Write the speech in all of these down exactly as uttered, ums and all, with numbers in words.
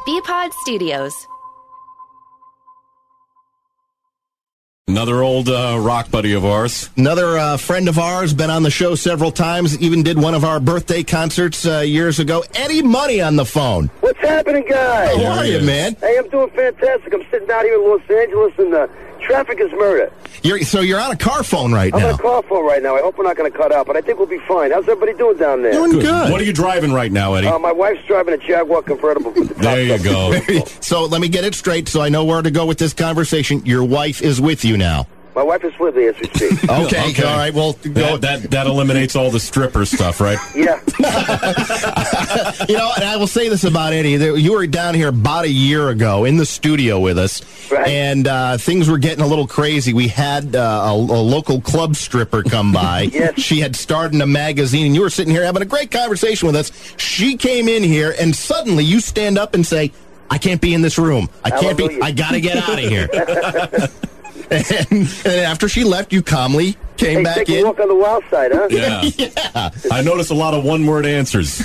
B-Pod Studios. Another old uh, rock buddy of ours. Another uh, friend of ours, been on the show several times, even did one of our birthday concerts uh, years ago. Eddie Money on the phone. What's happening, guys? How are you, man? Hey, I'm doing fantastic. I'm sitting out here in Los Angeles, and uh, traffic is murder. You're, so you're on a car phone right I'm now. on a car phone right now. I hope we're not going to cut out, but I think we'll be fine. How's everybody doing down there? Doing good. What are you driving right now, Eddie? Uh, my wife's driving a Jaguar convertible. With the top there you up. go. So let me get it straight so I know where to go with this conversation. Your wife is with you now. My wife is with me as we speak. Okay, Okay. all right. Well, go. That, that that eliminates all the stripper stuff, right? Yeah. You know, and I will say this about Eddie. that You were down here about a year ago in the studio with us, Right. and uh, things were getting a little crazy. We had uh, a, a local club stripper come by. Yes. She had starred in a magazine, and you were sitting here having a great conversation with us. She came in here, and suddenly you stand up and say, I can't be in this room. I can't be. Hallelujah. I got to get out of here. and, and after she left, you calmly came Hey, back take in. a walk on the wild side, huh? Yeah. Yeah. I noticed a lot of one-word answers.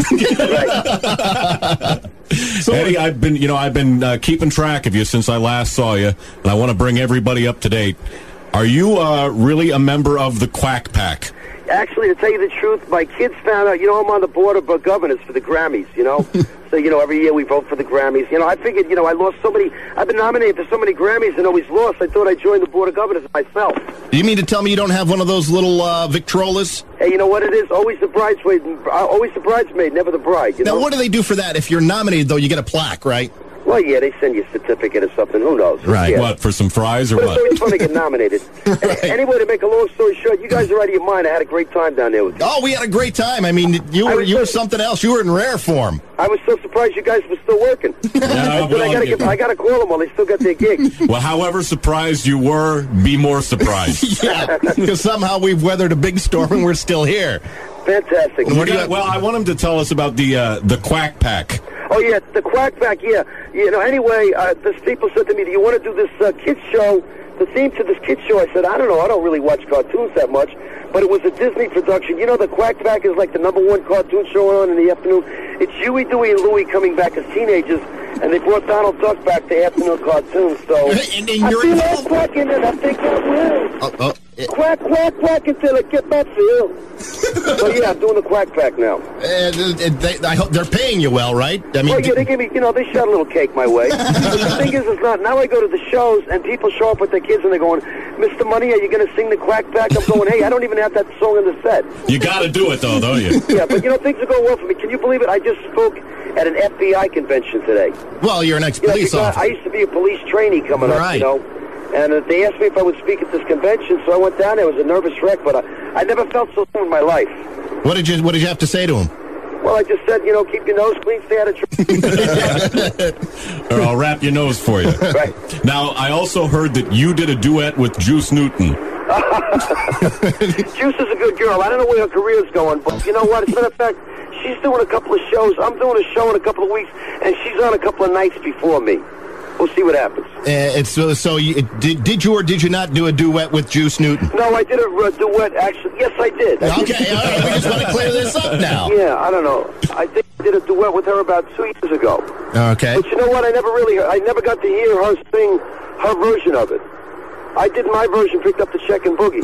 Right. So, Eddie, I've been, you know, I've been uh, keeping track of you since I last saw you, and I want to bring everybody up to date. Are you uh, really a member of the Quack Pack? Actually, to tell you the truth, my kids found out, you know, I'm on the board of uh, governors for the Grammys, you know? So, you know, every year we vote for the Grammys. You know, I figured, you know, I lost so many, I've been nominated for so many Grammys and always lost. I thought I'd join the board of governors myself. you mean to tell me you don't have one of those little uh, Victrolas? Hey, you know what it is? Always the bridesmaid, uh, always the bridesmaid, never the bride, you Now, know? what do they do for that? If you're nominated, though, you get a plaque, right? Well, yeah, they send you a certificate or something. Who knows? Right. Yeah. What, for some fries or But it's what? always fun to get nominated. Right. Anyway, to make a long story short, you guys are out of your mind. I had a great time down there with you. Oh, we had a great time. I mean, you I were was you were just- something else. You were in rare form. I was so surprised you guys were still working. Yeah, I said, I well, gotta get, I gotta call them while they still got their gig. Well, however surprised you were, be more surprised. Yeah, because somehow we've weathered a big storm and we're still here. Fantastic. What do you Yeah, well, I want him to tell us about the uh, the Quack Pack. Oh, yeah, the Quack Pack, yeah. You know, anyway, uh, this people said to me, do you want to do this uh, kids show, the theme to this kids show? I said, I don't know, I don't really watch cartoons that much, but it was a Disney production. You know, the Quack Pack is like the number one cartoon show on in the afternoon. It's Huey, Dewey, and Louie coming back as teenagers, and they brought Donald Duck back to afternoon cartoons, so... And- and I you're feel involved- like quacking, and I think I will. Oh, oh, it- Quack, quack, quack until I get my fill. So, yeah, I'm doing the Quack Pack now. and, and they, I hope they're paying you well, right? I mean, Well, yeah, they give me, you know, they shot a little cake my way. But the thing is, it's not. Now I go to the shows, and people show up with their kids, and they're going, Mister Money, are you going to sing the Quack Pack? I'm going, hey, I don't even have that song in the set. You got to do it, though, don't you? Yeah, but, you know, things are going well for me. Can you believe it? I just spoke at an F B I convention today. well, you're an You know, ex-police because I officer. used to be a police trainee coming up, Right. you know. And uh, they asked me if I would speak at this convention, so I went down there. It was a nervous wreck, but I, I never felt so good in my life. What did you What did you have to say to him? Well, I just said, you know, keep your nose clean, stay out of trouble. Or I'll wrap your nose for you. Right. Now, I also heard that you did a duet with Juice Newton. Juice is a good girl. I don't know where her career's going, but you know what? As a matter of fact, she's doing a couple of shows. I'm doing a show in a couple of weeks, and she's on a couple of nights before me. We'll see what happens. Uh, it's so. So you, did did you or did you not do a duet with Juice Newton? No, I did a uh, duet, actually. Yes, I did. I did. Okay, all right. We just want to clear this up now. Yeah, I don't know. I think I did a duet with her about two years ago. Okay. But you know what? I never really, I never got to hear her sing her version of it. I did my version, picked up the check and boogie.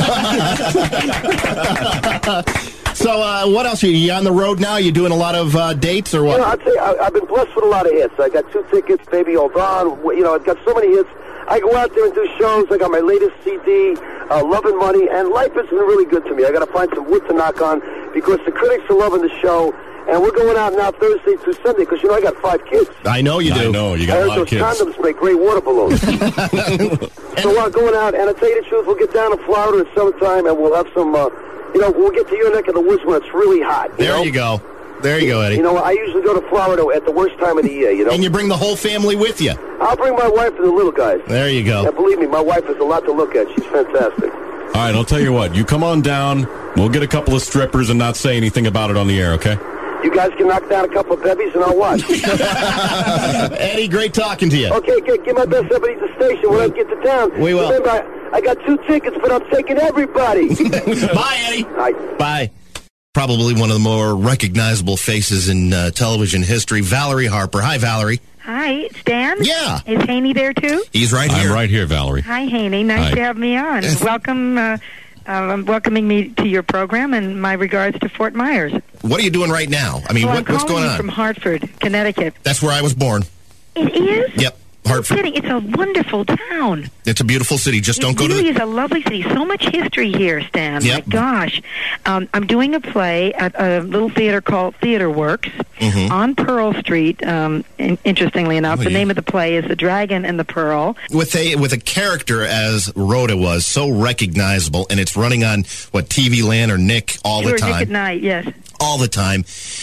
So uh, what else? Are you on the road now? You doing a lot of uh, dates or You know, what? I'll tell you, I, I've been blessed with a lot of hits. I got two tickets, Baby Hold On. You know, I've got so many hits. I go out there and do shows. I got my latest C D, uh, Love and Money, and life has been really good to me. I got to find some wood to knock on because the critics are loving the show. And we're going out now Thursday through Sunday because, you know, I got five kids. I know you do. I know, you I got a heard lot those of kids. condoms make great water balloons. So we're going out, and I'll tell you the truth, we'll get down to Florida in summertime, and we'll have some, uh, you know, we'll get to your neck of the woods when it's really hot. You There know? you go. There you go, Eddie. You know, I usually go to Florida at the worst time of the year, you know. And you bring the whole family with you. I'll bring my wife and the little guys. There you go. And believe me, my wife has a lot to look at. She's fantastic. All right, I'll tell you what. You come on down. We'll get a couple of strippers and not say anything about it on the air, okay? You guys can knock down a couple of bevies, and I'll watch. Eddie, great talking to you. Okay, good. Give my best everybody at the station when I get to town. We will. Remember, I, I got two tickets, but I'm taking everybody. Bye, Eddie. Bye. Bye. Probably one of the more recognizable faces in uh, television history, Valerie Harper. Hi, Valerie. Hi, Stan? Yeah. Is Haney there, too? He's right here. I'm right here, Valerie. Hi, Haney. Nice Hi. to have me on. Welcome, uh, uh, welcoming me to your program, and my regards to Fort Myers. What are you doing right now? I mean, well, what, I'm what's calling going you on? from Hartford, Connecticut. That's where I was born. It is? Yep, No Hartford. kidding. It's a wonderful town. It's a beautiful city. Just don't it go really to the... is a lovely city. So much history here, Stan. Yep. My gosh. Um, I'm doing a play at a little theater called Theater Works Mhm. on Pearl Street. Um, in, interestingly enough, Oh, the yeah. name of the play is The Dragon and the Pearl. With a with a character as Rhoda was, so recognizable, and it's running on, what, T V Land or Nick all sure, the time. Nick at Night, yes. all the time.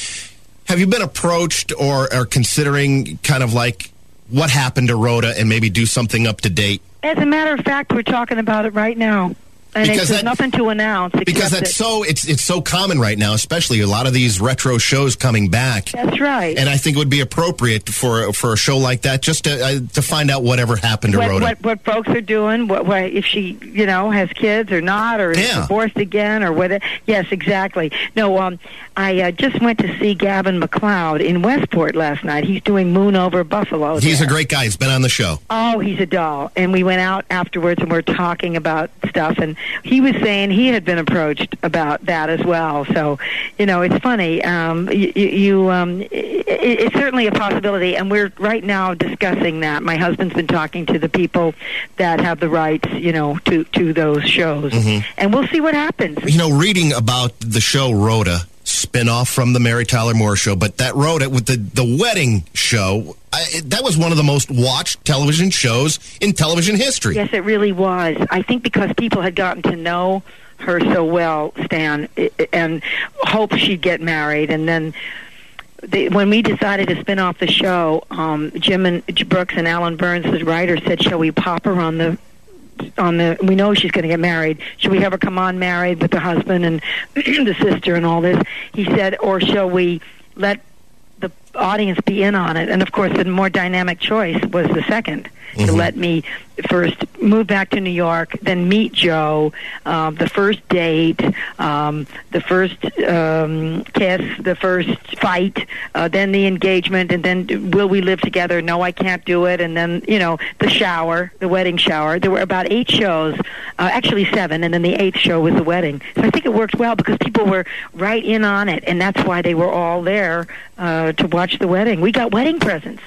Have you been approached or are considering kind of like what happened to Rhoda and maybe do something up to date? As a matter of fact, we're talking about it right now. And Because it's, there's that- nothing to announce. Because except that's that- so it's it's so common right now, especially a lot of these retro shows coming back. That's right. And I think it would be appropriate for for a show like that just to uh, to find out whatever happened to what, Rhoda. what what folks are doing, what, what if she, you know, has kids or not, or is Yeah. divorced again, or what? Yes, exactly. No, um, I uh, just went to see Gavin McLeod in Westport last night. He's doing Moon Over Buffalo. He's there. a great guy. He's been on the show. Oh, he's a doll. And we went out afterwards and we're talking about stuff. And he was saying he had been approached about that as well. So, you know, it's funny. Um, you, you um, it, it's certainly a possibility. And we're right now discussing that. My husband's been talking to the people that have the rights, you know, to, to those shows. Mm-hmm. And we'll see what happens. You know, reading about the show Rhoda, spin-off from the Mary Tyler Moore Show, but that Rhoda with the, the wedding show, I, it, that was one of the most watched television shows in television history. Yes, it really was. I think because people had gotten to know her so well, Stan, i- i- and hoped she'd get married. And then they, when we decided to spin off the show, um, Jim and Brooks and Alan Burns, the writer, said, shall we pop her on the on the we know she's going to get married, should we have her come on married with the husband and the sister and all this? He said, or shall we let the audience be in on it? And of course the more dynamic choice was the second, to Mhm. let me first move back to New York, then meet Joe, um, the first date, um, the first um, kiss, the first fight, uh, then the engagement, and then will we live together? No, I can't do it. And then, you know, the shower, the wedding shower. There were about eight shows, uh, actually seven, and then the eighth show was the wedding. So I think it worked well because people were right in on it, and that's why they were all there uh, to watch the wedding. We got wedding presents.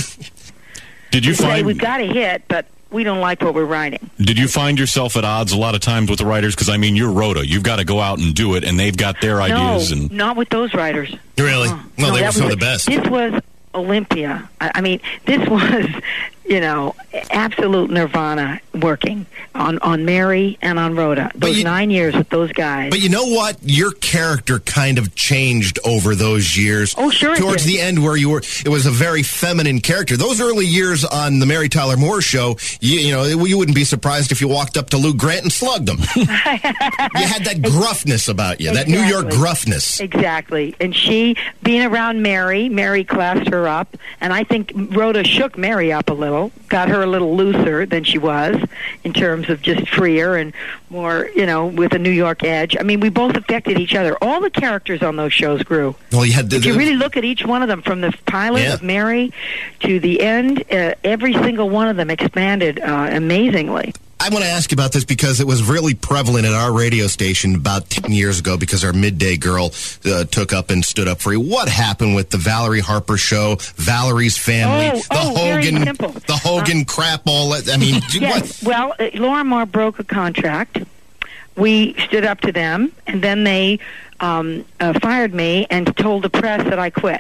Did you They say find we've got a hit, but we don't like what we're writing. Did you find yourself at odds a lot of times with the writers? Because I mean, you're Rhoda. You've got to go out and do it, and they've got their ideas. No, And not with those writers. Really? Uh-uh. Well, No, they that were some was- of the best. This was Olympia. I, I mean, this was, you know, absolute nirvana working on, on Mary and on Rhoda. Those you- nine years with those guys. But you know what? Your character kind of changed over those years. Oh, sure it Towards did. the end, where you were, it was a very feminine character. Those early years on the Mary Tyler Moore Show, you, you know, you wouldn't be surprised if you walked up to Lou Grant and slugged him. You had that gruffness about you, that New York Exactly. gruffness. Exactly. And she, being around Mary, Mary classed her up. And I think Rhoda shook Mary up a little, got her a little looser than she was in terms of just freer and more, you know, with a New York edge. I mean, we both affected each other. All the characters on those shows grew. Well, you had the, If you really look at each one of them, from the pilot Yeah. of Mary to the end, uh, every single one of them expanded uh, amazingly. I want to ask you about this because it was really prevalent at our radio station about ten years ago because our midday girl uh, took up and stood up for you. What happened with the Valerie Harper show, Valerie's family, Oh, the oh, very Hogan, simple. the Hogan crap, all that? I mean, Yes. what? Well, uh, Laura Moore broke a contract. We stood up to them, and then they um, uh, fired me and told the press that I quit.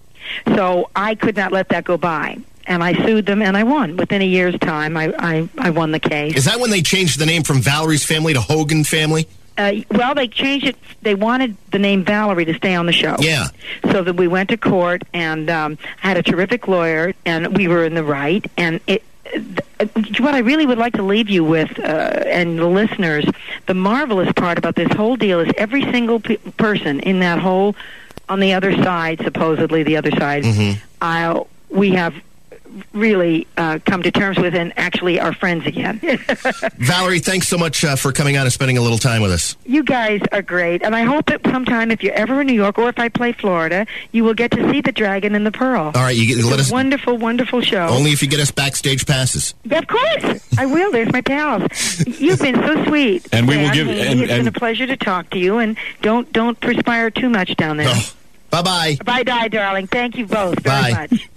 So I could not let that go by. And I sued them, and I won. Within a year's time, I, I, I won the case. Is that when they changed the name from Valerie's family to Hogan family? Uh, well, they changed it. They wanted the name Valerie to stay on the show. Yeah. So that we went to court, and um, had a terrific lawyer, and we were in the right. And it, uh, what I really would like to leave you with, uh, and the listeners, the marvelous part about this whole deal is every single pe- person in that whole, on the other side, supposedly the other side, Mhm. uh, we have really uh, come to terms with and actually are friends again. Valerie, thanks so much uh, for coming on and spending a little time with us. You guys are great, and I hope that sometime if you're ever in New York or if I play Florida, you will get to see the Dragon and the Pearl. All right, you get, it's let a us. Wonderful, wonderful show. Only if you get us backstage passes. Yeah, of course, I will. There's my pals. You've been so sweet, and we Dan. will give. And, and, it's and, been a pleasure to talk to you, and don't don't perspire too much down there. Oh, bye bye. Bye, bye, darling. Thank you both very Bye. much.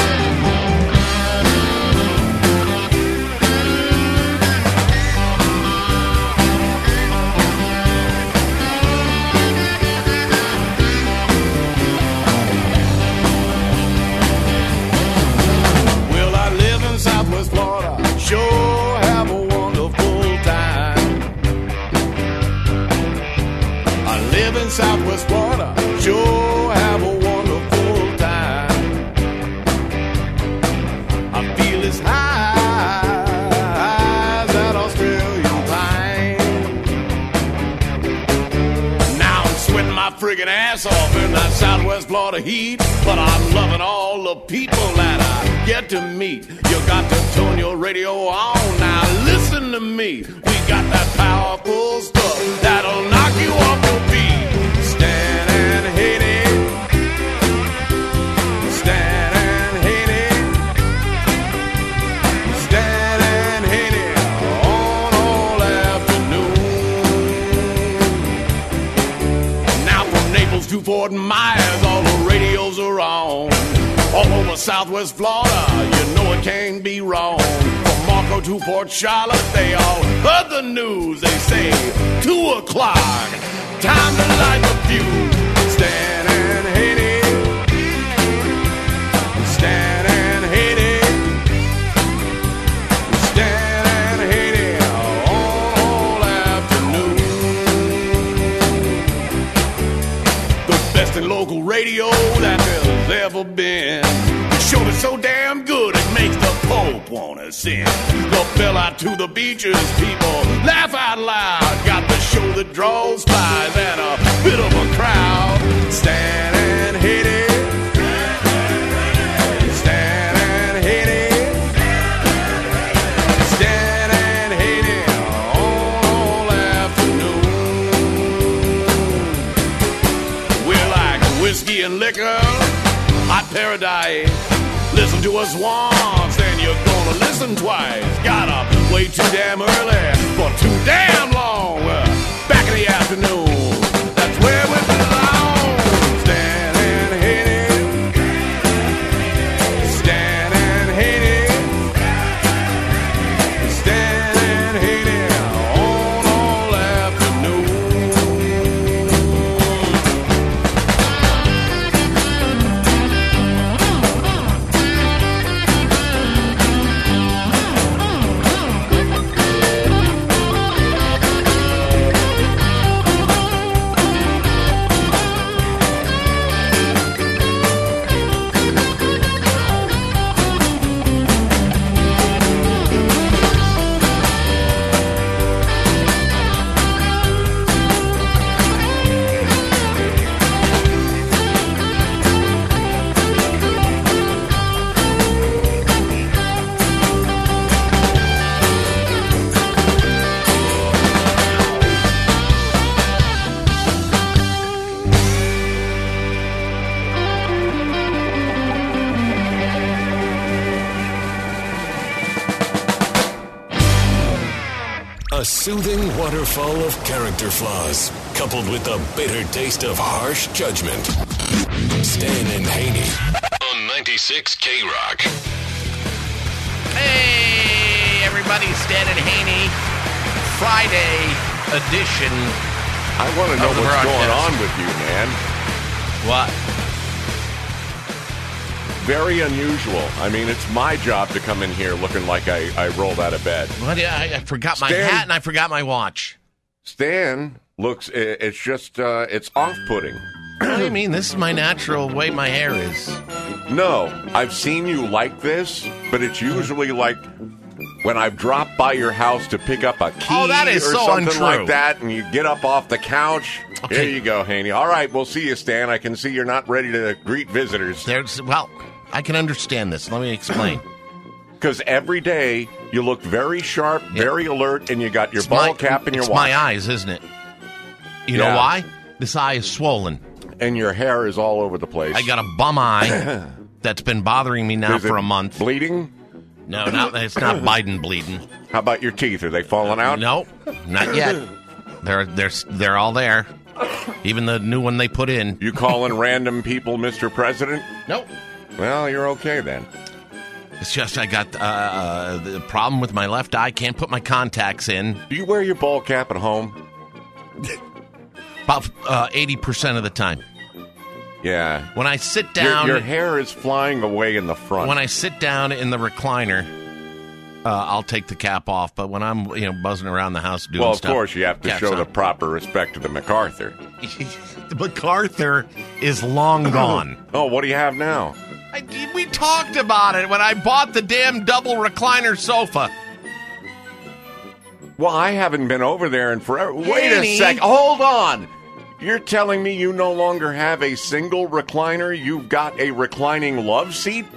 Southwest Florida, sure have a wonderful time. I live in Southwest Florida, sure have a wonderful time. I feel as high as that Australian pine. Now I'm sweating my friggin' ass off in that Southwest Florida heat, but I'm loving all the people that I get to meet. You got to turn your radio on now. Listen to me. We got that powerful stuff that'll knock you off your feet. Stand and hate it. Stand and hate it. Stand and hate it on all afternoon. Now from Naples to Fort Myers, all the radios are on. All over Southwest Florida, you know it can't be wrong. From Marco to Port Charlotte, they all heard the news. They say, two o'clock, time to light the fuse. Stand and hate it. Stand and hate it. Stand and hate it on all afternoon. The best in local radio that there's ever been. Show is so damn good it makes the Pope wanna sing. Go fill out to the beaches, people laugh out loud. Got the show that draws flies and a bit of a crowd. Stand and hit it. Stand and hit it. Stand and hit it on all afternoon. We're like whiskey and liquor, hot paradise. Listen to us once, then you're gonna listen twice. Gotta wait too damn early for too damn long. Back in the afternoon, that's where we belong. Stand and hit it. Stand and hit it. Stand and hit it on all afternoon. A soothing waterfall of character flaws, coupled with the bitter taste of harsh judgment. Stan and Haney on ninety-six K Rock. Hey, everybody, Stan and Haney, Friday edition. I want to know of the what's going broadcast. on with you, man. What? Very unusual. I mean, it's my job to come in here looking like I, I rolled out of bed. What? I, I forgot my Stan- hat and I forgot my watch. Stan looks, i- it's just, uh, it's off-putting. What do you mean? This is my natural way my hair is. No, I've seen you like this, but it's usually like when I've dropped by your house to pick up a key Oh, that is or so something untrue. like that, and you get up off the couch. Okay. Here you go, Haney. All right, we'll see you, Stan. I can see you're not ready to greet visitors. There's, well, I can understand this. Let me explain. Because every day you look very sharp, Yeah. very alert, and you got your It's ball my- cap and your It's watch. my eyes, isn't it? You Yeah. know why? This eye is swollen. And your hair is all over the place. I got a bum eye that's been bothering me now Is it for a month. Bleeding? No, not, it's not Biden bleeding. How about your teeth? Are they falling out? Nope, not yet. They're they're they're all there. Even the new one they put in. You calling random people Mister President? Nope. Well, you're okay then. It's just I got uh, the problem with my left eye. Can't put my contacts in. Do you wear your ball cap at home? About uh, eighty percent of the time. Yeah. When I sit Your, down, your hair is flying away in the front. when I sit down in the recliner, uh, I'll take the cap off. But when I'm you know buzzing around the house doing well, of stuff, course, you have to cap's show on. the proper respect to the MacArthur. The MacArthur is long gone. Oh, what do you have now? I, we talked about it when I bought the damn double recliner sofa. Well, I haven't been over there in forever. Wait a Annie. sec. Hold on. You're telling me you no longer have a single recliner? You've got a reclining love seat?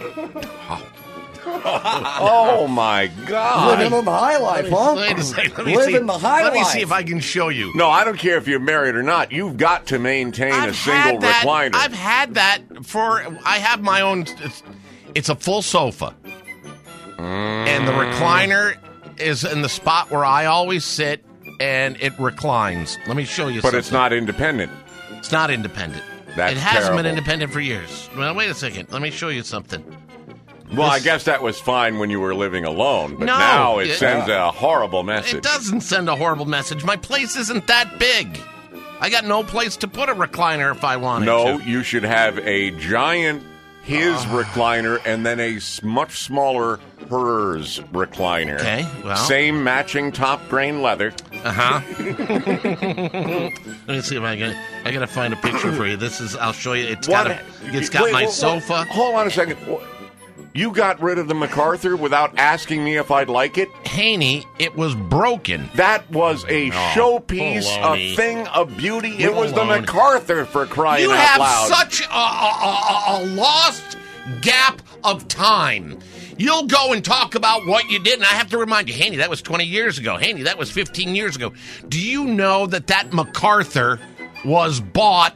Oh, my God. Living the high life, huh? Wait a second. Let me Living see. the high Let me life. see if I can show you. No, I don't care if you're married or not. You've got to maintain I've a single had that, recliner. I've had that for. I have my own. It's, it's a full sofa, and the recliner is in the spot where I always sit, and it reclines. Let me show you. but something. it's not independent. It's not independent. That's it hasn't terrible. been independent for years. Well, wait a second. Let me show you something. Well, I This- guess that was fine when you were living alone, but No, now it it- sends a horrible message. It doesn't send a horrible message. My place isn't that big. I got no place to put a recliner if I wanted No, to. you should have a giant his recliner and then a s- much smaller hers recliner. Okay, well. Same matching top grain leather. Uh huh. Let me see if I can. I gotta find a picture for you. This is. I'll show you. It's got. A, it's got Wait, my wait, wait. sofa. Hold on a second. You got rid of the MacArthur without asking me if I'd like it? Haney, it was broken. That was a showpiece, baloney. a thing of beauty. It was the Baloney. MacArthur, for crying You out have loud. such a, a, a, a lost gap of time. You'll go and talk about what you did, and I have to remind you, Haney, that was twenty years ago. Haney, that was fifteen years ago. Do you know that that MacArthur was bought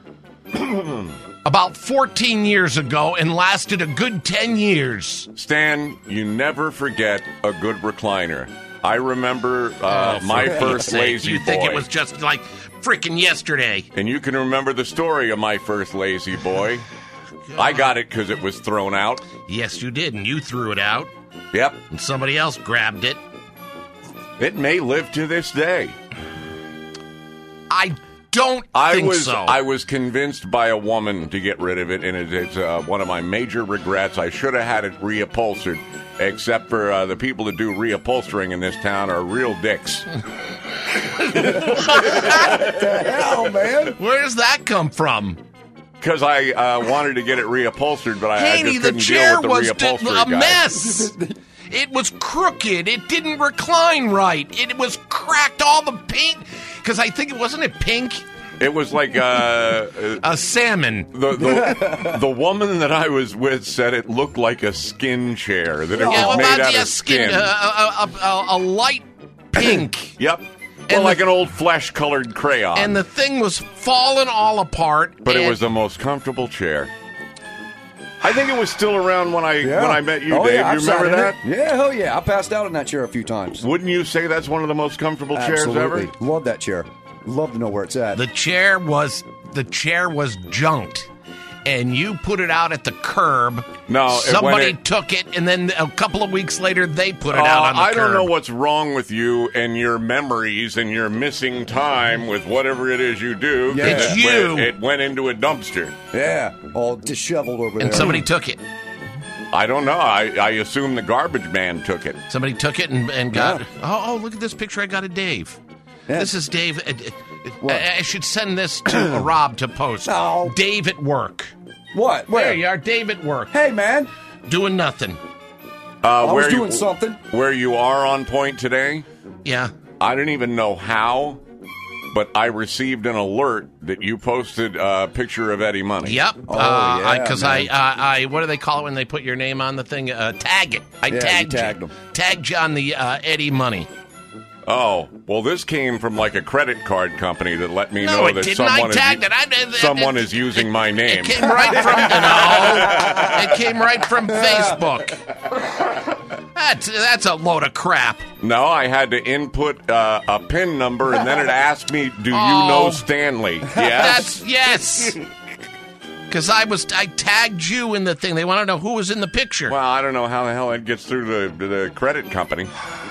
about fourteen years ago and lasted a good ten years? Stan, you never forget a good recliner. I remember uh, Oh, my for first Pete's sake. lazy You boy. think it was just like freaking yesterday? And you can remember the story of my first lazy boy. I got it because it was thrown out. Yes, you did, and you threw it out, Yep. and somebody else grabbed it. It may live to this day. I don't I think was so. I was convinced by a woman to get rid of it, and it, it's uh, one of my major regrets. I should have had it reupholstered, except for uh, the people that do reupholstering in this town are real dicks. Hell, man. Where does that come from? Because I uh, wanted to get it reupholstered, but I, I Haney, just the couldn't chair deal was with the d- reupholstery a guy. mess. It was crooked. It didn't recline right. It was cracked. All the paint, because I think it wasn't it pink, It was like uh, uh, a salmon. the, the the woman that I was with said it looked like a skin chair, that it Yeah, was well, made about out the of skin, skin. uh, a, a, a, a light pink, Yep. And Well, like the- an old flesh-colored crayon. and the thing was falling all apart. but it and- was the most comfortable chair. I think it was still around when I Yeah. when I met you, oh, Dave. Yeah, you I've sat remember in that? it. Yeah, hell yeah. I passed out in that chair a few times. Wouldn't you say that's one of the most comfortable chairs Absolutely. ever? Love that chair. Love to know where it's at. the chair was the chair was junked, and you put it out at the curb. No, it- somebody when it- took it, and then a couple of weeks later they put it out Uh, on the I curb. don't know what's wrong with you and your memories and your missing time with whatever it is you do. 'cause Yeah. It's it you. Went, it went into a dumpster. yeah, all disheveled over And there. somebody took it. I don't know. I, I assume the garbage man took it. Somebody took it and, and got. Yeah. Oh, oh, look at this picture I got of Dave. Yeah. This is Dave. Uh, uh, What? I, I should send this to Rob to post. No. Dave at work. What? Where? There you are, Dave at work. Hey, man. Doing nothing. Uh, I where was doing you, something. Where you are on point today, Yeah. I don't even know how, but I received an alert that you posted a picture of Eddie Money. Yep. Oh, uh, yeah, Because I, man. I, I, what do they call it when they put your name on the thing? Uh, tag it. I Yeah, tagged you tagged you. them. Tagged you on the uh, Eddie Money. Oh, well, this came from like a credit card company that let me No, know it that didn't. someone I is, tagged it. I, it, someone it, is using my name. It came right from no. It came right from Facebook. That's that's a load of crap. No, I had to input uh, a PIN number, and then it asked me, "Do you Oh. know Stanley?" Yes. That's yes. Because I was I tagged you in the thing. They want to know who was in the picture. Well, I don't know how the hell it gets through the the credit company.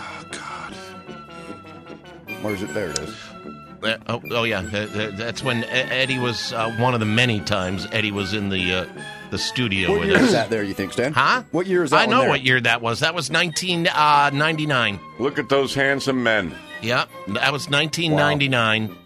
Where's it? There it is. Uh, oh, oh yeah, Uh, uh, that's when E- Eddie was uh, one of the many times Eddie was in the uh, the studio What with year us. is that there, you think, Stan? Huh? What year is that I one know there? what year that was. That was nineteen ninety-nine. Look at those handsome men. Yep, that was nineteen ninety-nine.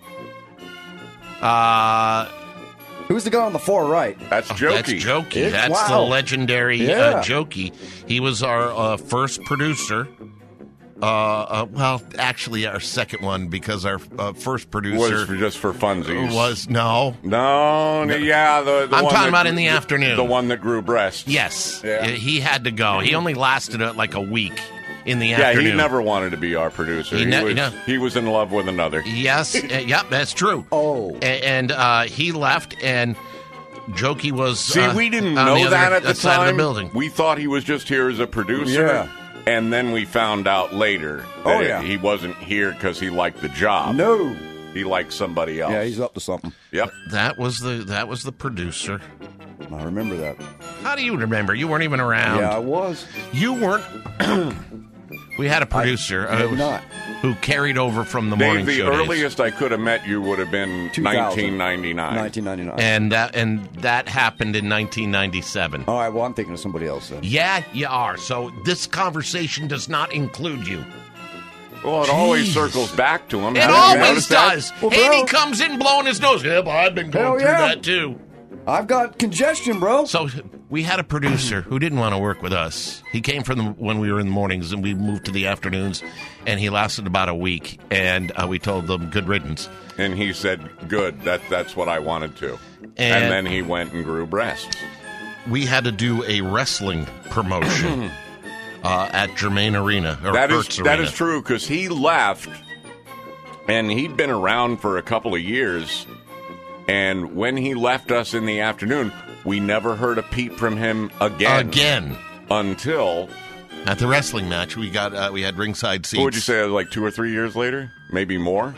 Uh, Who's the guy on the far right? That's oh, Jokey. That's Jokey. It- That's the wow. legendary Yeah. uh, Jokey. He was our uh, first producer. Uh, uh, well, actually, our second one because our uh, first producer Was for just for funsies. was no. No, no, yeah. The, the I'm one talking that about grew- in the afternoon. The one that grew breasts. Yes, Yeah. he had to go. He only lasted uh, like a week in the Yeah, afternoon. he never wanted to be our producer. He He, ne- was, no. he was in love with another. Yes, uh, yep, that's true. Oh. A- and uh, he left, and Jokey was. See, uh, we didn't on know the other that at the side time. of the building. We thought he was just here as a producer. Yeah. And then we found out later that Oh, it- yeah. he wasn't here because he liked the job. No. He liked somebody else. Yeah, he's up to something. Yep. That was the that was the producer. I remember that. How do you remember? You weren't even around. Yeah, I was. You weren't. We had a producer I did uh, not. who carried over from the Dave, morning the show days. earliest I could have met you would have been two thousand. nineteen ninety-nine. nineteen ninety-nine. and that and that happened in nineteen ninety-seven. All right, well, I'm thinking of somebody else then. Yeah, you are. So this conversation does not include you. Well, it always Jeez. circles back to him. It Haven't you always noticed that? does. Well, Haney bro. comes in blowing his nose. Yeah, but I've been going Hell through yeah. that too. I've got congestion, bro. So we had a producer who didn't want to work with us. He came from the, when we were in the mornings, and we moved to the afternoons, and he lasted about a week. And uh, we told them good riddance. And he said, good, that, that's what I wanted to. And- And, then he went and grew breasts. We had to do a wrestling promotion uh, at Germain Arena or That is Hertz that Arena. is true because he left, and he'd been around for a couple of years. And when he left us in the afternoon, we never heard a peep from him again. Again Until, at the wrestling match, we got uh, we had ringside seats. what would you say, like two or three years later? Maybe more?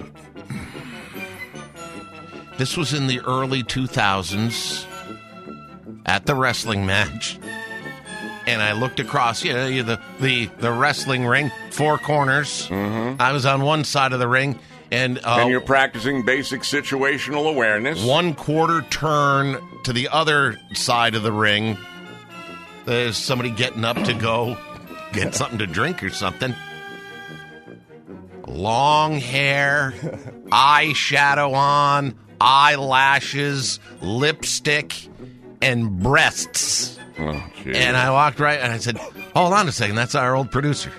This was in the early two thousands at the wrestling match. And I looked across, you know, you- the, the, the wrestling ring, four corners. Mm-hmm. I was on one side of the ring, and, uh, And you're practicing basic situational awareness. one quarter turn to the other side of the ring. There's somebody getting up to go get something to drink or something. Long hair, eyeshadow on, eyelashes, lipstick, and breasts. Oh, gee. And I walked right and I said, hold on a second, that's our old producer.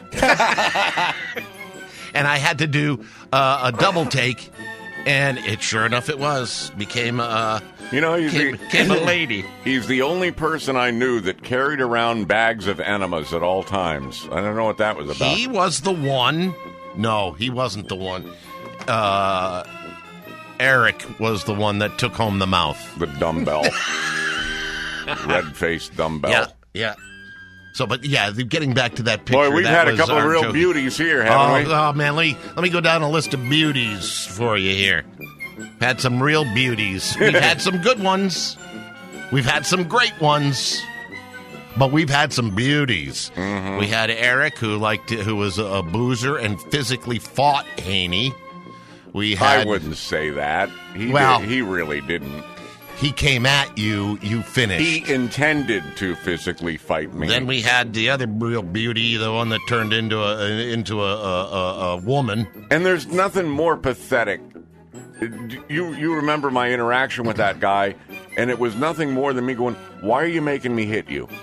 And I had to do uh, a double take, and it sure enough it was. Became uh, You know, he's became, the, became a lady. he's the only person I knew that carried around bags of enemas at all times. I don't know what that was about. He was the one. No, he wasn't the one. Uh, Eric was the one that took home the mouth. The dumbbell. Red-faced dumbbell. Yeah, yeah. So, but yeah, the- getting back to that picture. Boy, we've that had a was couple of our real joke. beauties here, Oh, haven't we? oh, man, let me let me go down a list of beauties for you here. Had some real beauties. We've had some good ones. We've had some great ones. But we've had some beauties. Mm-hmm. We had Eric, who liked to, who was a boozer and physically fought Haney. We had I wouldn't say that. He Well- did, he really didn't. he came at you, you finished. He intended to physically fight me. Then we had the other real beauty, the one that turned into a into a, a, a, a woman. and there's nothing more pathetic. You you remember my interaction with that guy, and it was nothing more than me going, "Why are you making me hit you?"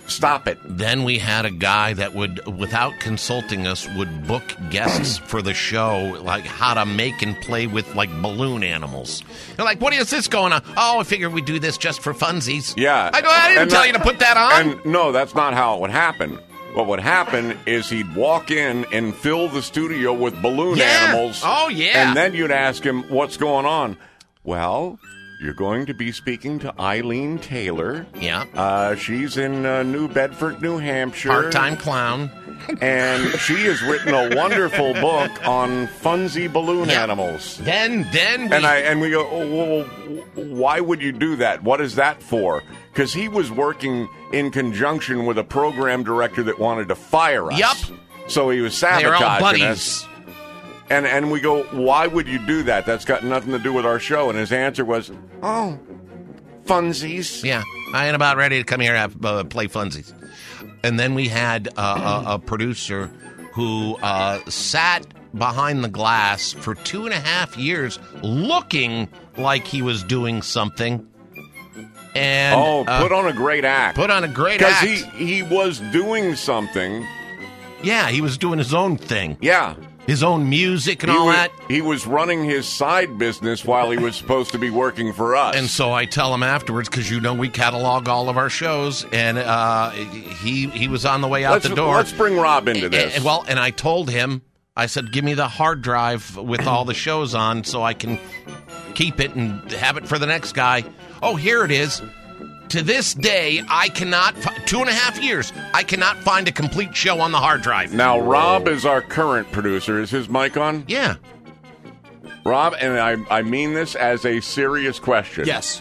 Stop it. Then we had a guy that would, without consulting us, would book guests for the show, like how to make and play with like balloon animals. They're like, what is this going on? Oh, I figured we'd do this just for funsies. Yeah. I go, I didn't And tell that- you to put that on. And no, that's not how it would happen. What would happen is he'd walk in and fill the studio with balloon Yeah. animals. Oh, yeah. And then you'd ask him, what's going on? Well, you're going to be speaking to Eileen Taylor. Yeah. Uh, she's in uh, New Bedford, New Hampshire. Part-time clown. And she has written a wonderful book on funsy balloon Yeah. animals. Then, then we... And I and we go, oh, well, why would you do that? What is that for? Because he was working in conjunction with a program director that wanted to fire us. Yup. So he was They're sabotaging all buddies. us. And and we go, why would you do that? That's got nothing to do with our show. And his answer was, oh, funsies. Yeah, I ain't about ready to come here and have, uh, play funsies. And then we had uh, a, a producer who uh, sat behind the glass for two and a half years looking like he was doing something. And Oh, uh, put on a great act. put on a great Because act. he, he was doing something. Yeah, he was doing his own thing. Yeah. His own music and He all was, that. he was running his side business while he was supposed to be working for us. And so I tell him afterwards, because you know we catalog all of our shows, and uh, he he was on the way out let's, the door. let's bring Rob into this. And, well, and I told him, I said, give me the hard drive with all the shows on so I can keep it and have it for the next guy. Oh, here it is. To this day, I cannot, fi- two and a half years, I cannot find a complete show on the hard drive. Now, Rob is our current producer. Is his mic on? Yeah. Rob, and I, I mean this as a serious question. Yes.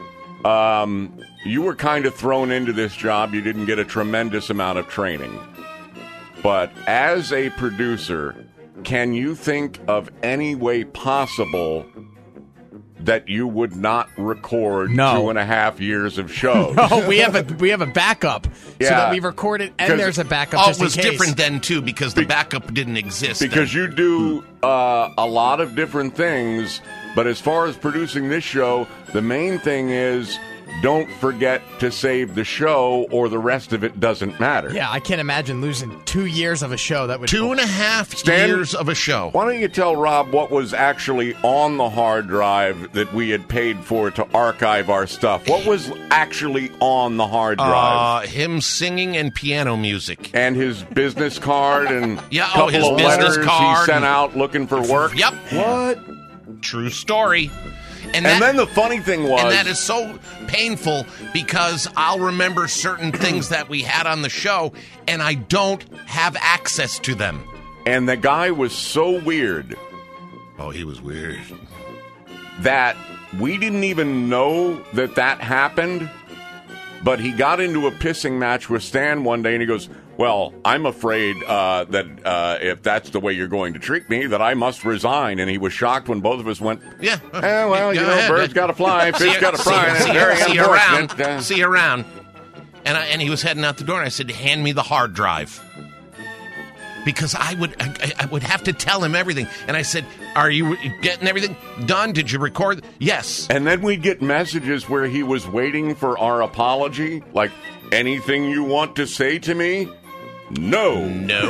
Um, you were kind of thrown into this job. You didn't get a tremendous amount of training. But as a producer, can you think of any way possible that you would not record No. two and a half years of shows? Oh, we have a we have a backup so Yeah. that we record it, and 'Cause- there's a backup Oh, just it was in case. different then, too, because the backup didn't exist Because then. you do uh, a lot of different things, but as far as producing this show, the main thing is don't forget to save the show or the rest of it doesn't matter. Yeah, I can't imagine losing two years of a show. That would Two and a half Stan, years of a show. Why don't you tell Rob what was actually on the hard drive that we had paid for to archive our stuff? What was actually on the hard drive? Uh, him singing and piano music. And his business card and Yeah, couple oh, his of business letters card he sent and- out looking for work. Yep. What? True story. And, And that, then the funny thing was... and that is so painful because I'll remember certain things that we had on the show and I don't have access to them. And the guy was so weird Oh, he was weird. that we didn't even know that that happened. But he got into a pissing match with Stan one day, and he goes, well, I'm afraid uh, that uh, if that's the way you're going to treat me, that I must resign. And he was shocked when both of us went, Yeah. eh, well, you Go know, ahead. birds got to fly, See fish you- got to see- fry. and see it's you- very see you around. unfortunate. Uh, See you around. And, I, and he was heading out the door, and I said, hand me the hard drive. Because I would I, I would have to tell him everything. And I said, are you getting everything done? Did you record? Yes. And then we'd get messages where he was waiting for our apology, like, anything you want to say to me? No. No.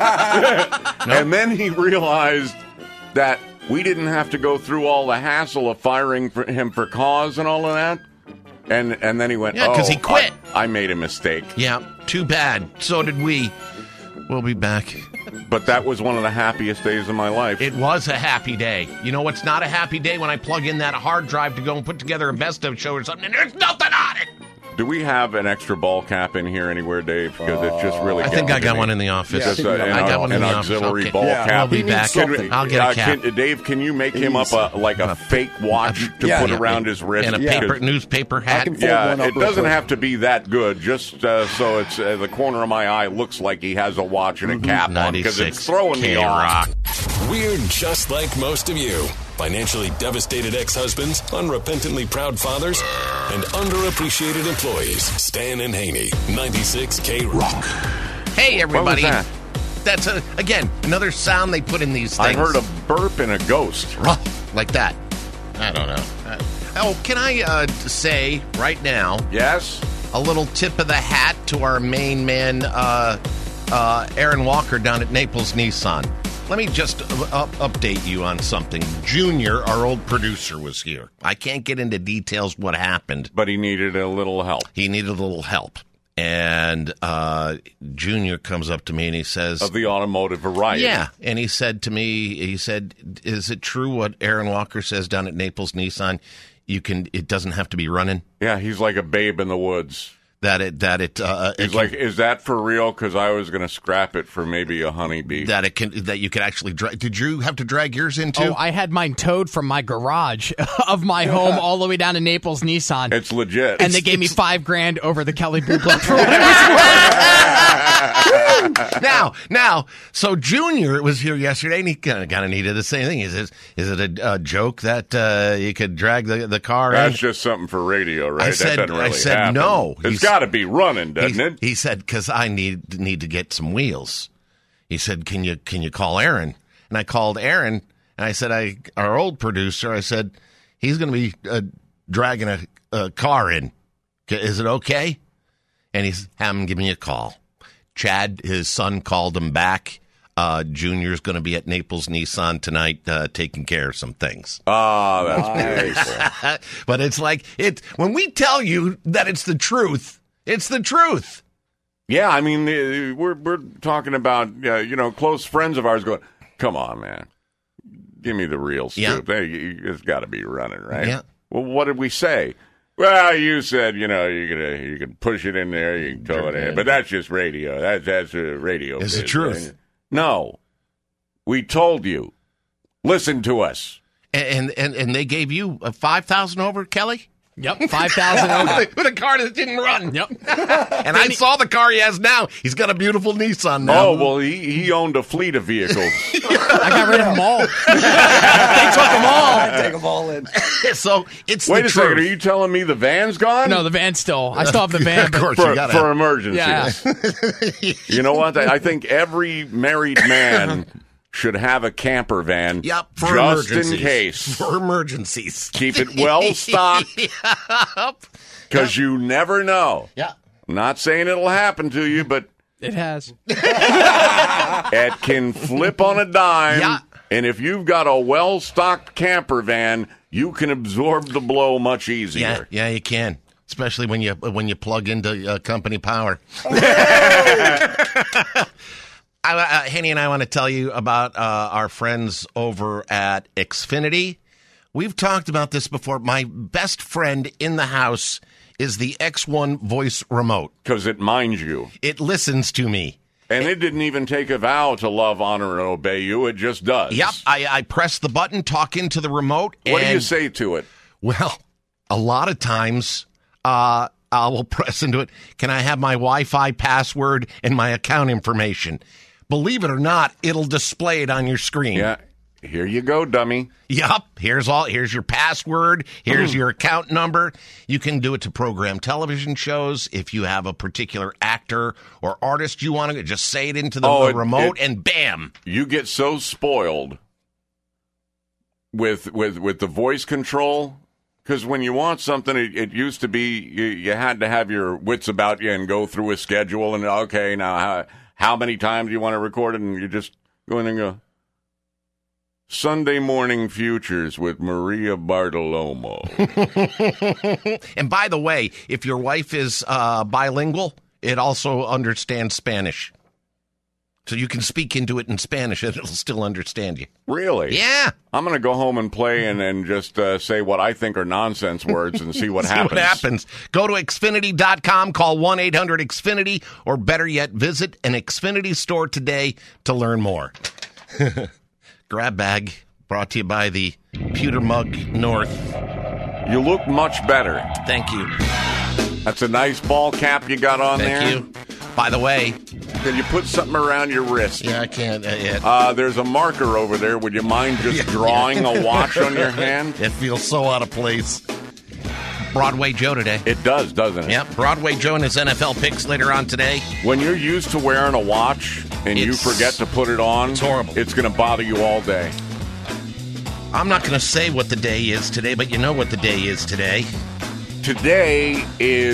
And then he realized that we didn't have to go through all the hassle of firing for him for cause and all of that. And and then he went, Yeah, 'cause oh, he quit. I, I made a mistake. Yeah, too bad. So did we. We'll be back. But that was one of the happiest days of my life. It was a happy day. You know what's not a happy day? When I plug in that hard drive to go and put together a best of show or something, and there's nothing on it. Do we have an extra ball cap in here anywhere, Dave? Because it's just really I think getting I got to me. one in the office. Just a- an, I got one in an the office. auxiliary Okay. ball Yeah. cap. We'll be He needs back. something. I'll get Uh, a cap. can- Dave, can you make him up Please. a like a fake watch to Yeah. put Yeah. around his wrist? and a Yeah. paper newspaper I hat. can fold Yeah, one up it real doesn't quick. have to be that good. Just uh, so it's uh, the corner of my eye looks like he has a watch and a cap on because it's ninety-six throwing me off. K-Rock. We're just like most of you. Financially devastated ex-husbands, unrepentantly proud fathers, and underappreciated employees. Stan and Haney, ninety-six K Rock. Hey, everybody. What was that? That's, a, again, another sound they put in these I things. heard a burp and a ghost. Like that. I don't know. Uh, oh, can I uh, say right now, Yes? a little tip of the hat to our main man, uh, uh, Aaron Walker down at Naples Nissan. Let me just up- update you on something. Junior, our old producer, was here. I can't get into details what happened. But he needed a little help. He needed a little help. And uh, Junior comes up to me and he says... Of the automotive variety. Yeah. And he said to me, he said, is it true what Aaron Walker says down at Naples Nissan? You can, it doesn't have to be running? Yeah, he's like a babe in the woods. That it, that it, uh, He's it can, like, is that for real? Because I was going to scrap it for maybe a honeybee. that it can, that you can actually drag. Did you have to drag yours into? Oh, I had mine towed from my garage of my home all the way down to Naples Nissan. It's legit. And they gave me five grand over the Kelly Blue Book for what it was worth. now, now, so Junior was here yesterday, and he kind of, kind of needed the same thing. He says, "Is it a, a joke that uh, you could drag the the car?" That's in? just something for radio, right? I said, that doesn't really I said happen. no. It's got to be running, doesn't he, it? He said, "Because I need need to get some wheels." He said, "Can you can you call Aaron?" And I called Aaron, and I said, "I our old producer." I said, "He's going to be uh, dragging a, a car in. Is it okay?" And he's have him give me a call. Chad, his son, called him back. Uh, Junior's going to be at Naples Nissan tonight, uh, taking care of some things. Oh, that's beautiful. But it's like it when we tell you that it's the truth. It's the truth. Yeah, I mean, uh, we're we're talking about uh, you know close friends of ours going, come on, man, give me the real scoop. Yeah. Hey, it's got to be running, right? Yeah. Well, what did we say? Well, you said you know you could you can push it in there, you can tow it in, but that's just radio. That's that's a radio. It's the biz, truth. right? No, we told you. Listen to us. And and and they gave you a five thousand over, Kelly. Yep, five thousand over. With a car that didn't run. Yep. And I saw the car he has now. He's got a beautiful Nissan now. Oh well, he he owned a fleet of vehicles. I got rid of them all. They took them all. Take them all in. So it's Wait the a truth. second, are you telling me the van's gone? No, the van's still. I still have the van. Of but- course, for, you gotta for have- emergencies. Yeah. You know what? I think every married man should have a camper van. Yep, for just emergencies. in case. For emergencies. Keep it well stocked Yep. because you never know. Yeah. I'm not saying it'll happen to you, but It has. it can flip on a dime. Yeah. And if you've got a well stocked camper van, you can absorb the blow much Yeah, easier. yeah, you can. Especially when you when you plug into uh, company power. I, uh, Henny and I want to tell you about uh, our friends over at Xfinity. We've talked about this before. My best friend in the house is the X one voice remote. Because it minds you. It listens to me. And it didn't even take a vow to love, honor, and obey you. It just does. Yep, I, I press the button, talk into the remote. What do you and- say to it? Well, a lot of times uh, I will press into it. Can I have my Wi-Fi password and my account information? Believe it or not, it'll display it on your screen. Yeah. Here you go, dummy. Yup. Here's all. Here's your password. Here's your account number. You can do it to program television shows. If you have a particular actor or artist you want to, just say it into the, Oh, the it- remote, it- and bam. You get so spoiled with with with the voice control because when you want something, it, it used to be you, you had to have your wits about you and go through a schedule and okay, now how how many times do you want to record it, and you just go in and go. Sunday Morning Futures with Maria Bartolomo. And by the way, if your wife is uh, bilingual, it also understands Spanish. So you can speak into it in Spanish and it'll still understand you. Really? Yeah. I'm going to go home and play and, and just uh, say what I think are nonsense words and see what See happens. what happens. Go to Xfinity dot com, call one eight hundred X Finity, or better yet, visit an Xfinity store today to learn more. Grab bag brought to you by the Pewter Mug North. You look much better. Thank you. That's a nice ball cap you got on Thank there. you. By the way, Can you put something around your wrist? yeah, I can't. Uh, it, Uh, there's a marker over there. Would you mind just Yeah. drawing a watch on your hand? it feels so out of place. Broadway Joe today. It does, doesn't it? Yep, Broadway Joe and his N F L picks later on today. When you're used to wearing a watch and you It's- forget to put it on, it's horrible. It's going to bother you all day. I'm not going to say what the day is today, but you know what the day is today. Today is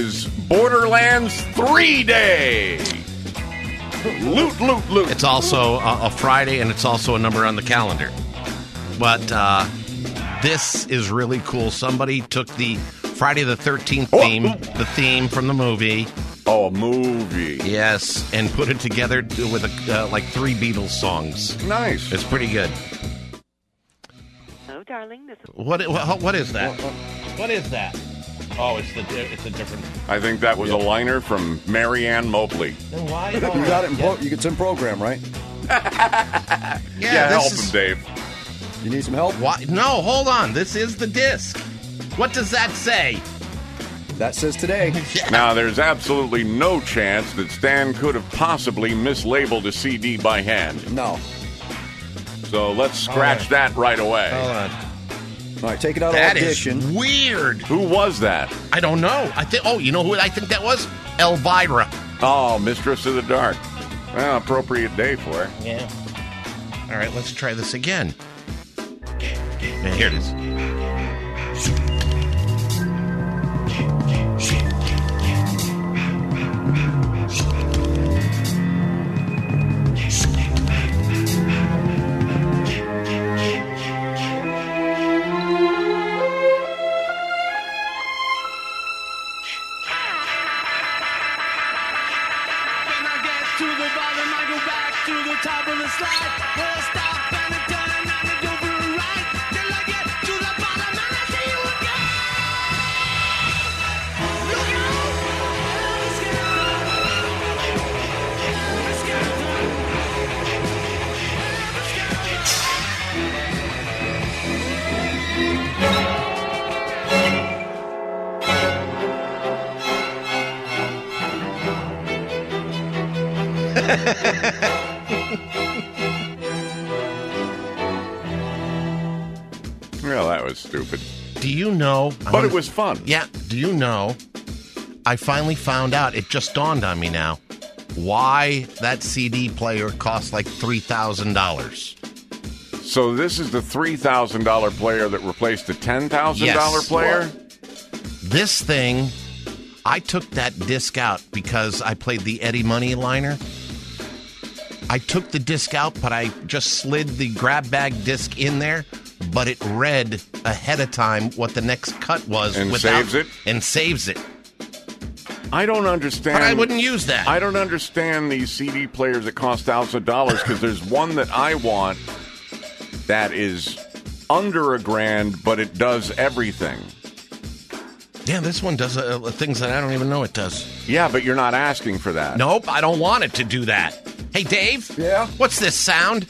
Borderlands three Day. Loot, loot, loot. It's also a, a Friday, and it's also a number on the calendar. But uh, this is really cool. Somebody took the Friday the thirteenth theme, oh. the theme from the movie. Oh, a movie. Yes, and put it together with a, uh, like three Beatles songs. Nice. It's pretty good. Hello, darling. This is... What, what, what is that? What is that? Oh, it's the it's a different. I think that was a liner from Marianne Mobley. Then why? You got it in pro- you, it's in program, right? yeah, yeah help is... him, Dave. You need some help? Why? No, hold on. This is the disc. What does that say? That says today. yeah. Now, there's absolutely no chance that Stan could have possibly mislabeled a C D by hand. No. So let's scratch right. that right away. Hold on. All right, take it out That of audition. is weird. Who was that? I don't know. I think. Oh, you know who I think that was? Elvira. Oh, Mistress of the Dark. Well, appropriate day for her. Yeah. All right, let's try this again. Here it is. Well, that was stupid. Do you know? But wanna, it was fun. Yeah. Do you know? I finally found out. It just dawned on me now. Why that C D player costs like three thousand dollars. So this is the three thousand dollars player that replaced the ten thousand dollars Yes. player? This thing, I took that disc out because I played the Eddie Money liner. I took the disc out, but I just slid the grab bag disc in there, but it read ahead of time what the next cut was. And without, saves it? And saves it. I don't understand. But I wouldn't use that. I don't understand these C D players that cost thousands of dollars because there's one that I want that is under a grand, but it does everything. Yeah, this one does uh, things that I don't even know it does. Yeah, but you're not asking for that. Nope, I don't want it to do that. Hey, Dave? Yeah? What's this sound?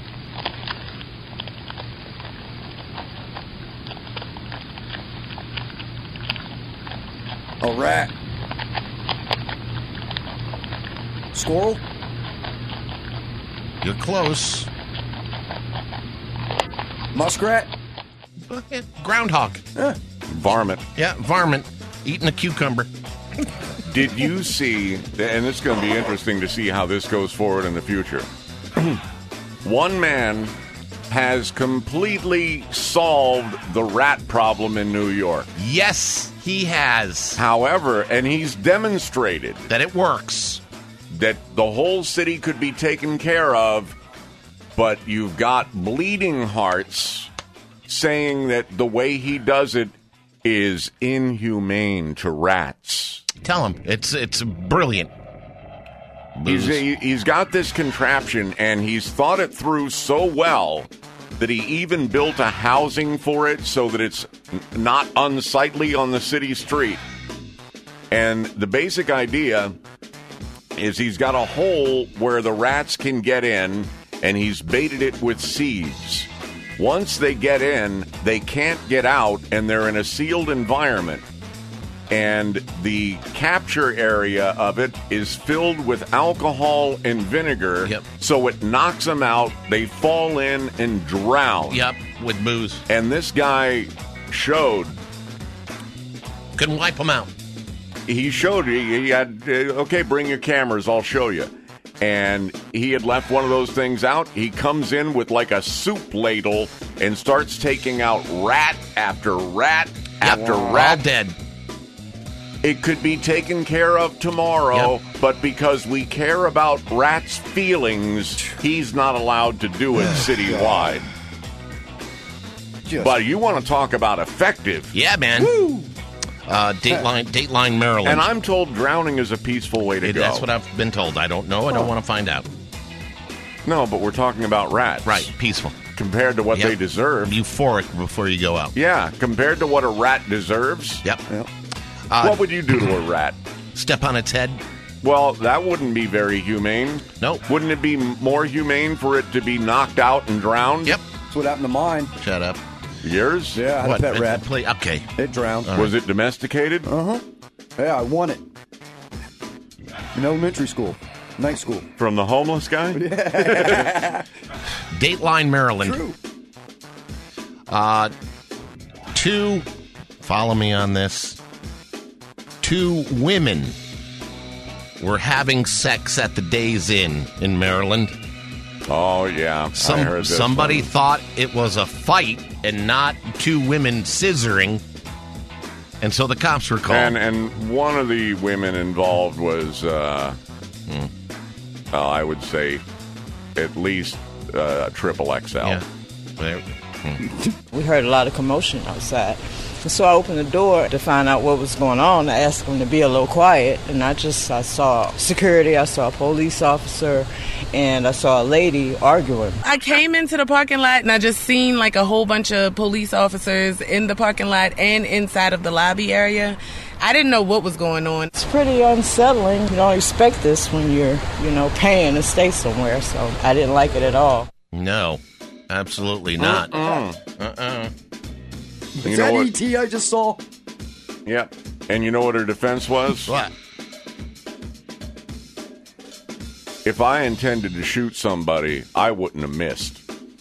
A rat. Squirrel? You're close. Muskrat? Uh, yeah, groundhog. Eh. Varmint. Yeah, varmint. Eating a cucumber. Did you see, and it's going to be interesting to see how this goes forward in the future. One man has completely solved the rat problem in New York. Yes, he has. However, and he's demonstrated That it works. that the whole city could be taken care of, but you've got bleeding hearts saying that the way he does it is inhumane to rats. Tell him. It's it's brilliant. He's, Booze. he, he's got this contraption, and he's thought it through so well that he even built a housing for it so that it's n- not unsightly on the city street. And the basic idea is he's got a hole where the rats can get in, and he's baited it with seeds. Once they get in, they can't get out, and they're in a sealed environment. And the capture area of it is filled with alcohol and vinegar. Yep. So it knocks them out. They fall in and drown. Yep, with booze. And this guy showed. Couldn't wipe them out. He showed. He, he had, uh, okay, bring your cameras. I'll show you. And he had left one of those things out. He comes in with like a soup ladle and starts taking out rat after rat Yep, after all rat. dead. it could be taken care of tomorrow, Yep. but because we care about Rat's feelings, he's not allowed to do it citywide. Just- But you want to talk about effective. Yeah, man. Uh, Dateline, Dateline, Maryland. And I'm told drowning is a peaceful way to Hey, go. That's what I've been told. I don't know. I don't want to find out. No, but we're talking about rats. Right, peaceful. Compared to what Yep. they deserve. Euphoric before you go out. Yeah, compared to what a rat deserves. Yep. Yep. Uh, What would you do to a rat? Step on its head? Well, that wouldn't be very humane. Nope. Wouldn't it be m- more humane for it to be knocked out and drowned? Yep. That's what happened to mine. Shut up. Yours? Yeah, I had What? a pet rat. Play, okay. It drowned. Was it domesticated? Uh-huh. Yeah, I won it. In elementary school. Night school. From the homeless guy? Dateline, Maryland. True. Uh, two, follow me on this. Two women were having sex at the Days Inn in Maryland. Oh, yeah. Some, I heard this somebody one. thought it was a fight and not two women scissoring. And so the cops were called. And, and one of the women involved was, uh, Hmm. uh, I would say, at least uh, triple X L. Yeah. There- We heard a lot of commotion outside. So I opened the door to find out what was going on. I asked them to be a little quiet, and I just I saw security, I saw a police officer, and I saw a lady arguing. I came into the parking lot and I just seen like a whole bunch of police officers in the parking lot and inside of the lobby area. I didn't know what was going on. It's pretty unsettling. You don't expect this when you're, you know, paying to stay somewhere, so I didn't like it at all. No, absolutely not. Mm. Uh-uh. You Is know that what? E T I just saw? Yep. And you know what her defense was? What? If I intended to shoot somebody, I wouldn't have missed.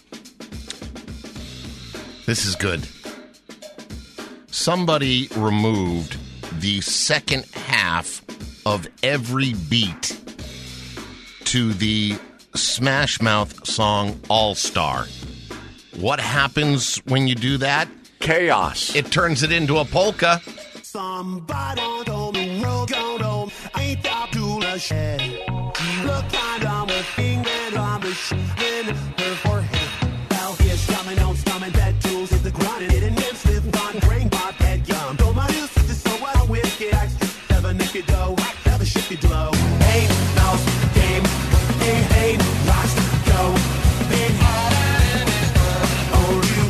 This is good. Somebody removed the second half of every beat to the Smash Mouth song All Star. What happens when you do that? Chaos. It turns it into a polka. Somebody told me world gone home. Ain't that cool as shit? Look kind of with finger on the shit in her forehead. Well, here's coming on, coming bed tools at the ground and hitting lips with on brain bar head yum. Don't mind this, this is so well with it. I never naked dough, never shifty glow. Hey, mouse, game, hey, hey, watch, go, big. Oh, you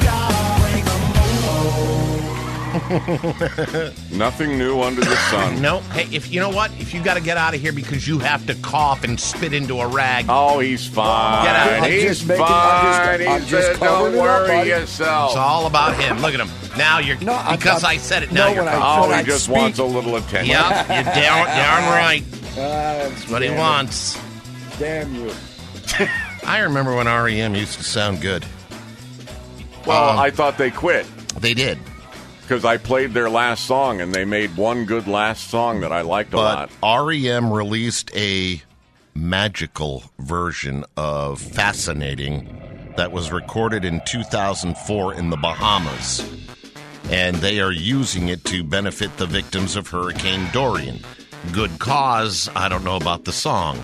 gotta break them. Nothing new under the sun. No, hey, if you know what? If you got to get out of here because you have to cough and spit into a rag. Oh, he's fine. Get out. I'm He's just making- fine. I'm just- I'm He's just uh, don't covering it up, worry buddy. yourself. It's all about him. Look at him. Now you're No, I- because I, I- said it. Now no, you're when I- calm. Oh, When he just speak- wants a little attention. Yep, you're down, down right. Uh, That's what he wants. Damn you. I remember when R E M used to sound good. Well, Um, I thought they quit They did. because I played their last song and they made one good last song that I liked a But lot. R E M released a magical version of Fascinating that was recorded in two thousand four in the Bahamas. And they are using it to benefit the victims of Hurricane Dorian. Good cause. I don't know about the song.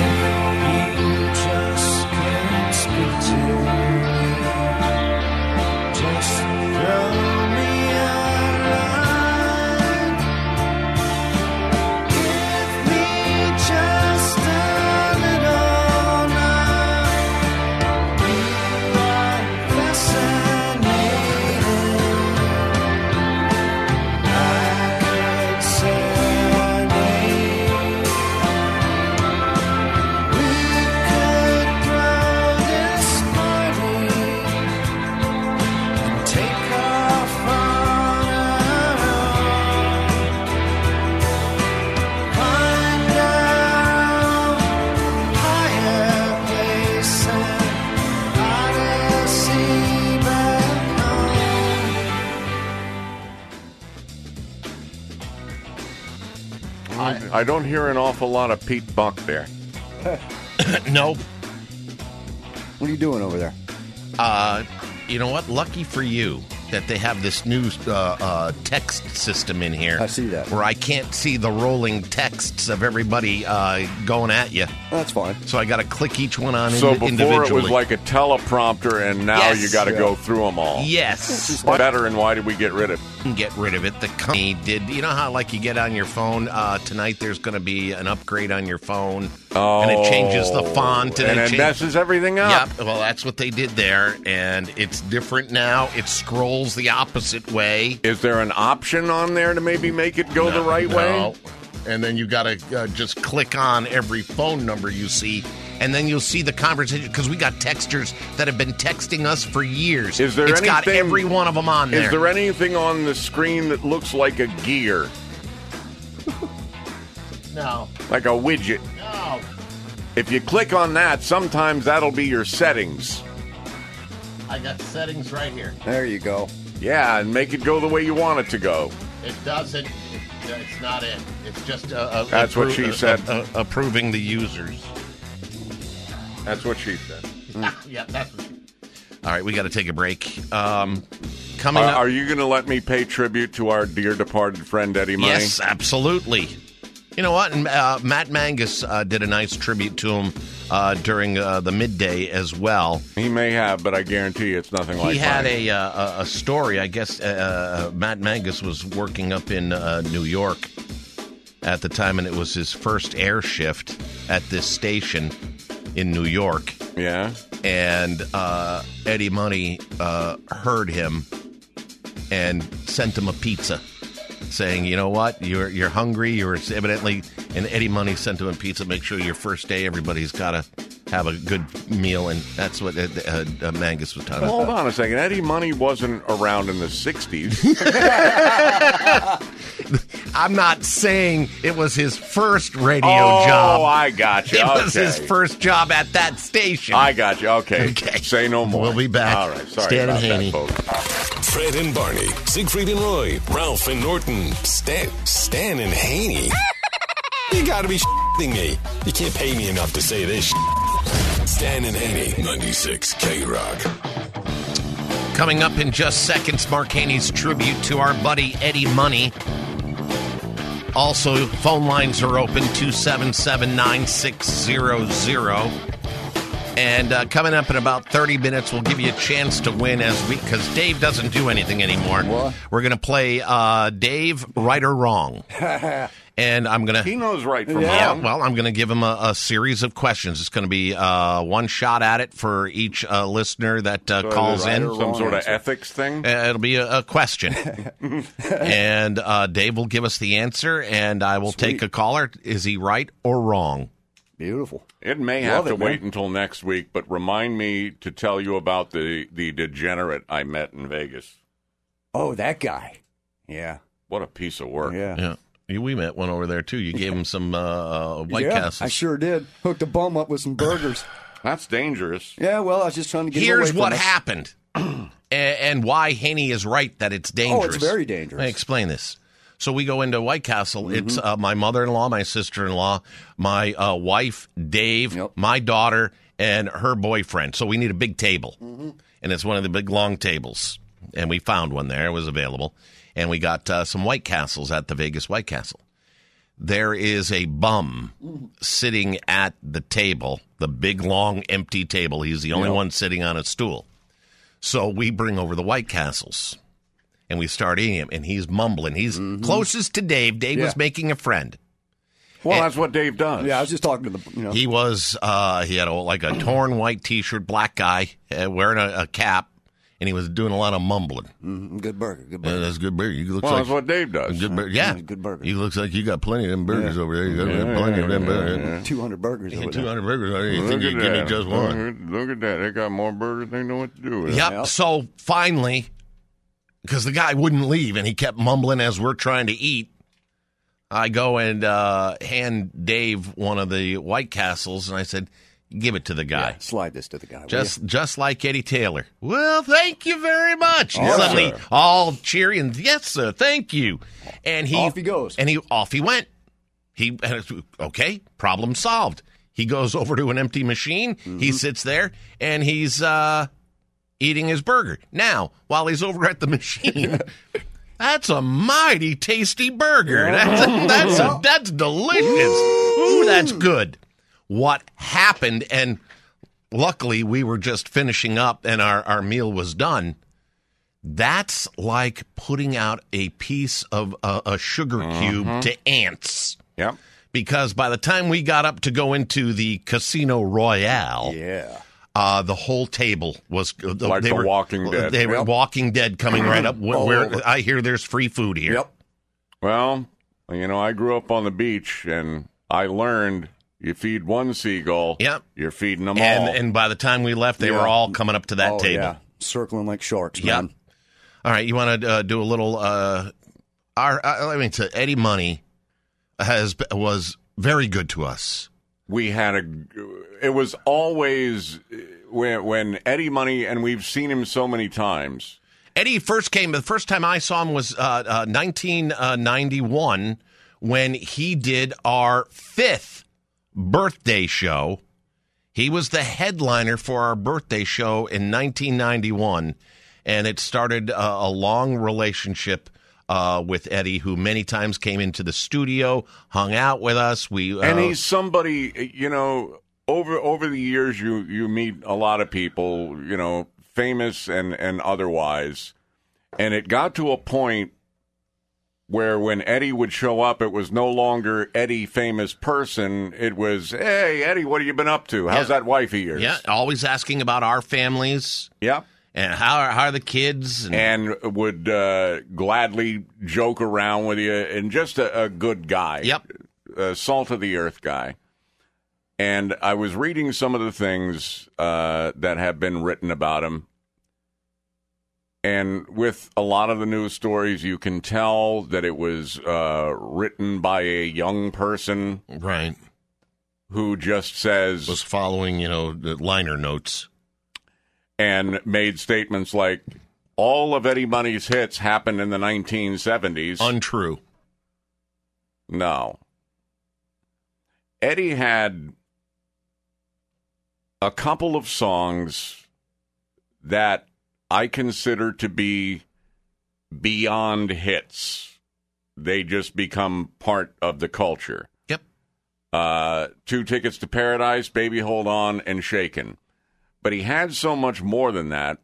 I don't hear an awful lot of Pete Buck there. Nope. What are you doing over there? Uh, you know what? Lucky for you. that they have this new uh, uh, text system in here. I see that. Where I can't see the rolling texts of everybody uh, going at you. That's fine. So I got to click each one on So in- before individually. it was like a teleprompter, and now Yes. you got to Yeah. go through them all. Yes. Better, and why did we get rid of it? Get rid of it. The company did. You know how like you get on your phone uh, tonight? There's going to be an upgrade on your phone, Oh, and it changes the font, and, and it it cha- messes everything up. Yep. Well, that's what they did there, and it's different now. It scrolls the opposite way. Is there an option on there to maybe make it go the right No. way? And then you got to uh, just click on every phone number you see, and then you'll see the conversation, because we got texters that have been texting us for years. Is there It's got anything- every one of them on there. Is there anything on the screen that looks like a gear, No. like a widget? No. If you click on that, sometimes that'll be your settings. I got settings right here. There you go. Yeah, and make it go the way you want it to go. It doesn't. It's not it. It's just uh, uh, That's what she uh, said. Uh, uh, approving the users. That's what she said. Yeah, that's what she All right, we got to take a break. Um, coming Uh, up. are you going to let me pay tribute to our dear departed friend Eddie Money? Yes, absolutely. You know what? And uh, Matt Mangus uh, did a nice tribute to him uh, during uh, the midday as well. He may have, but I guarantee you it's nothing like He had mine. a, uh, a story. I guess uh, Matt Mangus was working up in uh, New York at the time, and it was his first air shift at this station in New York. Yeah. And uh, Eddie Money uh, heard him and sent him a pizza, saying, you know what, you're you're hungry, you're evidently, and Eddie Money sent him a pizza, make sure your first day everybody's got to have a good meal, and that's what uh, uh, Mangus was talking Well, about. hold on a second. Eddie Money wasn't around in the sixties. I'm not saying it was his first radio oh, job. I got you. It okay. was his first job at that station. I got you. Okay. Okay. Say no more. We'll be back. All right. Sorry Stan about and Haney. that, folks. Fred and Barney, Siegfried and Roy, Ralph and Norton, Stan, Stan and Haney. You gotta be shitting me. You can't pay me enough to say this shit. Stan and Haney, ninety-six K-Rock. Coming up in just seconds, Mark Haney's tribute to our buddy Eddie Money. Also, phone lines are open, two seven seven, nine six zero zero. And uh, coming up in about thirty minutes, we'll give you a chance to win as we, because Dave doesn't do anything anymore. What? We're going to play uh, Dave, right or wrong. And I'm going to... He knows right from Yeah, wrong. well, I'm going to give him a, a series of questions. It's going to be uh, one shot at it for each uh, listener that uh, So is it calls right in. or Some sort of ethics thing? Uh, it'll be a, a question. And uh, Dave will give us the answer, and I will Sweet. take a caller. Is he right or wrong? Beautiful. It may Love have to it, man. wait until next week, but remind me to tell you about the, the degenerate I met in Vegas. Oh, that guy. Yeah. What a piece of work. Yeah. Yeah. We met one over there, too. You gave him some uh, White yeah, Castles. I sure did. Hooked a bum up with some burgers. That's dangerous. Yeah, well, I was just trying to get him Here's away from what us. happened and, and why Haney is right that it's dangerous. Oh, it's very dangerous. Let me explain this. So we go into White Castle. Mm-hmm. It's uh, my mother-in-law, my sister-in-law, my uh, wife, Dave, Yep. my daughter, and her boyfriend. So we need a big table. Mm-hmm. And it's one of the big long tables. And we found one there. It was available. And we got uh, some White Castles at the Vegas White Castle. There is a bum sitting at the table, the big, long, empty table. He's the only Yep. one sitting on a stool. So we bring over the White Castles, and we start eating him, and he's mumbling. He's closest to Dave. Dave Yeah. was making a friend. Well, And- that's what Dave does. Yeah, I was just talking to the, you know. He was, uh, he had a, like a torn white T-shirt, black guy, uh, wearing a, a cap, and he was doing a lot of mumbling. Mhm, good burger, good Uh, burger. that's a good burger. You look Well, like that's what Dave does. good burger. Yeah, Yeah, good burger. You looks like you got plenty of them burgers Yeah. over there. You got Yeah, plenty of them yeah, burgers. yeah, yeah. two hundred burgers over Two there. hundred burgers. You Look think you at give me that. just one? Look at- Look at that. They got more burgers. They know what to do with it. Yep. Yep. So finally, because the guy wouldn't leave and he kept mumbling as we're trying to eat, I go and uh, hand Dave one of the White Castles, and I said, "Give it to the guy." Yeah, slide this to the guy. will Just you? just like Eddie Taylor. Well, thank you very much. And Yes, suddenly, sir. all cheery and yes, sir, thank you. And he Off he goes. And he off he went. He and it's, okay, problem solved. He goes over to an empty machine. Mm-hmm. He sits there and he's uh, eating his burger. Now, while he's over at the machine, that's a mighty tasty burger. That's that's a, that's delicious. Ooh, that's good. What happened, and luckily we were just finishing up and our, our meal was done. That's like putting out a piece of uh, a sugar cube Mhm. to ants. Yep. Because by the time we got up to go into the Casino Royale, yeah, uh, the whole table was uh, Like they The were, Walking Dead. They were Yep. Walking Dead coming right up. Where, All where over. I hear there's free food here. Yep. Well, you know, I grew up on the beach, and I learned you feed one seagull, yep. you're feeding them And all. and by the time we left, they Yeah. were all coming up to that Oh, table. yeah. Circling like sharks, Yep. man. All right, you want to uh, do a little? Uh, our, uh, I mean, to Eddie Money has was very good to us. We had a. It was always when when Eddie Money, and we've seen him so many times. Eddie first came. The first time I saw him was uh, uh, nineteen ninety-one when he did our fifth birthday show. He was the headliner for our birthday show in nineteen ninety-one, and it started uh, a long relationship uh, with Eddie, who many times came into the studio, hung out with us. We uh, And he's somebody, you know, over over the years, you you meet a lot of people, you know, famous and, and otherwise. And it got to a point where when Eddie would show up, it was no longer Eddie, famous person. It was, hey, Eddie, what have you been up to? How's Yeah. that wife of yours? yeah, always asking about our families. Yep. And how are, how are the kids? And, And would uh, gladly joke around with you, and just a, a good guy. Yep. A salt of the earth guy. And I was reading some of the things uh, that have been written about him. And with a lot of the news stories, you can tell that it was uh, written by a young person. Right. Who just says. Was following, you know, the liner notes. And made statements like, all of Eddie Money's hits happened in the nineteen seventies. Untrue. No. Eddie had a couple of songs that I consider to be beyond hits. They just become part of the culture. Yep. Uh, Two Tickets to Paradise, Baby Hold On, and Shakin'. But he had so much more than that.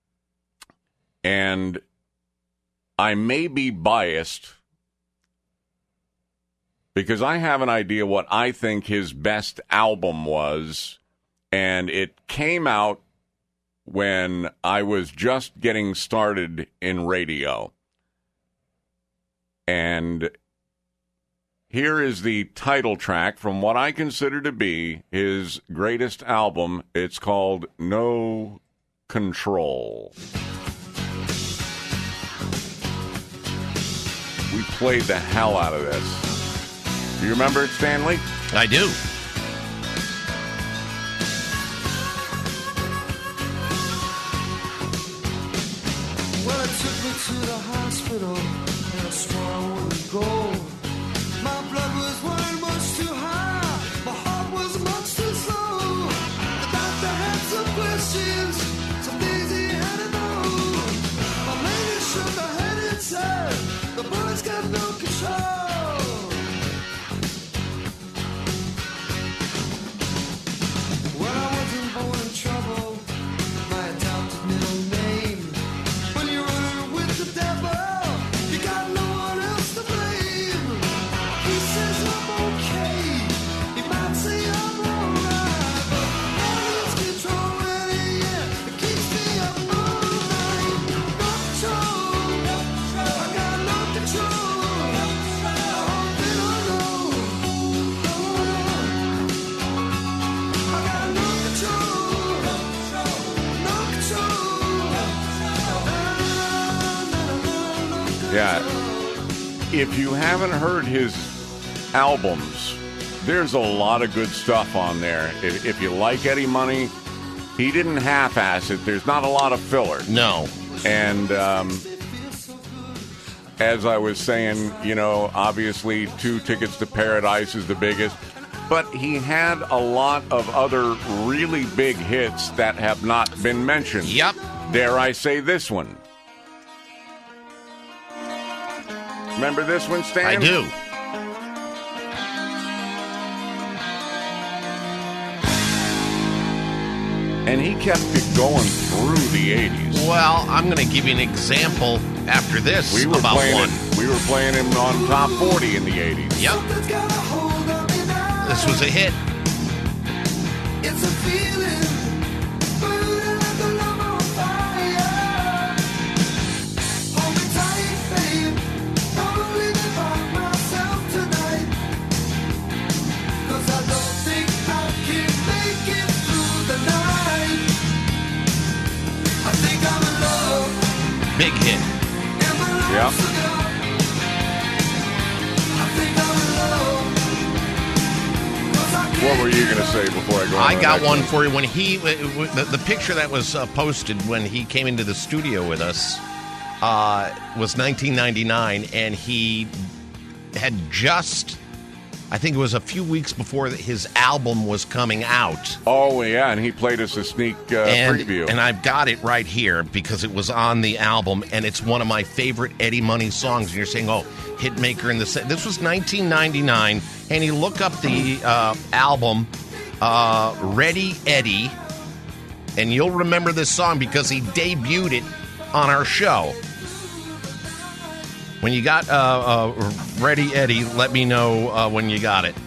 And I may be biased because I have an idea what I think his best album was. And it came out when I was just getting started in radio. And here is the title track from what I consider to be his greatest album. It's called No Control. We played the hell out of this. Do you remember it, Stanley? I do. Well, it took me to the hospital, and I swore I wouldn't go. My blood was running much too high, my heart was much too slow. The doctor had some questions, some things he had to know. My lady shook her head and said, the boy's got no control. Well, I wasn't born in trouble, my adopted middle name. When you're running with the devil, you got no one else to blame. He says I'm okay, he might say I'm alright, but I lose control when he yeah, it keeps me up all night. No control, I got no control. I hope they don't know. I got no control, no control. Yeah. If you haven't heard his albums, there's a lot of good stuff on there. If, if you like Eddie Money, he didn't half-ass it. There's not a lot of filler. No. And um, as I was saying, you know, obviously Two Tickets to Paradise is the biggest. but he had a lot of other really big hits that have not been mentioned. Yep. Dare I say this one? Remember this one, Stan? I do. And he kept it going through the eighties. Well, I'm going to give you an example after this We were about playing one. it, we were playing him on top forty in the eighties. Yep. This was a hit. It's a feeling, burning like the love on fire. Hold me tight, babe. Don't leave me by myself tonight. 'Cause I don't think I can make it through the night. I think I'm in love. Big hit. Yeah. I think I'm in love. 'Cause I What were you going to say before I go on I to the got next one for you. When he, w- w- the, the picture that was uh, posted when he came into the studio with us uh, was nineteen ninety-nine, and he had just, I think it was a few weeks before his album was coming out. Oh, yeah, and he played us a sneak uh, and, preview. and I've got it right here because it was on the album, and it's one of my favorite Eddie Money songs. And you're saying, oh, hit maker in the set. This was nineteen ninety-nine, and you look up the uh, album, uh, Ready Eddie, and you'll remember this song because he debuted it on our show. When you got uh, uh, Ready Eddie, let me know uh, when you got it.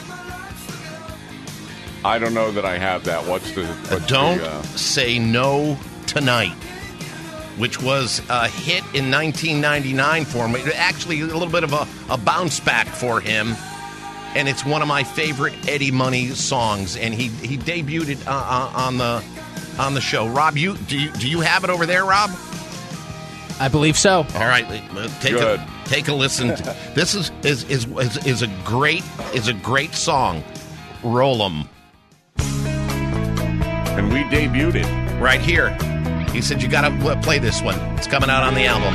I don't know that I have that. What's the... What's Don't the, uh, Say No Tonight, which was a hit in nineteen ninety-nine for him. Actually, a little bit of a, a bounce back for him. And it's one of my favorite Eddie Money songs. And he, he debuted it uh, uh, on the on the show. Rob, you do you do you have it over there, Rob? I believe so. All right, uh, take Good. a take a listen. To, this is is, is is is a great is a great song. Roll 'em. and we debuted it. Right here. He said, you got to play this one. It's coming out on the album.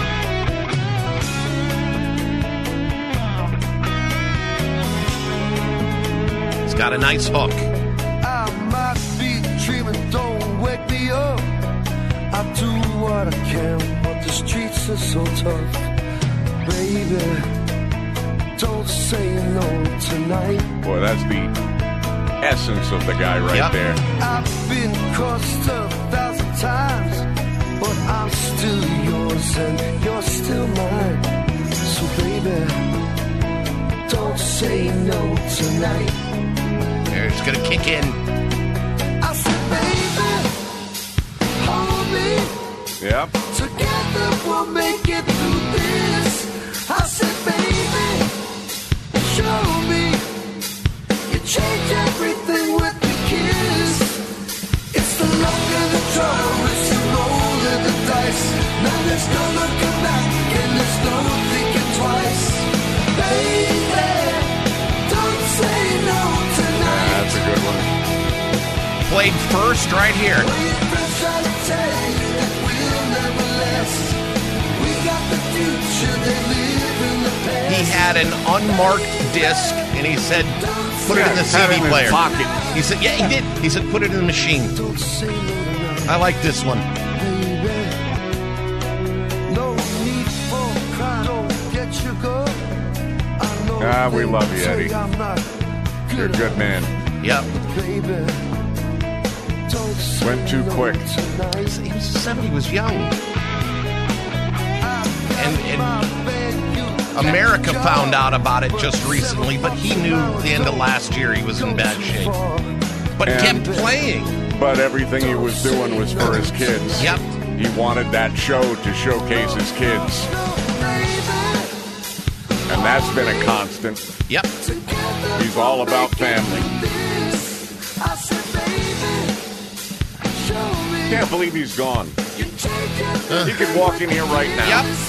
It's got a nice hook. I might be dreaming, don't wake me up. I do what I can, but the streets are so tough. Baby, don't say no tonight. Boy, that's the essence of the guy right Yep. there. I've been crossed a thousand times, but I'm still yours and you're still mine. So baby, don't say no tonight. There, it's going to kick in. I said, baby, hold me. Yep. Together we'll make it through this. I said, baby, show me. You change everything with the kiss. It's the luck of the draw, it's the roll of the dice. Now there's no looking back and there's no thinking twice. Baby, don't say no tonight. That's a good one. Played first right here. Well, your friends try to tell you that we'll never last. We got the future, they live in the past. He had an unmarked disc, and he said, put it in the C Had it D in his player. pocket. He said, yeah, he did. He said, put it in the machine. Don't say no tonight. I like this one. No need for crying, don't get your go. I know Ah, we they love you, say Eddie. I'm not You're a good man. Yep. baby. Don't say Went too no quick. tonight. He was seven. He was young. And, and America found out about it just recently, but he knew at the end of last year he was in bad shape. But And- kept playing. But everything he was doing was for his kids. Yep. He wanted that show to showcase his kids. And that's been a constant. Yep. He's all about family. Can't believe he's gone. He could walk in here right now. Yep.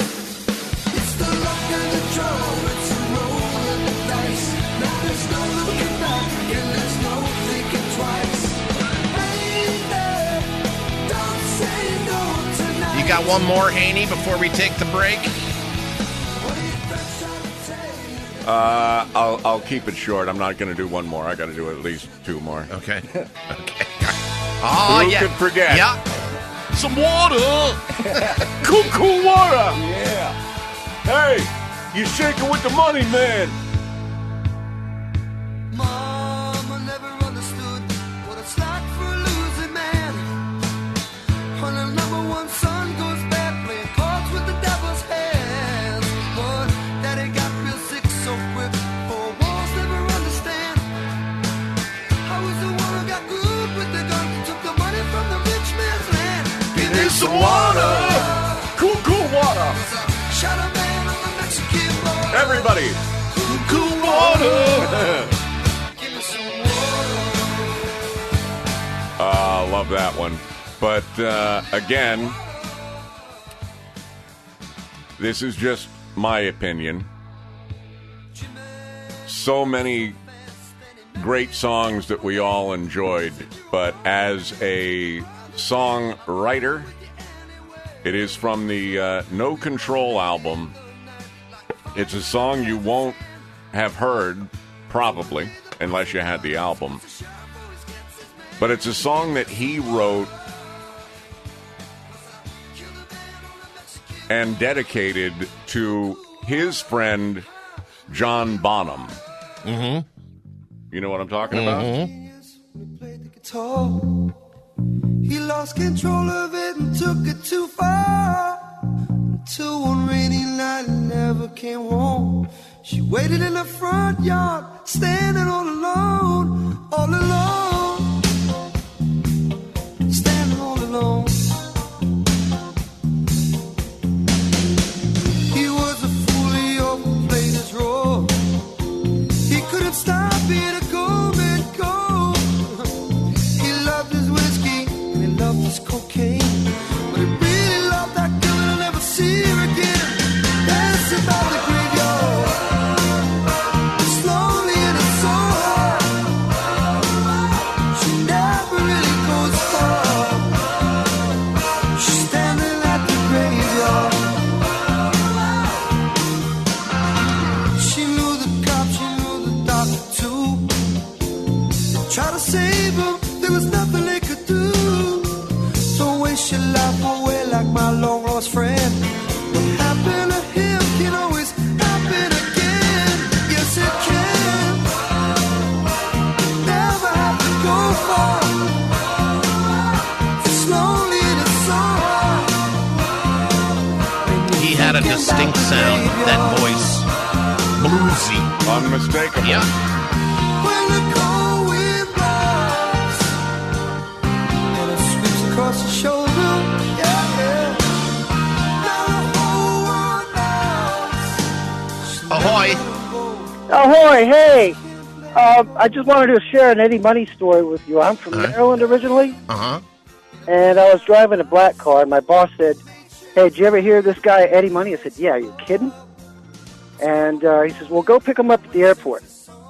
You got one more, Haney, before we take the break? Uh, I'll I'll keep it short. I'm not going to do one more. I got to do at least two more. Okay. Okay. Oh, Who yeah. could forget? Yeah. Some water. Cool, cool water. Yeah. Hey, you shaking with the money, man. Mama never understood what it's like for a losing man. When the number one son goes bad, playing cards with the devil's hands. But daddy got real sick so quick, four walls never understand. I was the one who got good with the gun, took the money from the rich man's land. Give me some water. Cool, cool water. Shot a man on the Mexican border. Everybody. Cool, cool water. Give me some water. Uh, love that one. But uh, again, this is just my opinion. So many great songs that we all enjoyed, but as a songwriter, it is from the uh, No Control album. It's a song you won't have heard, probably, unless you had the album. But it's a song that he wrote and dedicated to his friend John Bonham. Mm-hmm. You know what I'm talking Mm-hmm. Guitar. He lost control of it and took it too far. Until one rainy night he never came home. She waited in the front yard, standing all alone, all alone, standing all alone. He was a fool, he overplayed his role. He couldn't stop being a go, man, go. He loved his whiskey and he loved his cocaine, but he really loved that girl and I'll never see her again. That's about the graveyard. It's lonely and it's so hard. She never really goes far. She's standing at the graveyard. She knew the cop, she knew the doctor too. They tried to save him, there was nothing they could do. Don't waste your life away like my long lost friend. What happened to him can always happen again. Yes, it can. Never have to go far. It's lonely and it's so hard. He had a distinct sound, that voice. Bluesy. Unmistakable. Yeah. When the cold wind blows and it sweeps across your shoulder, yeah, yeah. Now the whole world knows. Ahoy. Ahoy, hey. Uh, I just wanted to share an Eddie Money story with you. I'm from Uh-huh. Maryland originally, Uh-huh. and I was driving a black car, and my boss said, hey, did you ever hear this guy, Eddie Money? I said, yeah, are you kidding? And uh, he says, well, go pick him up at the airport.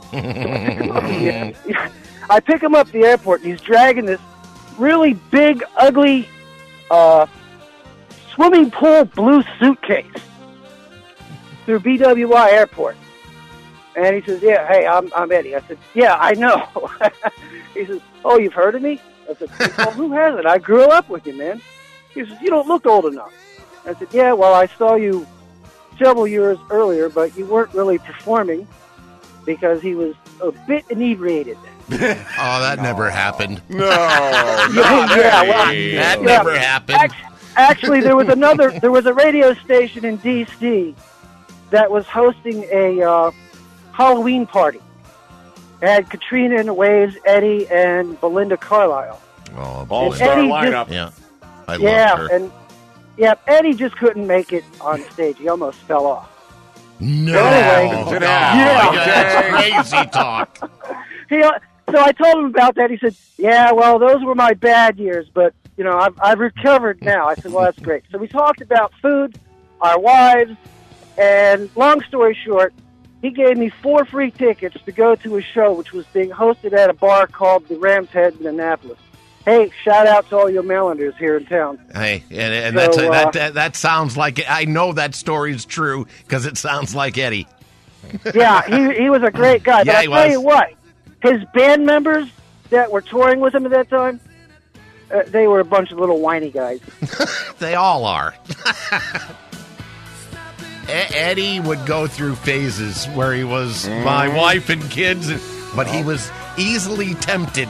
I pick him up at the airport, and he's dragging this really big, ugly uh, swimming pool blue suitcase through B W I Airport. And he says, yeah, hey, I'm, I'm Eddie. I said, yeah, I know. He says, oh, you've heard of me? I said, well, who hasn't? I grew up with you, man. He says, you don't look old enough. I said, yeah, well, I saw you several years earlier, but you weren't really performing because he was a bit inebriated. Oh, that never happened. No, yeah, not yeah, well, Eddie. That yeah. never happened. Act- Actually, there was another, there was a radio station in D C that was hosting a uh, Halloween party. It had Katrina in the Waves, Eddie, and Belinda Carlisle. Oh, All-star Eddie lineup. just- yeah. I yeah, loved her. and yeah, Eddie just couldn't make it on stage. He almost fell off. No. Anyway, Sit Yeah. down. That's crazy talk. He, uh, so I told him about that. He said, yeah, well, those were my bad years, but, you know, I've, I've recovered now. I said, well, that's great. So we talked about food, our wives, and long story short, he gave me four free tickets to go to a show which was being hosted at a bar called the Ram's Head in Annapolis. Hey, shout out to all your Marylanders here in town. Hey, and, and So, that's, uh, that, that that sounds like I know that story's true because it sounds like Eddie. Yeah, he he was a great guy. Yeah, but he I'll tell was. you what, his band members that were touring with him at that time, uh, they were a bunch of little whiny guys. They all are. E- Eddie would go through phases where he was my wife and kids, and- but he was easily tempted.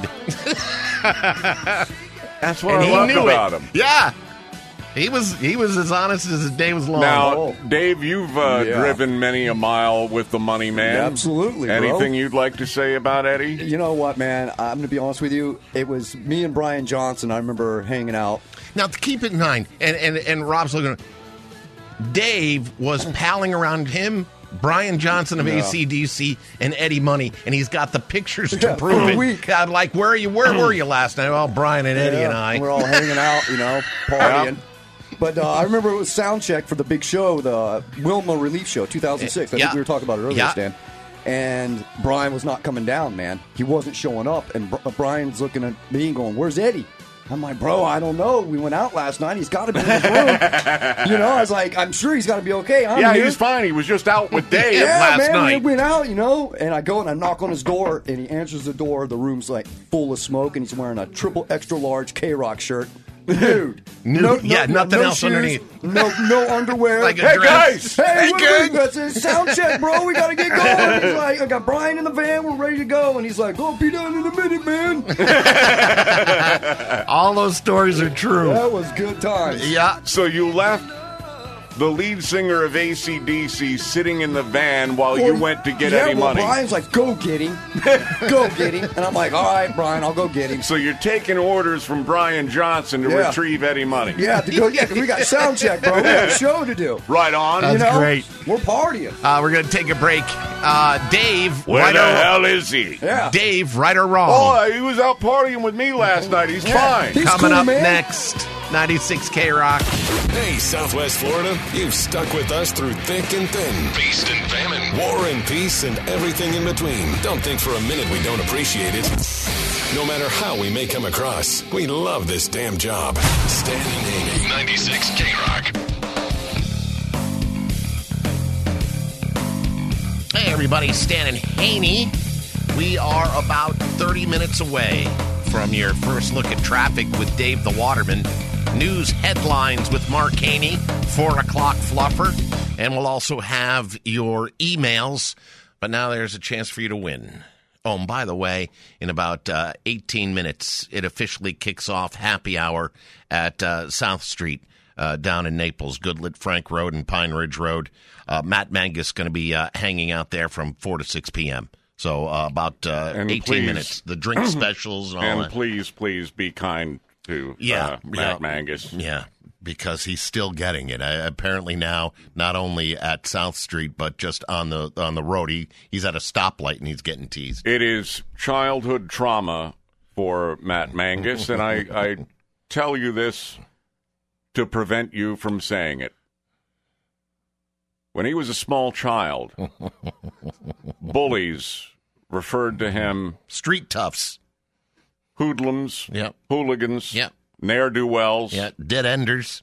That's what And I he love knew about it. him. Yeah. He was he was as honest as his day was long. Now, Dave, you've uh, Yeah. driven many a mile with the Money Man. Absolutely, bro. Anything you'd like to say about Eddie? You know what, man? I'm going to be honest with you. It was me and Brian Johnson. I remember hanging out. Now, keep in mind, and, and, and Rob's looking, Dave was palling around him, Brian Johnson of Yeah. A C D C, and Eddie Money, and he's got the pictures to Yeah, for prove a it. week. I'm like, where are you? Where were you last night? Well, Brian and Eddie Yeah, and I. We're all hanging out, you know, partying. But uh, I remember it was sound check for the big show, the Wilma Relief Show, two thousand six. I Yeah. think we were talking about it earlier, Yeah. Stan. And Brian was not coming down, man. He wasn't showing up. And Br- Brian's looking at me and going, "Where's Eddie?" I'm like, "Bro, I don't know. We went out last night. He's got to be in his room." You know, I was like, "I'm sure he's got to be okay." I'm yeah, here. he's fine. He was just out with Dave Yeah, last man, night. we went out, you know, and I go and I knock on his door, and he answers the door. The room's like full of smoke, and he's wearing a triple extra large K-Rock shirt. Dude, Nude. Yeah, nothing else shoes, underneath. No, no underwear. Like a Hey, dress. guys! Hey, Hey, what- gang! that's a sound check, bro. We gotta get going. He's like, I got Brian in the van. We're ready to go. And he's like, "I'll be done in a minute, man." All those stories are true. That was good times. Yeah. So you left the lead singer of A C D C sitting in the van while you Well, went to get yeah, Eddie well, Money. Brian's like, "Go get him, go get him," and I'm like, "All right, Brian, I'll go get him." So you're taking orders from Brian Johnson to Yeah. retrieve Eddie Money. Yeah, to go, yeah, 'cause we got sound check, bro. We got a show to do. Right on. You That's know, great. We're partying. Uh, we're going to take a break. Uh, Dave, Where right the or, hell is he? Yeah. Dave, right or wrong? Oh, he was out partying with me last night. He's Yeah. fine. He's Coming cool, up man. next, ninety-six K Rock. Hey, Southwest Florida, you've stuck with us through thick and thin. Feast and famine. War and peace and everything in between. Don't think for a minute we don't appreciate it. No matter how we may come across, we love this damn job. Stan and Haney, ninety-six K Rock. Hey, everybody, Stan and Haney. We are about thirty minutes away from your first look at traffic with Dave the Waterman. News headlines with Mark Haney, four o'clock fluffer. And we'll also have your emails. But now there's a chance for you to win. Oh, and by the way, in about uh, eighteen minutes, it officially kicks off happy hour at uh, South Street uh, down in Naples, Goodlet Frank Road and Pine Ridge Road. Uh, Matt Mangus is going to be uh, hanging out there from four to six p.m. So uh, about uh, And eighteen please- minutes. The drink specials and all And that. please, please be kind to Yeah, uh, Matt yeah. Mangus. Yeah, because he's still getting it. Uh, apparently now, not only at South Street, but just on the on the road. He he's at a stoplight and he's getting teased. It is childhood trauma for Matt Mangus, and I, I tell you this to prevent you from saying it. When he was a small child, bullies referred to him Street toughs, hoodlums, Yep. hooligans, Yep. ne'er-do-wells, yeah, dead enders.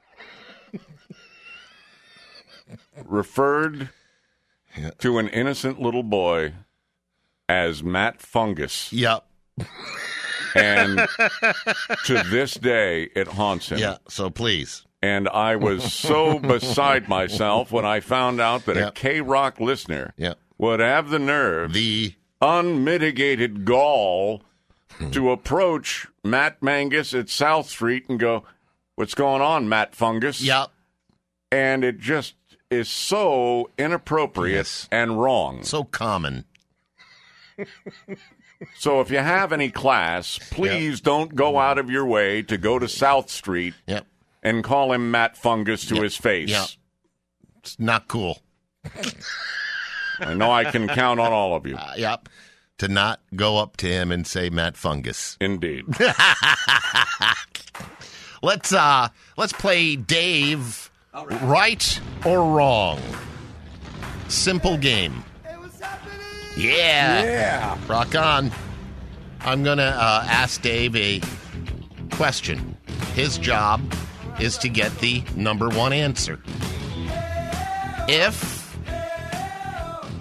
referred to an innocent little boy as Matt Fungus. Yep. And to this day, it haunts him. Yeah. So please. And I was so beside myself when I found out that a Yep. K-Rock listener Yep. would have the nerve, The unmitigated gall, to approach Matt Mangus at South Street and go, "What's going on, Matt Fungus?" Yep. And it just is so inappropriate Yes. and wrong. So common. So if you have any class, please don't go out of your way to go to South Street Yep. and call him Matt Fungus to Yep. his face. Yep. It's not cool. I know I can count on all of you. Uh, yep. To not go up to him and say Matt Fungus. Indeed. Let's uh let's play Dave right or wrong. Simple game. Yeah. Yeah. Rock on. I'm going to uh, ask Dave a question. His job is to get the number one answer. If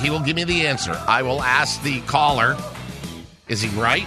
He will give me the answer. I will ask the caller, is he right?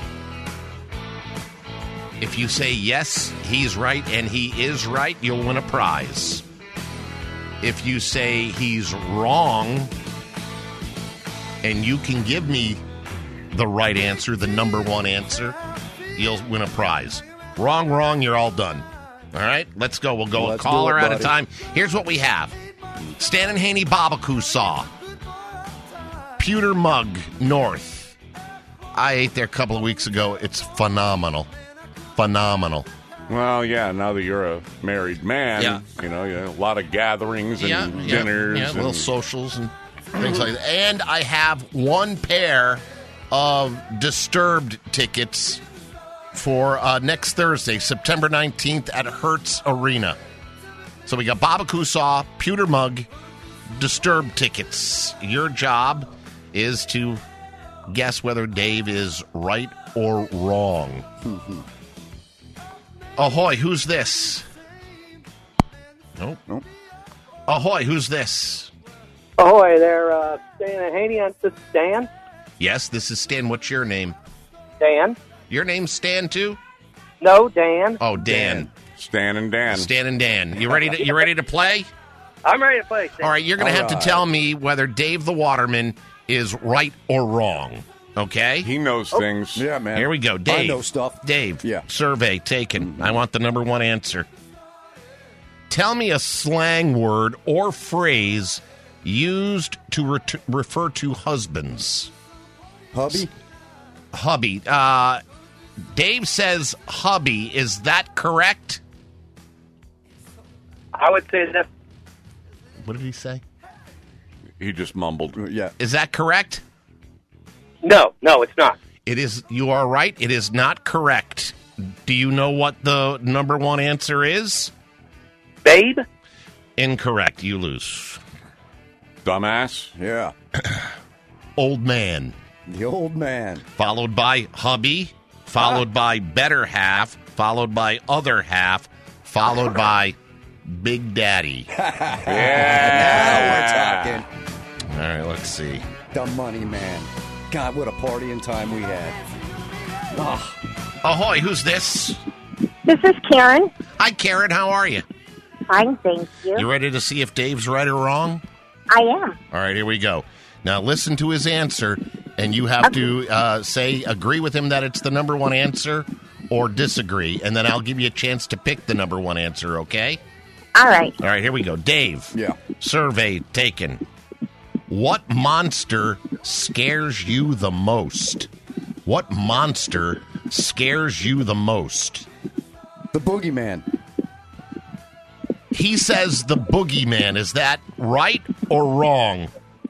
If you say yes, he's right, and he is right, you'll win a prize. If you say he's wrong, and you can give me the right answer, the number one answer, you'll win a prize. Wrong, wrong, you're all done. All right, let's go. We'll go Let's a caller do it, at a buddy. time. Here's what we have. Stan and Haney Barbecue Saw. Pewter Mug North. I ate there a couple of weeks ago. It's phenomenal. Phenomenal. Well, yeah, now that you're a married man, Yeah. you know, you know, a lot of gatherings and Yeah, yeah, dinners. yeah, and little socials and things like that. And I have one pair of Disturbed tickets for uh, next Thursday, September nineteenth at Hertz Arena. So we got Barbecue Saw, Pewter Mug, Disturbed tickets. Your job is to guess whether Dave is right or wrong. Ahoy, who's this? Nope. Nope. Ahoy, who's this? Ahoy there, uh, Stan and Haney. On this is Dan. Yes, this is Stan. What's your name? Dan. Your name's Stan too? No, Dan. Oh, Dan. Stan and Dan. Stan and Dan. You ready to you ready to play? I'm ready to play. Stan. All right, you're going to All have right. to tell me whether Dave the Waterman is right or wrong. Okay? He knows things. Yeah, man. Here we go. Dave. I know stuff. Dave. Yeah. Survey taken. I want the number one answer. Tell me a slang word or phrase used to re- refer to husbands. Hubby? Hubby. Uh, Dave says hubby. Is that correct? I would say that. What did he say? He just mumbled. Yeah. Is that correct? No, no, it's not. It is. You are right. It is not correct. Do you know what the number one answer is? Babe? Incorrect. You lose. Dumbass. Yeah. Old man. The old man. Followed by hubby. Followed by better half. Followed by other half. Followed by Big Daddy. Now we're talking. All right. Let's see. The money man. God, what a party and time we had. Oh, Ahoy. Who's this? This is Karen. Hi, Karen. How are you? Fine, thank you. You ready to see if Dave's right or wrong? I am. All right, here we go. Now listen to his answer, and you have to uh, say agree with him that it's the number one answer or disagree, and then I'll give you a chance to pick the number one answer, okay? All right. All right, here we go. Dave. Yeah. Survey taken. What monster scares you the most? What monster scares you the most? the boogeyman. He says the boogeyman. Is that right or wrong?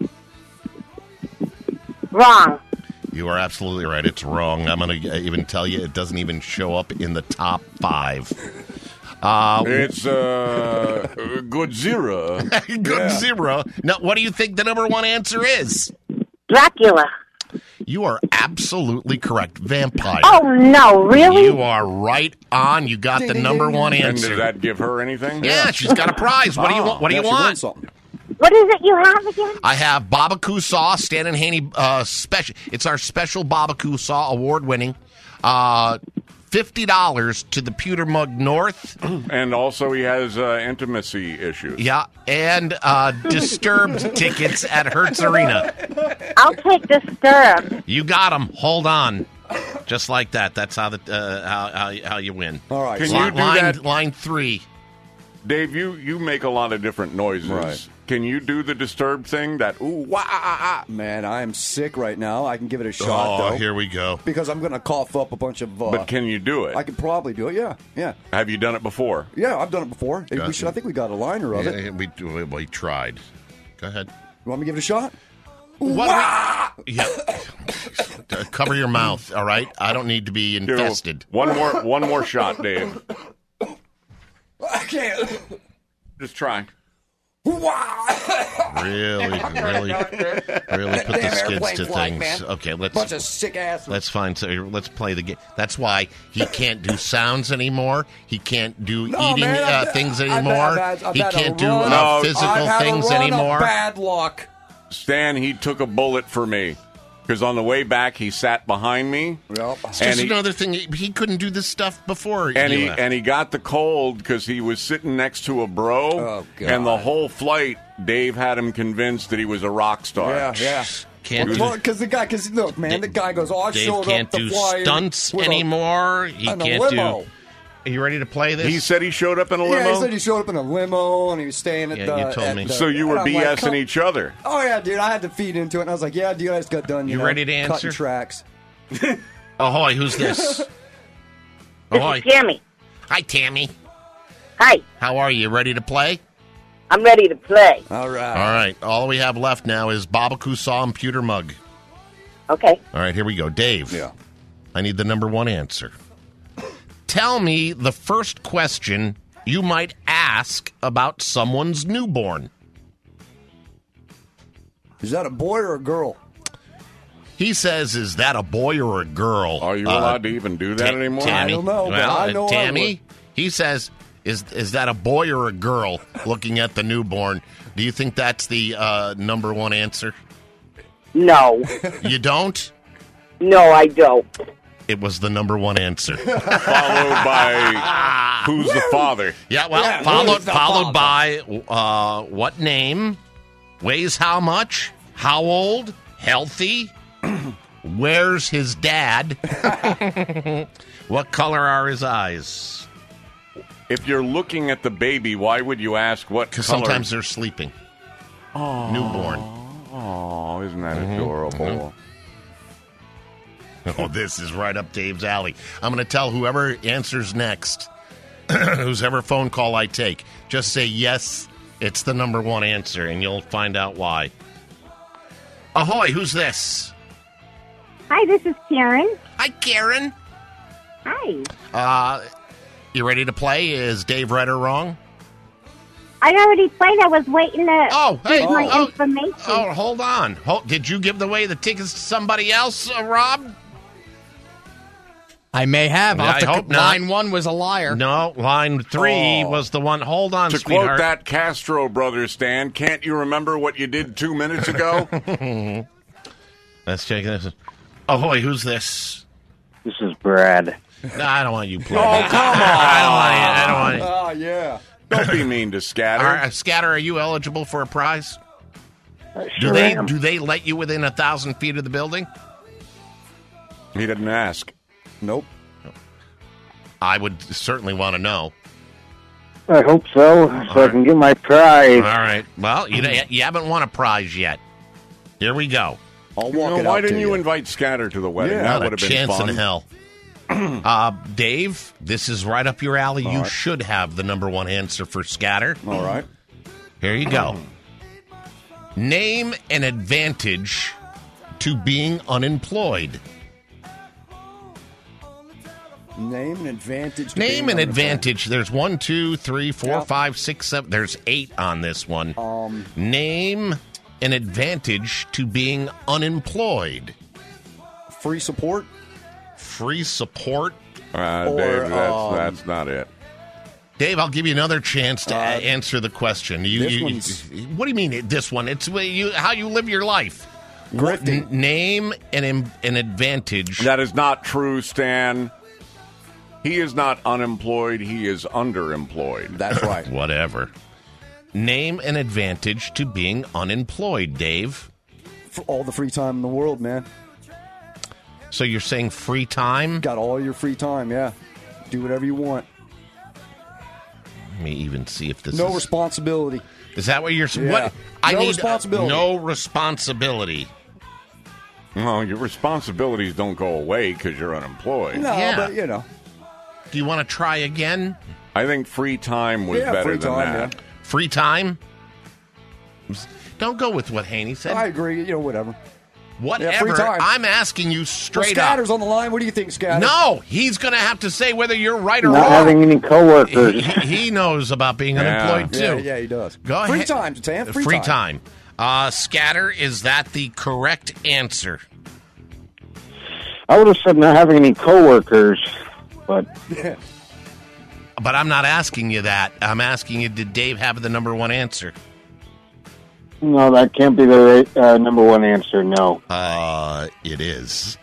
Wrong. You are absolutely right. It's wrong. I'm going to even tell you it doesn't even show up in the top five. Uh, it's uh, Godzilla. Godzilla. Now, what do you think the number one answer is? Dracula. You are absolutely correct. Vampire. Oh, no, really? You are right on. You got the number one And answer. did that give her anything? Yeah, she's got a prize. What do you want? What do you want? What is it you have again? I have barbecue sauce, Stan and Haney uh, special. It's our special barbecue sauce, award winning. Uh, Fifty dollars to the Pewter Mug North, and also he has uh, intimacy issues. Yeah, and uh, Disturbed tickets at Hertz Arena. I'll take Disturbed. You got them. Hold on, just like that. That's how the uh, how, how how you win. All right, Can line, you do line, that? line three. Dave, you, you make a lot of different noises. Right. Can you do the Disturbed thing? That ooh wah ah, ah. Man, I am sick right now. I can give it a shot, Oh, though. here we go. Because I'm going to cough up a bunch of... Uh, But can you do it? I could probably do it, yeah. Yeah, Have you done it before? yeah. I've done it before. Got we should, I think we got a liner of it. Yeah, we, we we tried. Go ahead. You want me to give it a shot? What we- yeah. Uh, Cover your mouth, all right? I don't need to be Here, infested. One more one more shot, Dave. I can't. Just try. Really, really, really put the Damn skids airplane to flight, things. man. Okay, let's Bunch of sick ass. let's find. So let's play the game. That's why he can't do sounds anymore. He can't do No, eating man, uh, I've- things I've- anymore. I've had- I've he had a can't do run uh, of- physical I've had things a run anymore. Of bad luck. Stan, he took a bullet for me. Because on the way back, he sat behind me. Yep. It's just another thing. He, he couldn't do this stuff before. And you he left. and he got the cold because he was sitting next to a bro. Oh, God. And the whole flight, Dave had him convinced that he was a rock star. Yeah, yeah. Can't well, do- because the guy, because look, man, the guy goes, "Oh, I Dave showed can't up to do fly in stunts with a- anymore. He in a can't limo." do. Are you ready to play this? He said he showed up in a limo? Yeah, he said he showed up in a limo and he was staying at Yeah, the. you told at me. the- So you were and I'm like, BSing come- each other. Oh yeah, dude, I had to feed into it, and I was like, "Yeah, dude, I just got done." You, You know, ready to answer? Cutting tracks. Ahoy, who's this? This Ahoy. is Tammy. Hi, Tammy. Hi, How are you? Ready to play? I'm ready to play. All right. All right. All we have left now is Babaku Saw and Pewter Mug. Okay. All right, here we go. Dave. Yeah. I need the number one answer. Tell me the first question you might ask about someone's newborn. Is that a boy or a girl? He says, is that a boy or a girl? Are you Uh, allowed to even do that Ta- anymore? Tammy. I don't know, but Well, I know uh, I Tammy, he says, is is that a boy or a girl looking at the newborn? Do you think that's the uh, number one answer? No. You don't? No, I don't. It was the number one answer. Followed by who's the father? Yeah, well, Yeah, followed who's the followed father? by uh, what name, weighs how much, how old, healthy, where's his dad, what color are his eyes? If you're looking at the baby, why would you ask what Because color? sometimes they're sleeping. Newborn. Oh, isn't that adorable? Oh, this is right up Dave's alley. I'm going to tell whoever answers next, whose ever phone call I take, just say, yes, it's the number one answer, and you'll find out why. Ahoy, who's this? Hi, this is Karen. Hi, Karen. Hi. Uh, you ready to play? Is Dave right or wrong? I already played. I was waiting to Oh, hey. get my oh, information. Oh, hold on. Hold, did you give away the tickets to somebody else, uh, Rob? I may have. I'll I have to- hope not. Line one was a liar. No, line three Oh. was the one. Hold on, To sweetheart. quote that Castro brothers, Stan, can't you remember what you did two minutes ago? Let's check this. Ahoy, who's this? This is Brad. No, I don't want you playing. Oh, come on. I don't want you. I don't want you. Oh yeah. Don't be mean to Scatter. All right, Scatter, are you eligible for a prize? I Do sure they am. do they let you within a thousand feet of the building? He didn't ask. Nope. I would certainly want to know. I hope so, so I can get my prize. All right. Well, you you haven't won a prize yet. Here we go. I'll You walk know, it why out didn't to you you. invite Scatter to the wedding? Yeah. that Not would a have been chance fun. in hell. uh, Dave, this is right up your alley. You right. should have the number one answer for Scatter. All right. Here you go. Name an advantage to being unemployed. Name an advantage. to Name being an on the advantage. There's one, two, three, four, Yeah. five, six, seven. There's eight on this one. phone. Um, Name an advantage to being unemployed. free support. Free support. Uh, Or, Dave, that's, um, that's not it. Dave, I'll give you another chance to Uh, a- answer the question. You, this you- one's- what do you mean it- this one? It's where you, how you live your life. What- Grifting. n- name an im- an advantage. That is not true, Stan. He is not unemployed. He is underemployed. That's right. Whatever. Name an advantage to being unemployed, Dave. For all the free time in the world, man. So you're saying free time? Got all your free time. Yeah. Do whatever you want. Let me even see if this No is. responsibility. Is that what you're saying? Yeah. What? I No need uh, responsibility. no responsibility. No, your responsibilities don't go away because you're unemployed. No, Yeah. but you know. Do you want to try again? I think free time was Yeah, better free than time, that. Free time? Don't go with what Haney said. I agree. You know, whatever. Whatever. Yeah, free time. I'm asking you Well, straight Scatter's up. on the line. What do you think, Scatter? No, he's going to have to say whether you're right or Not wrong. having any coworkers. He, he knows about being Yeah. unemployed Yeah, too. yeah, he does. Go Free ahead. time, Sam. Free, Free time. time. Uh, Scatter, is that the correct answer? I would have said not having any coworkers, but Yeah. But I'm not asking you that. I'm asking you, did Dave have the number one answer? No, that can't be the right, uh, number one answer. No. Uh, it is.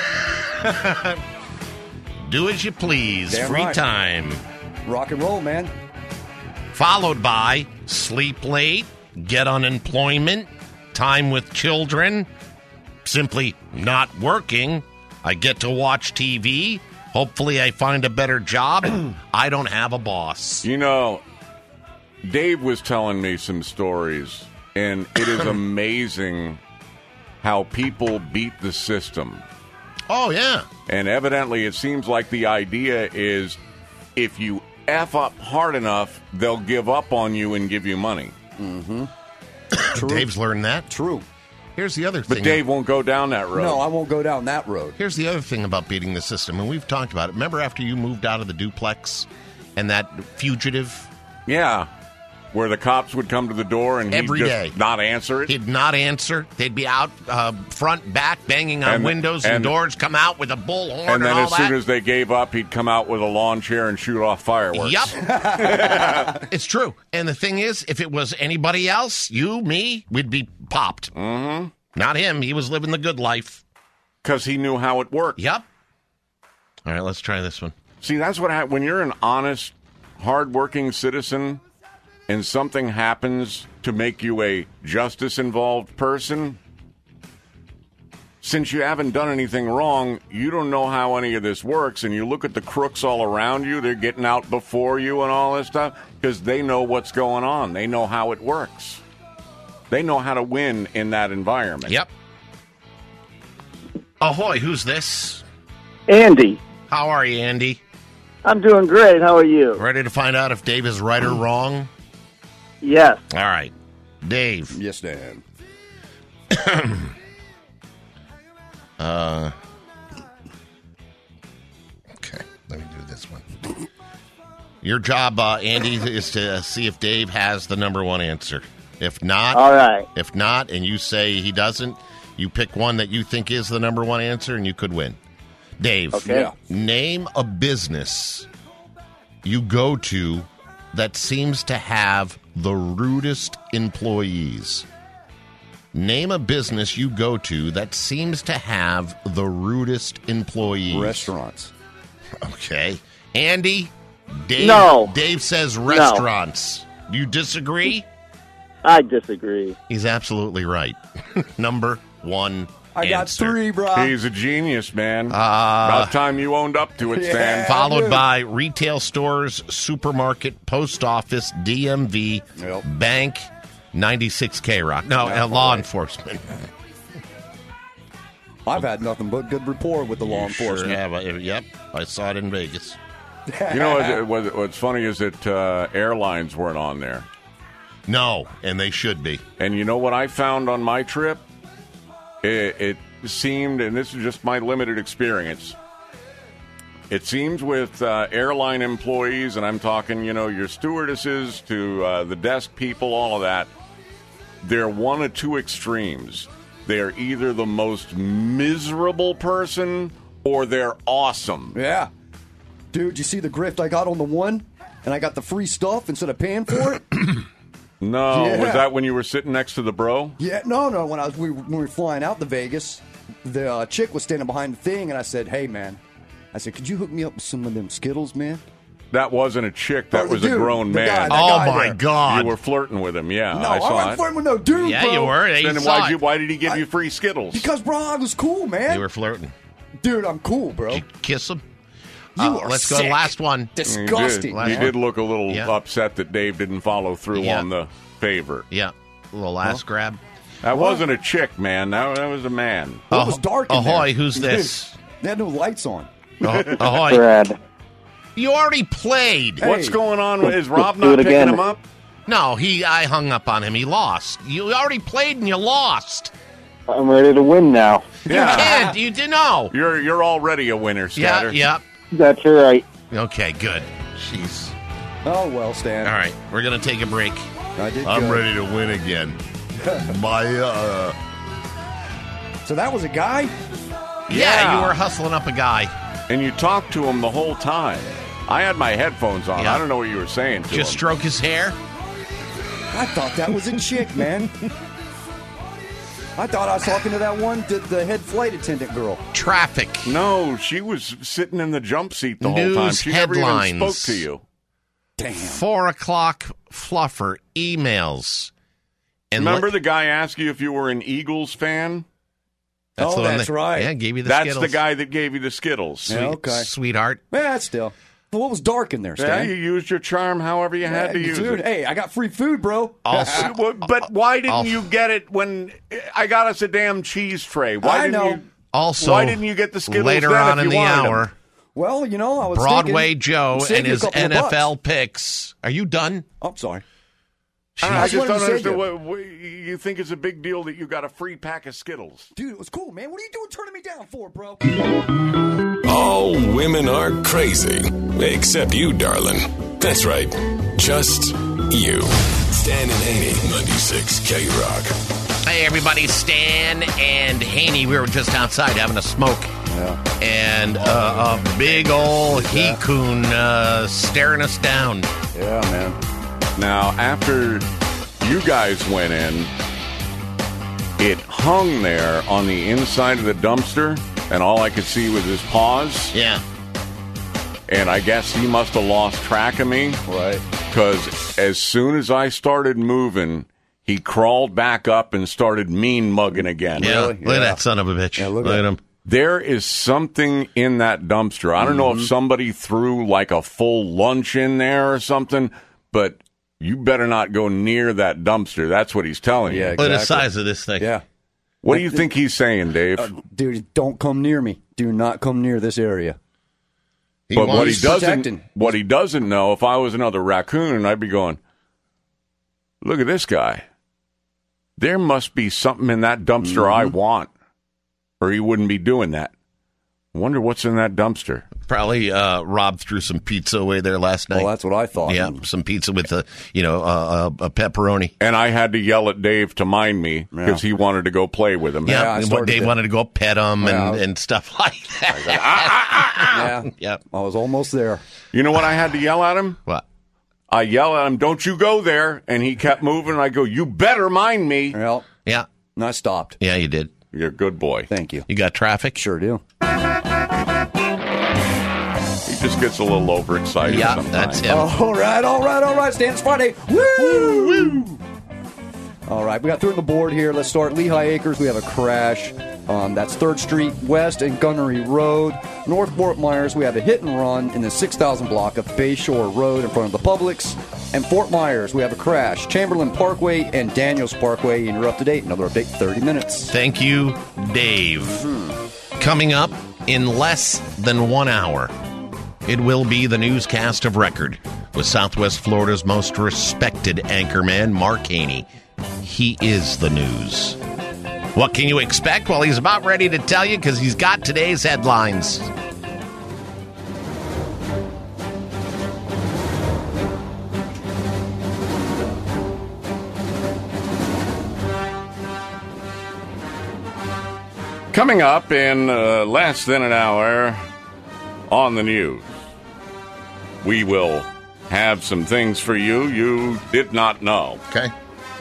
Do as you please. Damn Free right. time. Rock and roll, man. Followed by sleep late, get unemployment, time with children, simply not working. I get to watch T V. Hopefully I find a better job. I don't have a boss. You know, Dave was telling me some stories, and it is amazing how people beat the system. Oh, yeah. And evidently it seems like the idea is if you F up hard enough, they'll give up on you and give you money. Mm-hmm. Dave's learned that. True. Here's the other thing. But Dave won't go down that road. No, I won't go down that road. Here's the other thing about beating the system, and we've talked about it. Remember after you moved out of the duplex and that fugitive? Yeah. Where the cops would come to the door and he'd Every just day. not answer it. He'd not answer. They'd be out uh, front, back, banging on And- windows and, and- doors, come out with a bullhorn and, And then all as that. soon as they gave up, he'd come out with a lawn chair and shoot off fireworks. Yep. It's true. And the thing is, if it was anybody else, you, me, we'd be popped. Mm-hmm. Not him. He was living the good life. Because he knew how it worked. Yep. All right, let's try this one. See, that's what happens when you're an honest, hardworking citizen and something happens to make you a justice-involved person. Since you haven't done anything wrong, you don't know how any of this works, and you look at the crooks all around you, they're getting out before you and all this stuff, because they know what's going on. They know how it works. They know how to win in that environment. Yep. Ahoy, who's this? Andy. How are you, Andy? I'm doing great. How are you? Ready to find out if Dave is right or wrong? Yes. All right. Dave. Yes, Dan. uh, okay, let me do this one. Your job, uh, Andy, is to see if Dave has the number one answer. If not, All right. If not, and you say he doesn't, you pick one that you think is the number one answer, and you could win. Dave, Okay. Yeah. Name a business you go to that seems to have the rudest employees. Name a business you go to that seems to have the rudest employees. Restaurants. Okay. Andy, Dave, No. Dave says restaurants. Do you disagree? I disagree. He's absolutely right. Number one I got answer. three, bro. He's a genius, man. Uh, About time you owned up to it, Stan. Yeah. Followed dude. by retail stores, supermarket, post office, D M V, Yep. bank, ninety-six K Rock. No, Yeah, uh, law right. enforcement. I've had nothing but good rapport with the law You sure enforcement. have. I- Yep, I saw it in Vegas. You know what, what, what's funny is that uh, airlines weren't on there. No, and they should be. And you know what I found on my trip? It, it seemed, and this is just my limited experience, it seems with uh, airline employees, and I'm talking, you know, your stewardesses to uh, the desk people, all of that, they're one of two extremes. They're either the most miserable person or they're awesome. Yeah. Dude, you see the grift I got on the one? And I got the free stuff instead of paying for it? No, Yeah. was that when you were sitting next to the bro? Yeah, no, no. When I was we, when we were flying out to Vegas, the uh, chick was standing behind the thing, and I said, "Hey, man," I said, "Could you hook me up with some of them Skittles, man?" That wasn't a chick. That Oh, was dude, a grown the man. guy, that Oh, guy my there. God. You were flirting with him, yeah. No, I I, saw wasn't it. flirting with no dude, Yeah, bro. you were. Hey, Then you why'd saw you, it. why did he give I- you free Skittles? Because, bro, I was cool, man. You were flirting. Dude, I'm cool, bro. Did you kiss him? You Uh, are let's go sick. to last one. Disgusting. You did, you did look a little Yeah. upset that Dave didn't follow through Yeah. on the favor. Yeah, a little last grab. That What? wasn't a chick, man. That, that was a man. Well, it was dark in there. Ahoy, who's this? They had no lights on. Oh, ahoy. Brad. You already played. Hey. What's going on? Is Rob do not it picking again. him up? No, he. I hung up on him. He lost. You already played and you lost. I'm ready to win now. You can't. You did know. You're you're already a winner, Yeah, Scatter. yeah. That's right. Okay, good. Jeez. Oh, well, Stan. All right, we're gonna take a break. I did I'm good. ready to win again. My uh. So that was a guy? Yeah, Yeah. you were hustling up a guy. And you talked to him the whole time. I had my headphones on. Yeah. I don't know what you were saying to Just him. stroke his hair. I thought that was a chick, man. I thought I was talking to that one, the, the head flight attendant girl. Traffic. No, she was sitting in the jump seat the News whole time. She headlines. never even spoke to you. Damn. Four o'clock fluffer emails. And Remember let- the guy asked you if you were an Eagles fan? Oh, the one that's that- right. Yeah, gave you the That's Skittles. the guy that gave you the Skittles. Sweet, Yeah, okay. Sweetheart. Yeah, still. But what was dark in there, Yeah, Stan? you used your charm however you had to Yeah, use dude, it. hey, I got free food, bro. Also, Well, but why didn't I'll- you get it when I got us a damn cheese tray? Why I didn't know. you? also Why didn't you get the Skittles later then on if in you the wanted 'em? hour? Well, you know, I was Broadway thinking, Joe save and you a his couple of N F L bucks. picks. Are you done? I'm sorry. I, don't know, I That's just what don't he said understand to what, what you think is a big deal that you got a free pack of Skittles. Dude, it was cool, man. What are you doing turning me down for, bro? All women are crazy. Except you, darling. That's right. Just you. Stan and Haney, ninety-six K Rock. Hey, everybody, Stan and Haney. We were just outside having a smoke. Yeah. And uh, a big old Yeah. he-coon uh, staring us down. Yeah, man. Now, after you guys went in, it hung there on the inside of the dumpster, and all I could see was his paws. Yeah. And I guess he must have lost track of me. Right. Because as soon as I started moving, he crawled back up and started mean mugging again. Yeah. Really? Look at Yeah. that son of a bitch. Yeah, look look at at him. There is something in that dumpster. I don't know Mm-hmm. if somebody threw like a full lunch in there or something, but you better not go near that dumpster. That's what he's telling Yeah, you. Look at the Exactly. size of this thing. Yeah. What do you think he's saying, Dave? Uh, dude, don't come near me. Do not come near this area. He but what he wants- doesn't, protecting. what he doesn't know, if I was another raccoon, I'd be going, look at this guy. There must be something in that dumpster I Mm-hmm. want, or he wouldn't be doing that. I wonder what's in that dumpster. Probably uh, Rob threw some pizza away there last night. Well, that's what I thought. Yeah, some pizza with a you know uh, a pepperoni. And I had to yell at Dave to mind me because Yeah. he wanted to go play with him. Yeah, Yeah, I and started Dave to- wanted to go pet him and, Yeah. and stuff like that. Yeah. Yeah. I was almost there. You know what I had to yell at him? What? I yell at him, don't you go there. And he kept moving. And I go, you better mind me. Well, Yeah, and I stopped. yeah, you did. You're a good boy. Thank you. You got traffic? Sure do. He just gets a little overexcited Yeah, sometimes. that's him. All right, all right, all right. Stan, it's Friday. Woo! Woo! All right, we got through the board here. Let's start Lehigh Acres. We have a crash. Um, that's third Street West and Gunnery Road. North Fort Myers, we have a hit and run in the six thousand block of Bayshore Road in front of the Publix. And Fort Myers, we have a crash. Chamberlain Parkway and Daniels Parkway. And you're up to date. Another update, thirty minutes. Thank you, Dave. Coming up in less than one hour, it will be the newscast of record with Southwest Florida's most respected anchorman, Mark Haney. He is the news. What can you expect? Well, he's about ready to tell you because he's got today's headlines. Coming up in uh, less than an hour on the news, we will have some things for you you did not know. Okay.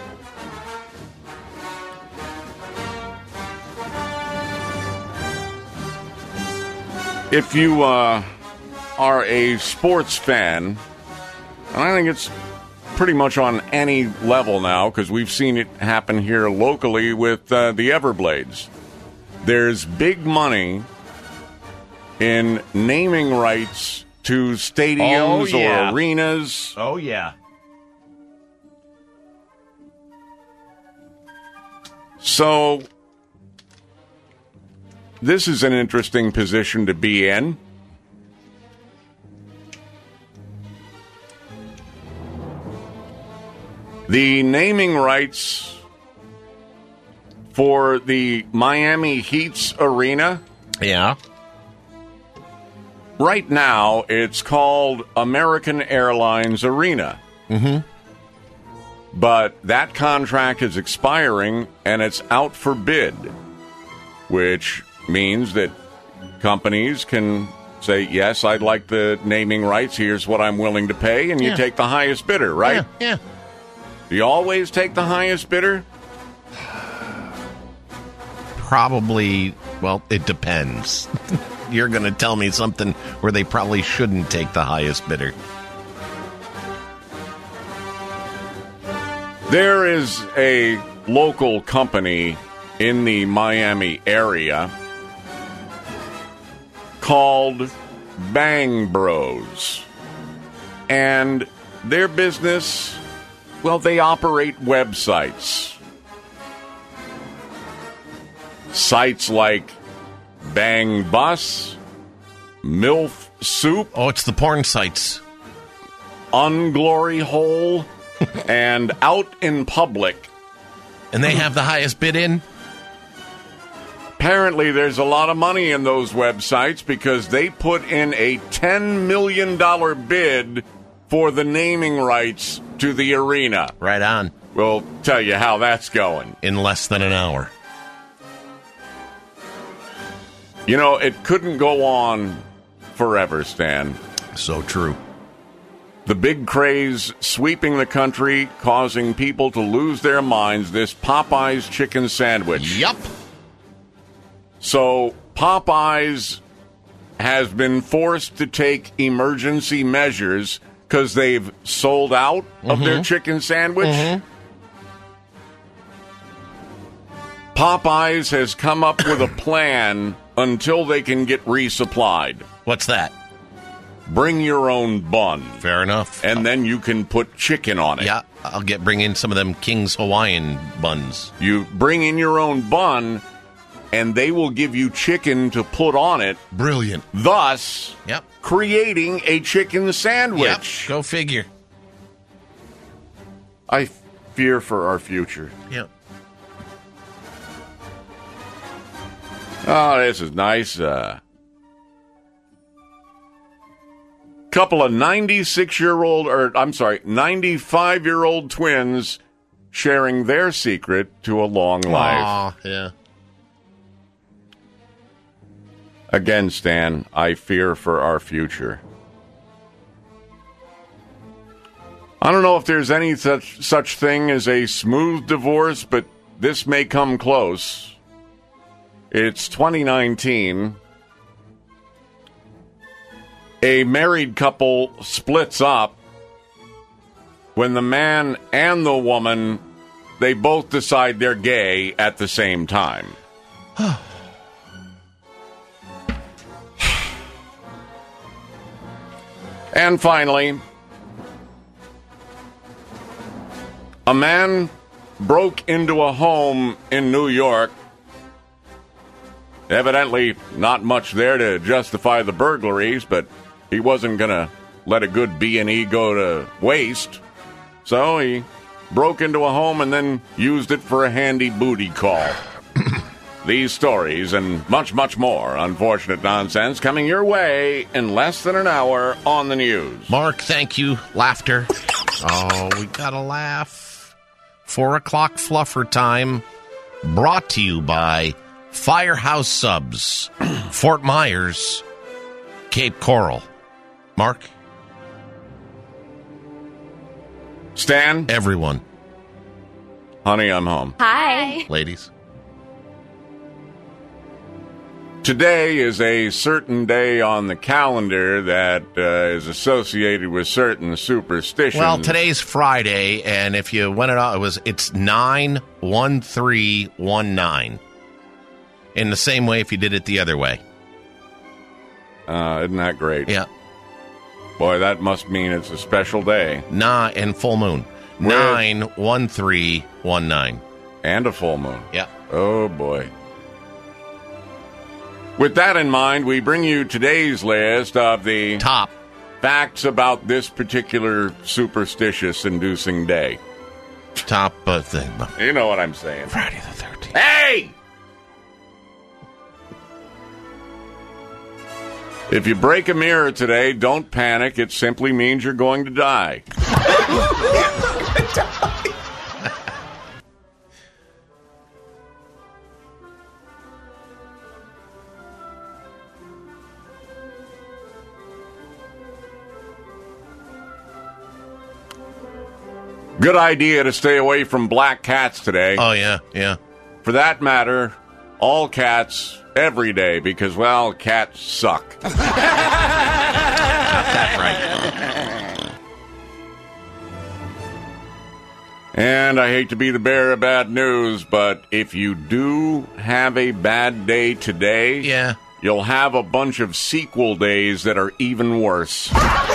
If you uh, are a sports fan, and I think it's pretty much on any level now because we've seen it happen here locally with uh, the Everblades. There's big money in naming rights to stadiums Oh, yeah. or arenas. Oh, yeah. So this is an interesting position to be in. The naming rights for the Miami Heat's arena. Yeah. Right now, it's called American Airlines Arena. Mm-hmm. But that contract is expiring and it's out for bid, which means that companies can say, yes, I'd like the naming rights. Here's what I'm willing to pay. And you Yeah. take the highest bidder, right? Yeah. yeah. Do you always take the highest bidder? Probably, well, it depends. You're going to tell me something where they probably shouldn't take the highest bidder. There is a local company in the Miami area called Bang Bros. And their business, well, they operate websites. Sites like Bang Bus, MILF Soup. Oh, it's the porn sites. Unglory Hole, and Out in Public. And they have the highest bid in? Apparently, there's a lot of money in those websites because they put in a ten million dollars bid for the naming rights to the arena. Right on. We'll tell you how that's going. In less than an hour. You know, it couldn't go on forever, Stan. So true. The big craze sweeping the country, causing people to lose their minds, this Popeyes chicken sandwich. Yup. So Popeyes has been forced to take emergency measures because they've sold out of Mm-hmm. their chicken sandwich. Mm-hmm. Popeyes has come up with a plan until they can get resupplied. What's that? Bring your own bun. Fair enough. And then you can put chicken on it. Yeah, I'll get bring in some of them King's Hawaiian buns. You bring in your own bun, and they will give you chicken to put on it. Brilliant. Thus, Yep. creating a chicken sandwich. Yep. Go figure. I fear for our future. Yep. Oh, this is nice. Uh, couple of ninety-six-year-old, or I'm sorry, ninety-five-year-old twins sharing their secret to a long life. Aw, yeah. Again, Stan, I fear for our future. I don't know if there's any such such thing as a smooth divorce, but this may come close. It's twenty nineteen. A married couple splits up when the man and the woman, they both decide they're gay at the same time. And finally, a man broke into a home in New York. Evidently, not much there to justify the burglaries, but he wasn't going to let a good B and E go to waste. So he broke into a home and then used it for a handy booty call. These stories and much, much more unfortunate nonsense coming your way in less than an hour on the news. Mark, thank you. Laughter. Oh, we gotta laugh. Four o'clock fluffer time. Brought to you by Firehouse Subs, Fort Myers, Cape Coral. Mark? Stan? Everyone. Honey, I'm home. Hi. Ladies. Today is a certain day on the calendar that uh, is associated with certain superstitions. Well, today's Friday, and if you went it out, it was it's nine one three one nine. In the same way if you did it the other way. Uh, isn't that great? Yeah. Boy, that must mean it's a special day. Nah, and full moon. Nine one three one nine. And a full moon. Yeah. Oh, boy. With that in mind, we bring you today's list of the top facts about this particular superstitious-inducing day. Top uh, thing. You know what I'm saying. Friday the thirteenth. Hey! If you break a mirror today, don't panic. It simply means you're going to die. Good idea to stay away from black cats today. Oh, yeah, yeah. For that matter, all cats every day because, well, cats suck. Got that right. And I hate to be the bearer of bad news, but if you do have a bad day today, yeah, you'll have a bunch of sequel days that are even worse.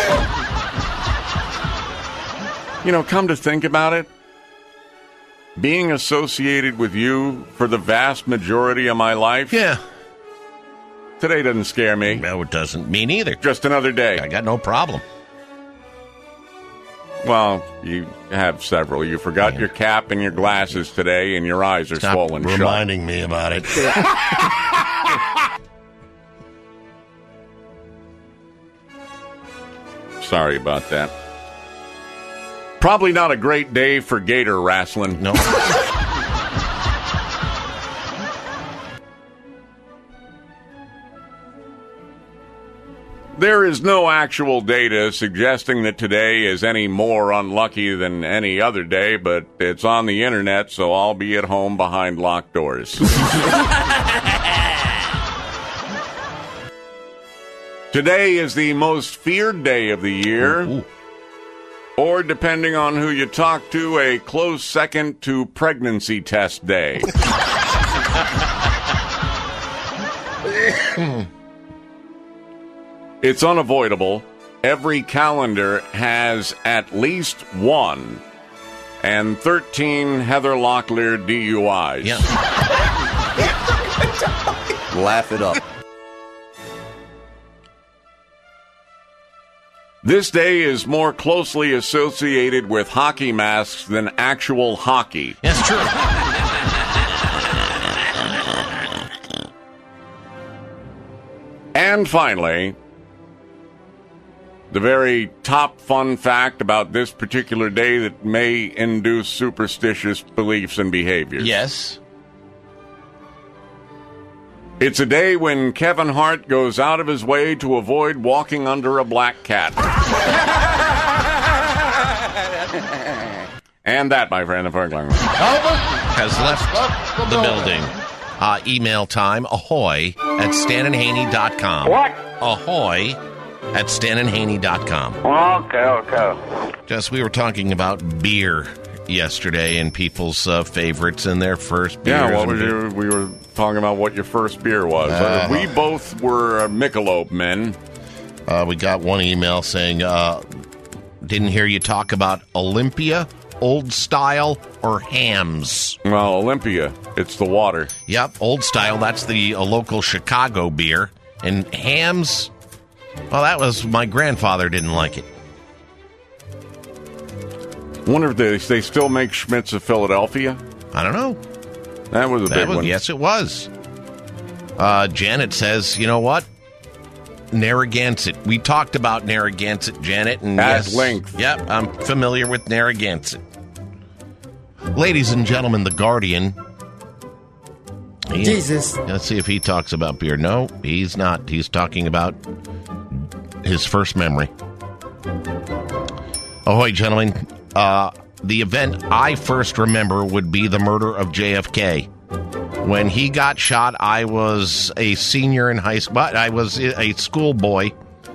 You know, come to think about it, being associated with you for the vast majority of my life, yeah, today doesn't scare me. No, it doesn't. Me neither. Just another day. I got no problem. Well, you have several. You forgot yeah. your cap and your glasses today, and your eyes are Stop swollen shut. reminding me about it. Sorry about that. Probably not a great day for gator wrestling. No. There is no actual data suggesting that today is any more unlucky than any other day, but it's on the internet, so I'll be at home behind locked doors. Today is the most feared day of the year, ooh, ooh. Or depending on who you talk to, a close second to pregnancy test day. It's unavoidable. Every calendar has at least one, and thirteen Heather Locklear D U Is. Yeah. Laugh it up. This day is more closely associated with hockey masks than actual hockey. That's true. And finally, the very top fun fact about this particular day that may induce superstitious beliefs and behaviors. Yes. It's a day when Kevin Hart goes out of his way to avoid walking under a black cat. And that, my friend, the Fernglang has left the building. Uh, email time, ahoy at stan and haney dot com. What? Ahoy at stan and haney dot com. Okay, okay. Just, we were talking about beer yesterday and people's uh, favorites and their first beers. Yeah, what was your, we were talking about what your first beer was. Uh, uh, we both were Michelob men. Uh, we got one email saying, uh, didn't hear you talk about Olympia, Old Style, or Hams. Well, Olympia, it's the water. Yep, Old Style, that's the a local Chicago beer. And Hams, well, that was, my grandfather didn't like it. Wonder if they, they still make Schmitz of Philadelphia? I don't know. That was a that big was, one. Yes, it was. Uh, Janet says, you know what? Narragansett. We talked about Narragansett, Janet. And At yes, length. Yep, I'm familiar with Narragansett. Ladies and gentlemen, The Guardian. He, Jesus. Let's see if he talks about beer. No, he's not. He's talking about his first memory. Ahoy, gentlemen. Uh, the event I first remember would be the murder of J F K. When he got shot, I was a senior in high school. I was a schoolboy.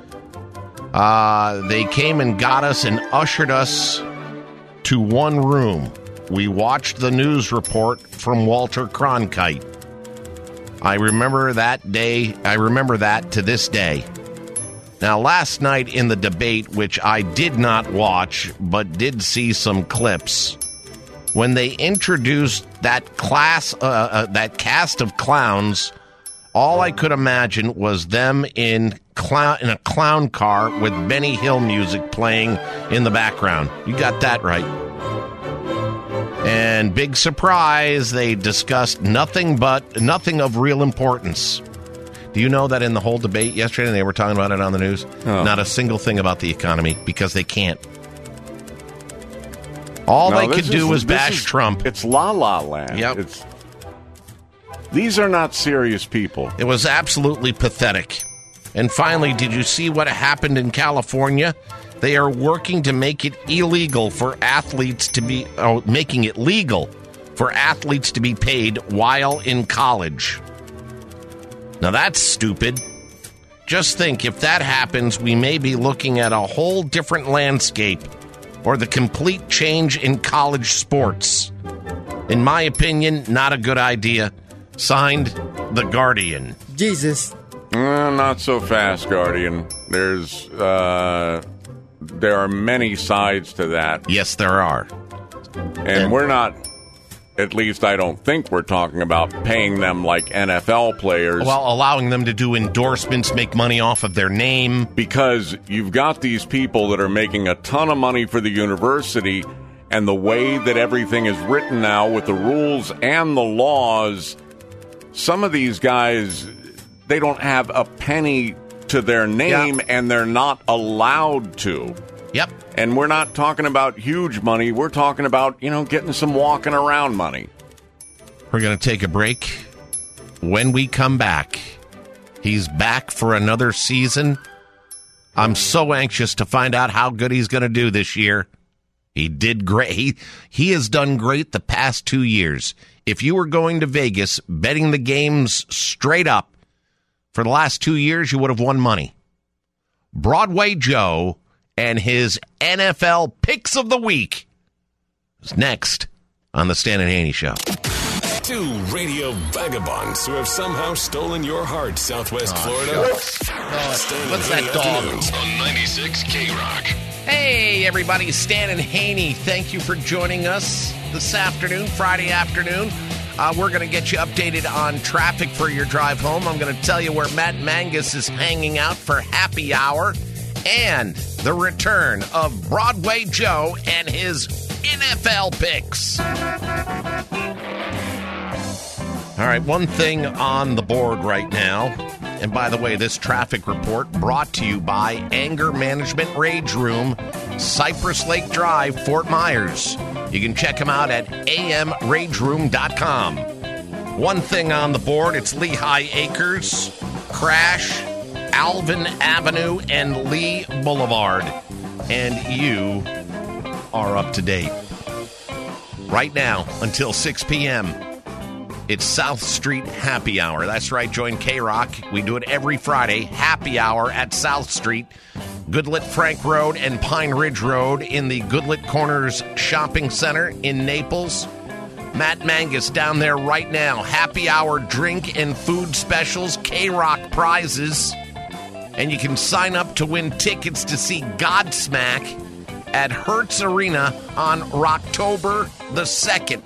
Uh, they came and got us and ushered us to one room. We watched the news report from Walter Cronkite. I remember that day. I remember that to this day. Now, last night in the debate, which I did not watch, but did see some clips, when they introduced that class, uh, uh, that cast of clowns, all I could imagine was them in clown in a clown car with Benny Hill music playing in the background. You got that right. And big surprise, they discussed nothing but nothing of real importance. Do you know that in the whole debate yesterday, they were talking about it on the news? Oh. Not a single thing about the economy, because they can't. All no, they could do is, was bash is, Trump. It's La La Land. Yep. It's, these are not serious people. It was absolutely pathetic. And finally, did you see what happened in California They are working to make it illegal for athletes to be, oh, making it legal for athletes to be paid while in college. Now that's stupid. Just think, if that happens, we may be looking at a whole different landscape or the complete change in college sports. In my opinion, not a good idea. Signed, The Guardian. Jesus. Uh, not so fast, Guardian. There's, uh, there are many sides to that. Yes, there are. And, and we're not, at least I don't think we're talking about paying them like N F L players. Well, allowing them to do endorsements, make money off of their name. Because you've got these people that are making a ton of money for the university, and the way that everything is written now with the rules and the laws, some of these guys, they don't have a penny to their name, yeah. and they're not allowed to. Yep. And we're not talking about huge money. We're talking about, you know, getting some walking around money. We're going to take a break. When we come back, he's back for another season. I'm so anxious to find out how good he's going to do this year. He did great. He, he has done great the past two years. If you were going to Vegas, betting the games straight up, for the last two years, you would have won money. Broadway Joe and his N F L Picks of the Week is next on the Stan and Haney Show. Two radio vagabonds who have somehow stolen your heart, Southwest Oh, Florida. Oh, what's that dog? On ninety-six K-Rock. Hey, everybody, Stan and Haney. Thank you for joining us this afternoon, Friday afternoon. Uh, we're going to get you updated on traffic for your drive home. I'm going to tell you where Matt Mangus is hanging out for happy hour, and the return of Broadway Joe and his N F L picks. All right, one thing on the board right now, and by the way, this traffic report brought to you by Anger Management Rage Room, Cypress Lake Drive, Fort Myers. You can check them out at a m rage room dot com. One thing on the board, it's Lehigh Acres, Crash, Alvin Avenue, and Lee Boulevard. And you are up to date. Right now, until six p.m., it's South Street Happy Hour. That's right, join K-Rock. We do it every Friday, Happy Hour at South Street, Goodlet Frank Road and Pine Ridge Road in the Goodlet Corners Shopping Center in Naples. Matt Mangus down there right now. Happy Hour drink and food specials, K-Rock prizes. And you can sign up to win tickets to see Godsmack at Hertz Arena on October the second.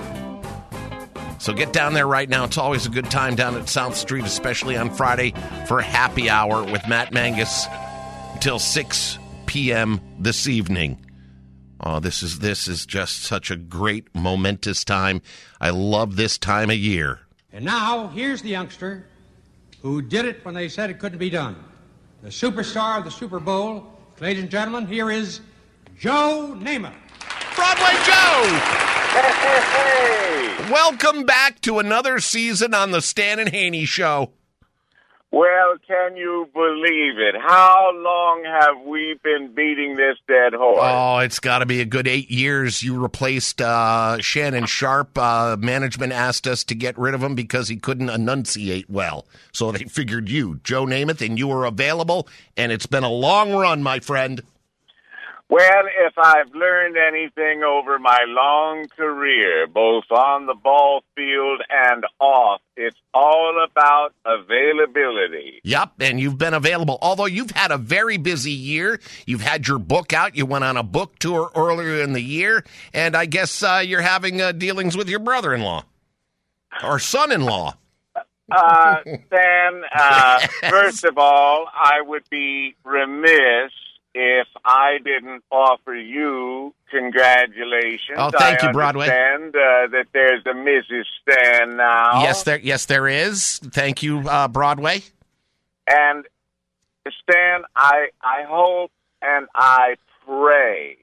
So get down there right now. It's always a good time down at South Street, especially on Friday for Happy Hour with Matt Mangus until six p.m. this evening. Oh, this is this is just such a great, momentous time. I love this time of year. And now, here's the youngster who did it when they said it couldn't be done. The superstar of the Super Bowl. Ladies and gentlemen, here is Joe Namath. Broadway Joe! Hey, hey, hey. Welcome back to another season on the Stan and Haney Show. Well, can you believe it? How long have we been beating this dead horse? Oh, it's got to be a good eight years. You replaced uh, Shannon Sharp. Uh, management asked us to get rid of him because he couldn't enunciate well. So they figured you, Joe Namath, and you were available, and it's been a long run, my friend. Well, if I've learned anything over my long career, both on the ball field and off, it's all about availability. Yep, and you've been available. Although you've had a very busy year. You've had your book out. You went on a book tour earlier in the year. And I guess uh, you're having uh, dealings with your brother-in-law or son-in-law. Uh, Stan, uh, first of all, I would be remiss if I didn't offer you congratulations. Oh, thank I you, Broadway. I understand uh, that there's a Missus Stan now. Yes, there. Yes, there is. Thank you, uh, Broadway. And Stan, I I hope and I pray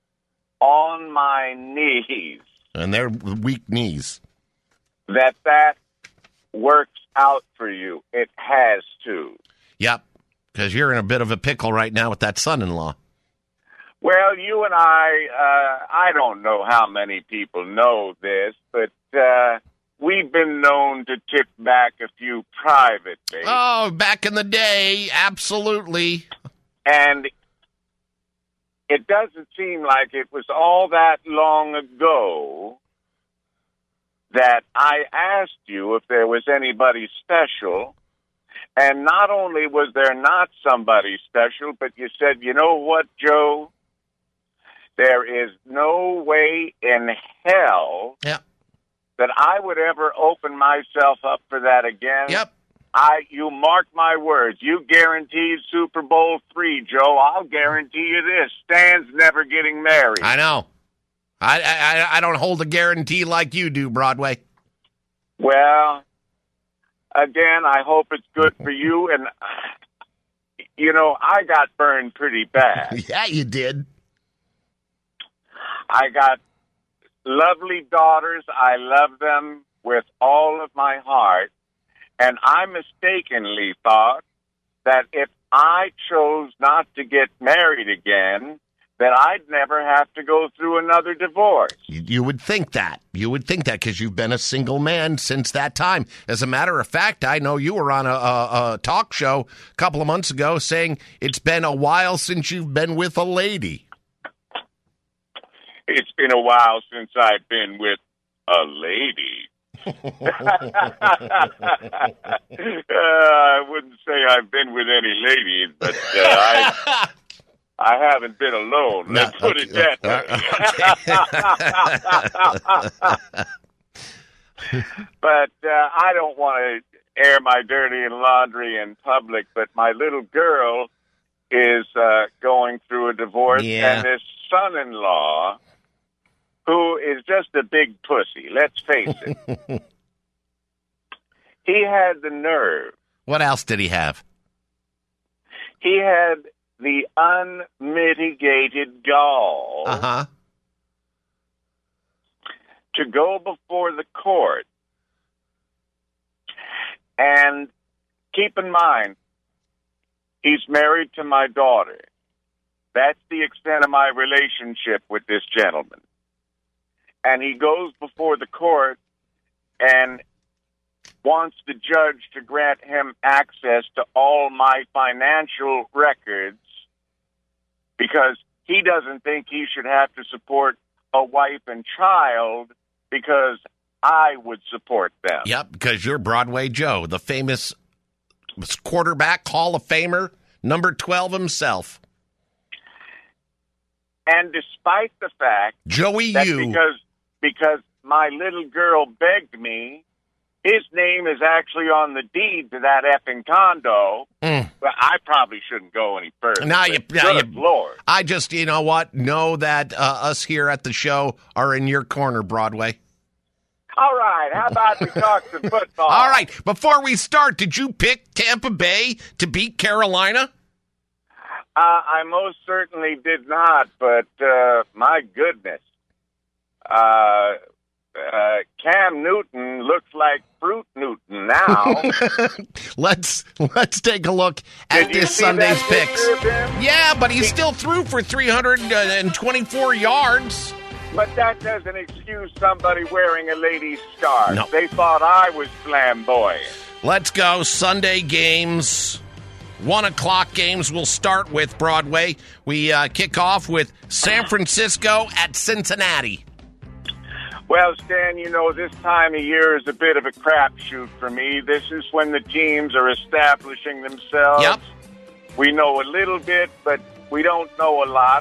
on my knees. And they're weak knees. That that works out for you. It has to. Yep. Because you're in a bit of a pickle right now with that son-in-law. Well, you and I, uh, I don't know how many people know this, but uh, we've been known to tip back a few privately. Oh, back in the day, absolutely. And it doesn't seem like it was all that long ago that I asked you if there was anybody special. And not only was there not somebody special, but you said, you know what, Joe? There is no way in hell yep. that I would ever open myself up for that again. Yep. I, you mark my words. You guaranteed Super Bowl three, Joe. I'll guarantee you this: Stan's never getting married. I know. I, I I don't hold a guarantee like you do, Broadway. Well, again, I hope it's good for you. And you know, I got burned pretty bad. Yeah, you did. I got lovely daughters. I love them with all of my heart. And I mistakenly thought that if I chose not to get married again, that I'd never have to go through another divorce. You, you would think that. You would think that because you've been a single man since that time. As a matter of fact, I know you were on a, a, a talk show a couple of months ago saying it's been a while since you've been with a lady. It's been a while since I've been with a lady. uh, I wouldn't say I've been with any ladies, but uh, I I haven't been alone. Let's No, put okay, it that way. But uh, I don't want to air my dirty laundry in public, but my little girl is uh, going through a divorce, Yeah. and this son-in-law, who is just a big pussy, let's face it. He had the nerve. What else did he have? He had the unmitigated gall Uh-huh. to go before the court. And keep in mind, he's married to my daughter. That's the extent of my relationship with this gentleman. And he goes before the court and wants the judge to grant him access to all my financial records because he doesn't think he should have to support a wife and child because I would support them. Yep, because you're Broadway Joe, the famous quarterback, Hall of Famer, number twelve himself. And despite the fact Joey that U. because because my little girl begged me, his name is actually on the deed to that effing condo. Mm. Well, I probably shouldn't go any further. Now you, but now good you- Lord. I just, you know what, know that uh, us here at the show are in your corner, Broadway. All right, how about we talk some football? All right, before we start, did you pick Tampa Bay to beat Carolina? Uh, I most certainly did not, but uh, my goodness. Uh, uh, Cam Newton looks like Fruit Newton now. let's let's take a look at Did you this see Sunday's that picks. picture of him? Yeah, but he still threw for three hundred twenty-four yards. But that doesn't excuse somebody wearing a lady's scarf. No. They thought I was flamboyant. Let's go. Sunday games. One o'clock games will start with Broadway. We uh, kick off with San Francisco at Cincinnati. Well, Stan, you know, this time of year is a bit of a crapshoot for me. This is when the teams are establishing themselves. Yep. We know a little bit, but we don't know a lot.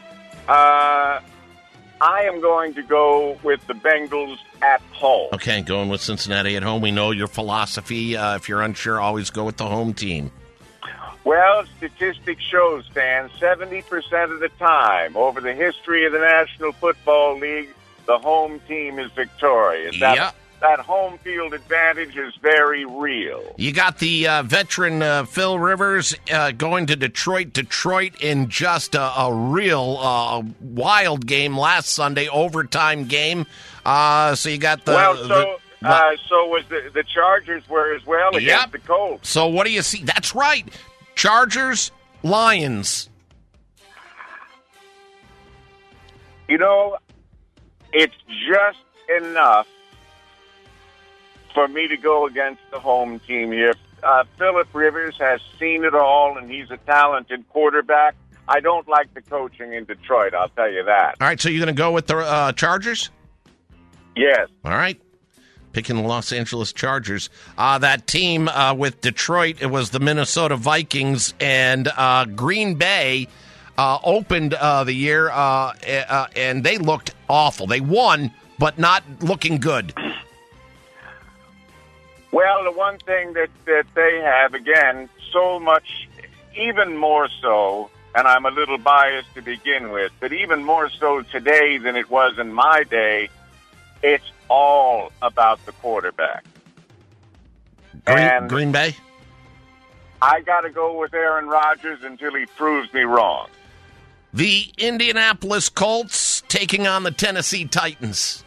Uh, I am going to go with the Bengals at home. Okay, going with Cincinnati at home. We know your philosophy. Uh, if you're unsure, always go with the home team. Well, statistics show, Stan, seventy percent of the time over the history of the National Football League, the home team is victorious. That, Yep. that home field advantage is very real. You got the uh, veteran uh, Phil Rivers uh, going to Detroit. Detroit in just a, a real uh, wild game last Sunday, overtime game. Uh, so you got the... well, so the- uh, so was the, the Chargers were as well against Yep. the Colts. So what do you see? That's right. Chargers, Lions. You know, it's just enough for me to go against the home team here. Uh, Phillip Rivers has seen it all, and he's a talented quarterback. I don't like the coaching in Detroit, I'll tell you that. All right, so you're going to go with the uh, Chargers? Yes. All right. Picking the Los Angeles Chargers. Uh, that team uh, with Detroit, it was the Minnesota Vikings, and uh, Green Bay uh, opened uh, the year, uh, uh, and they looked awful. They won, but not looking good. Well, the one thing that, that they have, again, so much, even more so, and I'm a little biased to begin with, but even more so today than it was in my day, it's all about the quarterback. Green, and Green Bay? I got to go with Aaron Rodgers until he proves me wrong. The Indianapolis Colts taking on the Tennessee Titans.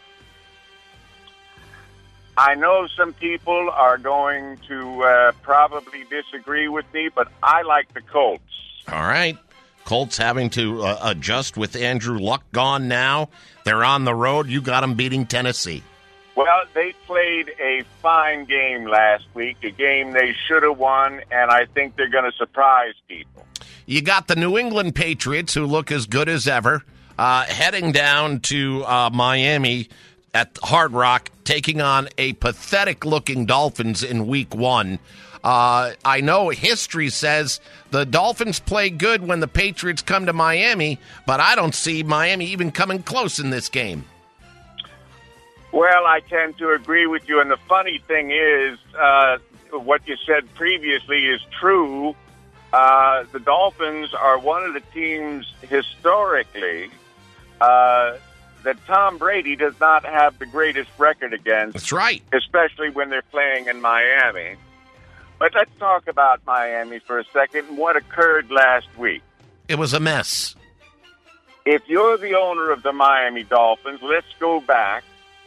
I know some people are going to uh, probably disagree with me, but I like the Colts. All right. Colts having to uh, adjust with Andrew Luck gone now. They're on the road. You got them beating Tennessee. Well, they played a fine game last week, a game they should have won, and I think they're going to surprise people. You got the New England Patriots, who look as good as ever, uh, heading down to uh, Miami at Hard Rock, taking on a pathetic-looking Dolphins in week one. Uh, I know history says the Dolphins play good when the Patriots come to Miami, but I don't see Miami even coming close in this game. Well, I tend to agree with you, and the funny thing is, uh, what you said previously is true. Uh, the Dolphins are one of the teams historically uh, that Tom Brady does not have the greatest record against. That's right. Especially when they're playing in Miami. But let's talk about Miami for a second and what occurred last week. It was a mess. If you're the owner of the Miami Dolphins, let's go back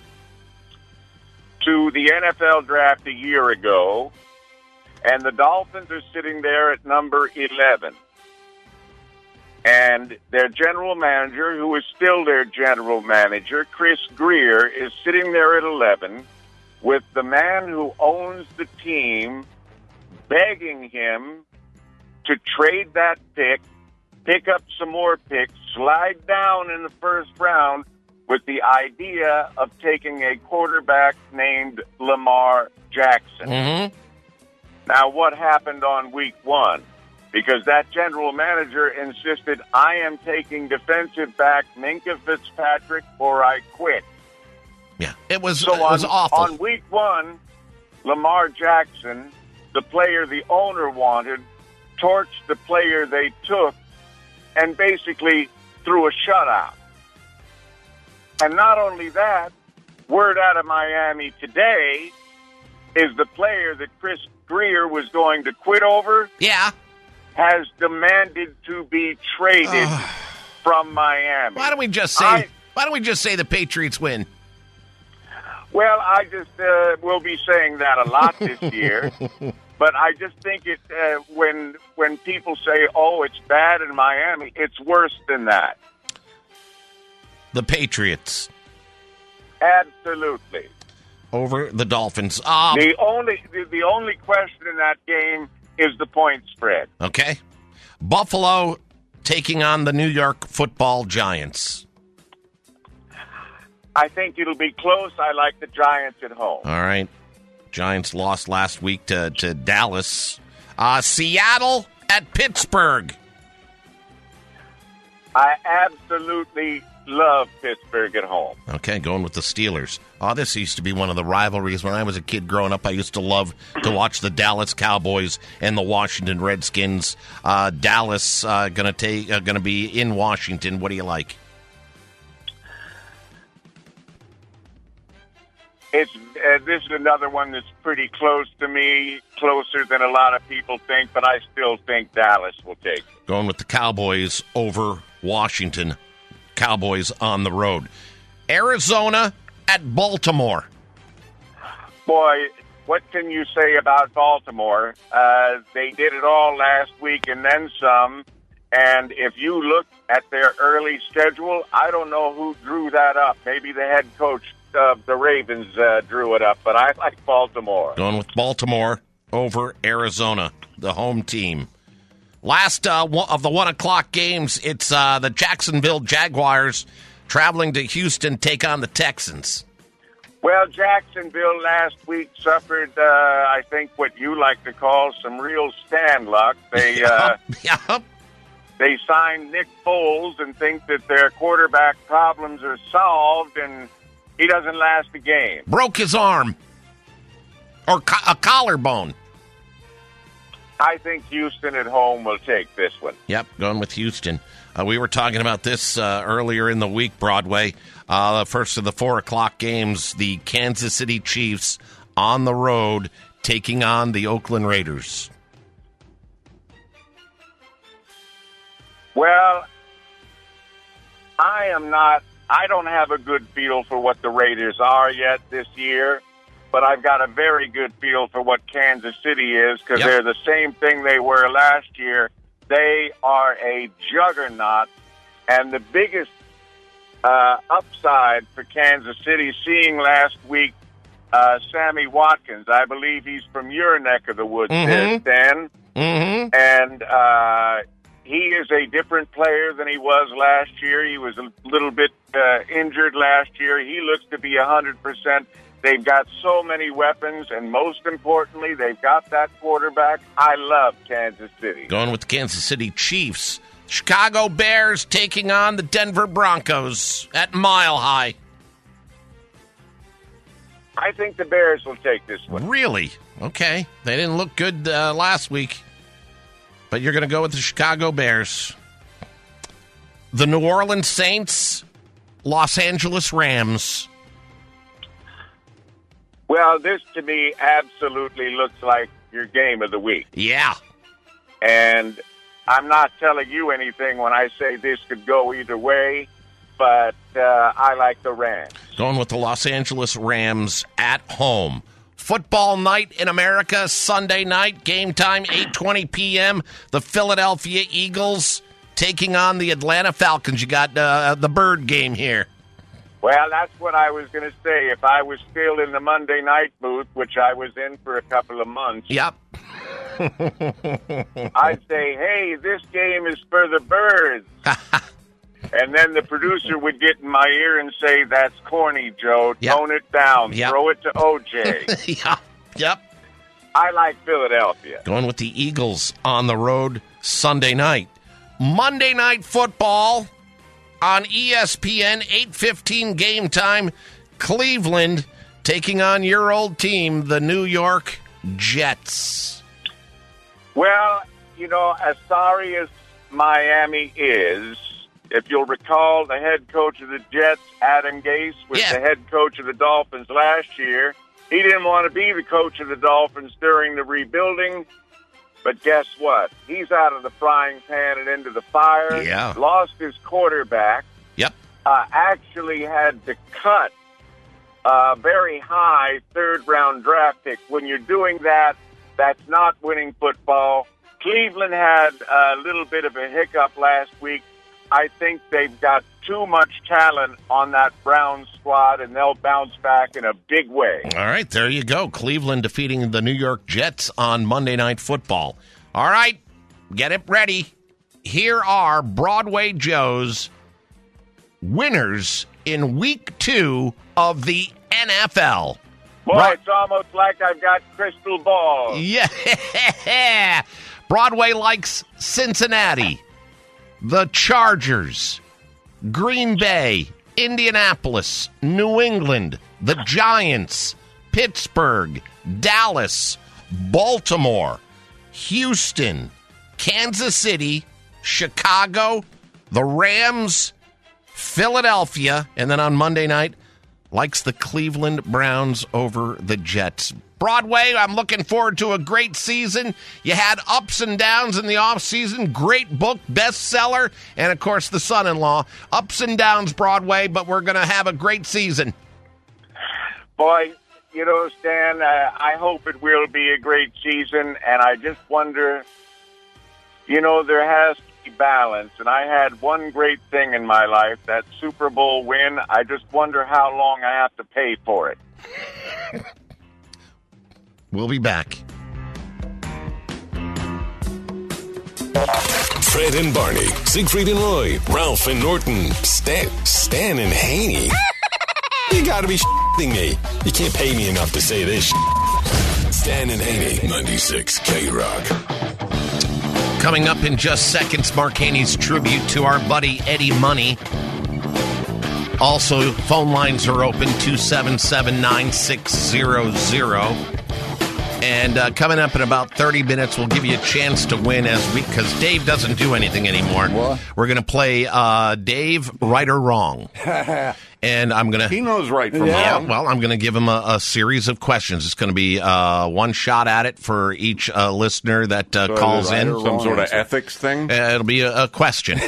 to the N F L draft a year ago, and the Dolphins are sitting there at number eleven. And their general manager, who is still their general manager, Chris Greer, is sitting there at eleven with the man who owns the team begging him to trade that pick, pick up some more picks, slide down in the first round with the idea of taking a quarterback named Lamar Jackson. Mm-hmm. Now, what happened on week one? Because that general manager insisted, I am taking defensive back Minkah Fitzpatrick or I quit. Yeah, it was, so it was on, awful. On week one, Lamar Jackson, the player the owner wanted, torched the player they took and basically threw a shutout. And not only that, word out of Miami today is the player that Chris Greer was going to quit over yeah. has demanded to be traded from Miami. Why don't we just say I, why don't we just say the Patriots win? Well, I just uh, will be saying that a lot this year. But I just think it uh, when when people say, "Oh, it's bad in Miami," it's worse than that. The Patriots Absolutely. over the Dolphins. Um, The only the, the only question in that game is the point spread. okay, Buffalo taking on the New York Football Giants. I think it'll be close. I like the Giants at home. All right, Giants lost last week to to Dallas. Uh, Seattle at Pittsburgh. I absolutely love Pittsburgh at home. Okay, going with the Steelers. Oh, this used to be one of the rivalries when I was a kid growing up. I used to love to watch the Dallas Cowboys and the Washington Redskins. Uh, Dallas uh, gonna take uh, gonna be in Washington. What do you like? It's uh, this is another one that's pretty close to me, closer than a lot of people think, but I still think Dallas will take it. Going with the Cowboys over Washington. Cowboys on the road. Arizona at Baltimore. Boy, what can you say about Baltimore? Uh, they did it all last week and then some. And if you look at their early schedule, I don't know who drew that up. Maybe the head coach of the Ravens uh, drew it up, but I like Baltimore. Going with Baltimore over Arizona, the home team. Last uh, one of the one o'clock games, it's uh, the Jacksonville Jaguars traveling to Houston, take on the Texans. Well, Jacksonville last week suffered, uh, I think, what you like to call some real stand luck. They uh, yep. they signed Nick Foles and think that their quarterback problems are solved, and he doesn't last a game. Broke his arm. Or co- a collarbone. I think Houston at home will take this one. Yep, going with Houston. Uh, we were talking about this uh, earlier in the week, Broadway. Uh, the first of the four o'clock games, the Kansas City Chiefs on the road taking on the Oakland Raiders. Well, I am not, I don't have a good feel for what the Raiders are yet this year, but I've got a very good feel for what Kansas City is because Yep. they're the same thing they were last year. They are a juggernaut, and the biggest uh, upside for Kansas City, seeing last week uh, Sammy Watkins, I believe he's from your neck of the woods, Mhm. Dan, Mm-hmm. and uh, he is a different player than he was last year. He was a little bit uh, injured last year. He looks to be one hundred percent. They've got so many weapons, and most importantly, they've got that quarterback. I love Kansas City. Going with the Kansas City Chiefs. Chicago Bears taking on the Denver Broncos at Mile High. I think the Bears will take this one. Really? Okay. They didn't look good uh, last week. But you're going to go with the Chicago Bears. The New Orleans Saints, Los Angeles Rams. Well, this to me absolutely looks like your game of the week. Yeah. And I'm not telling you anything when I say this could go either way, but uh, I like the Rams. Going with the Los Angeles Rams at home. Football night in America, Sunday night, game time, eight twenty p.m. The Philadelphia Eagles taking on the Atlanta Falcons. You got uh, the Bird game here. Well, that's what I was going to say. If I was still in the Monday night booth, which I was in for a couple of months, Yep. I'd say, hey, this game is for the Birds. And then the producer would get in my ear and say, that's corny, Joe. Yep. Tone it down. Yep. Throw it to O J. Yep. Yep. I like Philadelphia. Going with the Eagles on the road Sunday night. Monday Night Football on E S P N, eight fifteen game time. Cleveland taking on your old team, the New York Jets. Well, you know, as sorry as Miami is, if you'll recall, the head coach of the Jets, Adam Gase, was Yeah. the head coach of the Dolphins last year. He didn't want to be the coach of the Dolphins during the rebuilding, but guess what? He's out of the frying pan and into the fire. Yeah. Lost his quarterback. Yep. Uh, actually had to cut a very high third-round draft pick. When you're doing that, that's not winning football. Cleveland had a little bit of a hiccup last week. I think they've got too much talent on that Browns squad, and they'll bounce back in a big way. All right, there you go. Cleveland defeating the New York Jets on Monday Night Football. All right, get it ready. Here are Broadway Joe's winners in week two of the N F L. Boy, Bro- it's almost like I've got crystal balls. Yeah. Broadway likes Cincinnati, the Chargers, Green Bay, Indianapolis, New England, the Giants, Pittsburgh, Dallas, Baltimore, Houston, Kansas City, Chicago, the Rams, Philadelphia, and then on Monday night, likes the Cleveland Browns over the Jets. Broadway, I'm looking forward to a great season. You had ups and downs in the offseason. Great book, bestseller, and, of course, The Son-in-Law. Ups and downs, Broadway, but we're going to have a great season. Boy, you know, Stan, uh, I hope it will be a great season, and I just wonder, you know, there has to balance, and I had one great thing in my life, that Super Bowl win. I just wonder how long I have to pay for it. We'll be back. Fred and Barney, Siegfried and Roy, Ralph and Norton, Stan, Stan and Haney. You gotta be shitting me. You can't pay me enough to say this shit. Stan and Haney, ninety-six K-Rock. Coming up in just seconds, Mark Haney's tribute to our buddy Eddie Money. Also, phone lines are open, two seven seven, nine six zero zero. And uh, coming up in about thirty minutes, we'll give you a chance to win as we, because Dave doesn't do anything anymore. What? We're going to play uh, Dave, right or wrong. And I'm going to... He knows right from yeah, wrong. Well, I'm going to give him a, a series of questions. It's going to be uh, one shot at it for each uh, listener that uh, So calls right in. Some sort of ethics thing? Uh, it'll be a, a question.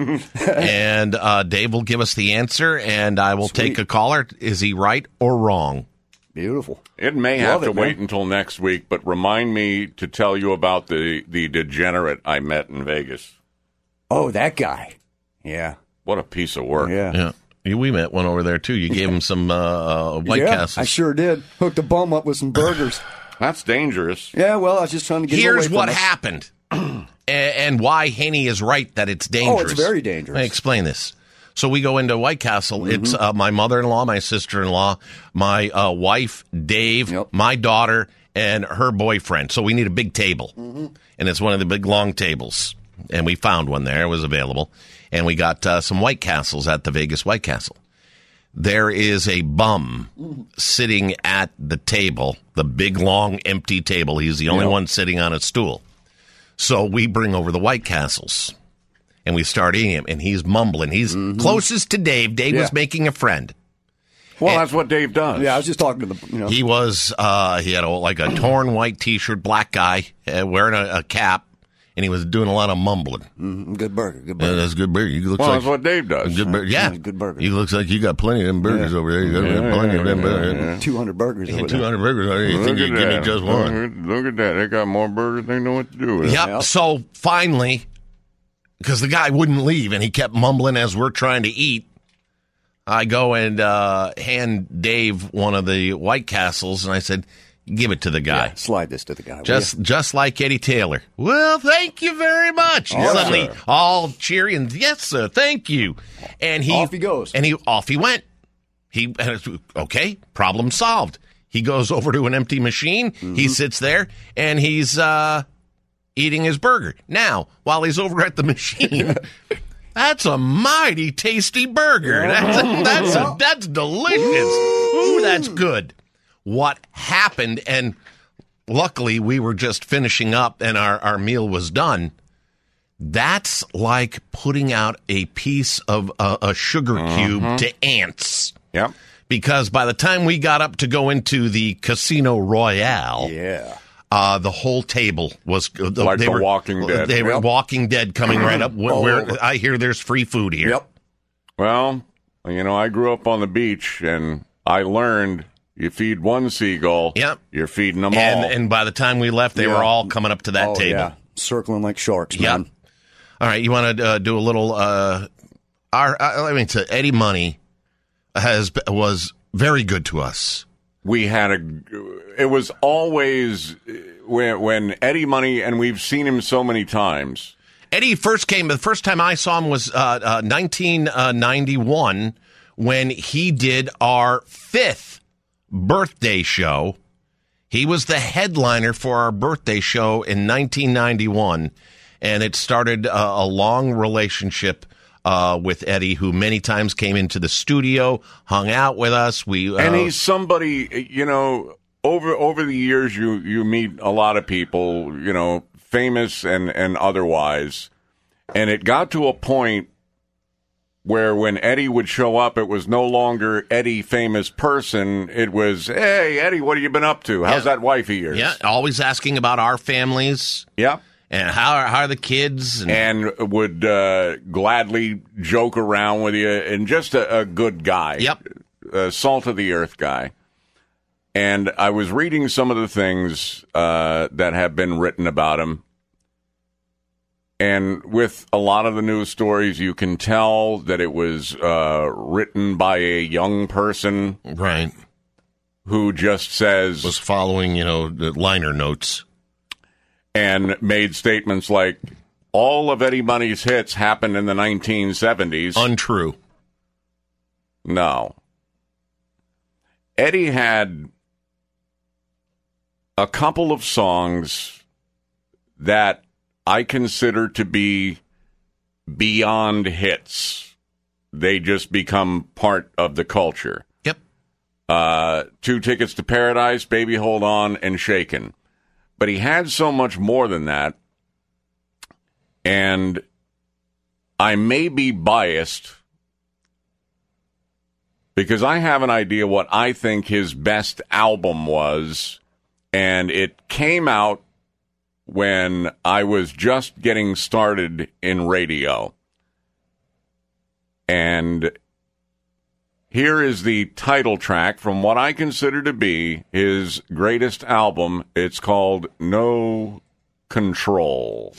And uh, Dave will give us the answer, and I will Sweet. take a caller. Is he right or wrong? Beautiful. It may Love have to it, man. wait until next week, but remind me to tell you about the, the degenerate I met in Vegas. Oh, that guy. Yeah. What a piece of work. Yeah. Yeah. We met one over there, too. You gave him some uh, uh, White yeah, Castles. I sure did. Hooked a bum up with some burgers. That's dangerous. Yeah, well, I was just trying to get Here's away from what us. happened, and, and why Haney is right that it's dangerous. Oh, it's very dangerous. Let me explain this. So we go into White Castle. Mm-hmm. It's uh, my mother-in-law, my sister-in-law, my uh, wife, Dave, Yep. my daughter, and her boyfriend. So we need a big table, Mm-hmm. and it's one of the big long tables. And we found one there; it was available, and we got uh, some White Castles at the Vegas White Castle. There is a bum sitting at the table, the big, long, empty table. He's the only Yep. one sitting on a stool. So we bring over the White Castles, and we start eating him, and he's mumbling. He's closest to Dave. Dave Yeah. was making a friend. Well, that's what Dave does. Yeah, I was just talking to the, you know. He was, uh, he had a, like a torn white T-shirt, black guy, uh, wearing a, a cap, and he was doing a lot of mumbling. Mm, good burger, good Yeah, burger. that's a good burger. You look Well, like that's what Dave does. good burger. Yeah, good burger. You looks like you got plenty of them burgers Yeah. over there. You got Yeah, plenty of them yeah, burgers. yeah. two hundred burgers. over two there. hundred burgers. over there. You Look think you at give me that. just one? Look at- Look at that. They got more burgers. They know what to do with. Yep. So finally, because the guy wouldn't leave and he kept mumbling as we're trying to eat, I go and uh, hand Dave one of the White Castles, and I said, "Give it to the guy." Yeah, slide this to the guy. will Just, ya? just like Eddie Taylor. Well, thank you very much. And Yes, suddenly, sir. all cheery and yes, sir, thank you. And he Off he goes. and he off he went. He okay, problem solved. He goes over to an empty machine. Mm-hmm. He sits there and he's uh, eating his burger. Now, while he's over at the machine, that's a mighty tasty burger. That's a, that's a, that's delicious. Ooh, that's good. What happened, and luckily we were just finishing up and our, our meal was done. That's like putting out a piece of uh, a sugar cube Mhm. to ants. Yep. Because by the time we got up to go into the Casino Royale, yeah, uh, the whole table was uh, Like they The were, Walking Dead. They were Yep. Walking Dead coming right up. Where, All where over. I hear there's free food here. Yep. Well, you know, I grew up on the beach, and I learned you feed one seagull, Yep. you're feeding them And all. and by the time we left, they Yeah. were all coming up to that Oh, table. yeah. Circling like sharks, Yep. man. All right, you want to uh, do a little? Uh, our uh, I mean, to Eddie Money has was very good to us. We had a. It was always when when Eddie Money, and we've seen him so many times. Eddie first came. The first time I saw him was uh, uh, nineteen ninety-one when he did our fifth birthday show. He was the headliner for our birthday show in nineteen ninety-one, and it started uh, a long relationship uh, with Eddie, who many times came into the studio, hung out with us. We uh, And he's somebody, you know, over over the years you you meet a lot of people, you know, famous and and otherwise. And it got to a point where when Eddie would show up, it was no longer Eddie famous person. It was, hey, Eddie, what have you been up to? How's Yeah. that wife of yours? yeah, always asking about our families. Yep. And how are, how are the kids? And, And would uh, gladly joke around with you, and just a, a good guy. Yep. A salt of the earth guy. And I was reading some of the things uh, that have been written about him. And with a lot of the news stories, you can tell that it was uh, written by a young person. Right. Who just says... Was following, you know, the liner notes. And made statements like, all of Eddie Money's hits happened in the nineteen seventies. Untrue. No. Eddie had a couple of songs that I consider to be beyond hits. They just become part of the culture. Yep. Uh, Two Tickets to Paradise, Baby Hold On, and Shaken. But he had so much more than that. And I may be biased because I have an idea what I think his best album was. And it came out when I was just getting started in radio. And here is the title track from what I consider to be his greatest album. It's called No Control.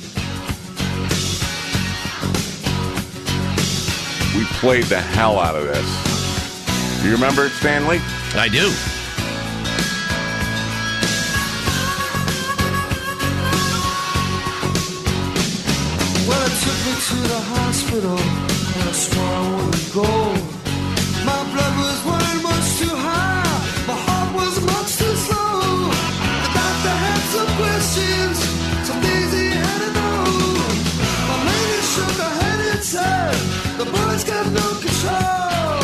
We played the hell out of this. Do you remember it, Stanley? I do. Well, it took me to the hospital, and I swore I wouldn't go. My blood was running much too high, my heart was much too slow. The doctor had some questions, some things he had to know. My lady shook her head and said, the boy's got no control.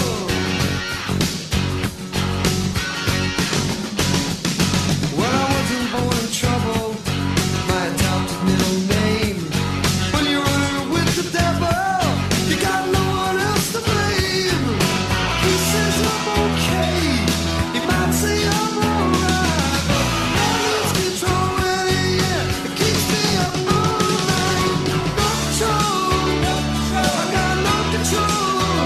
Well, I wasn't born in trouble, my adopted middle name. When you're running with the devil, you got no one else to blame. He says I'm okay, he might say I'm alright, but I lose control when he yeah, it keeps me up all night. No control, I got no control.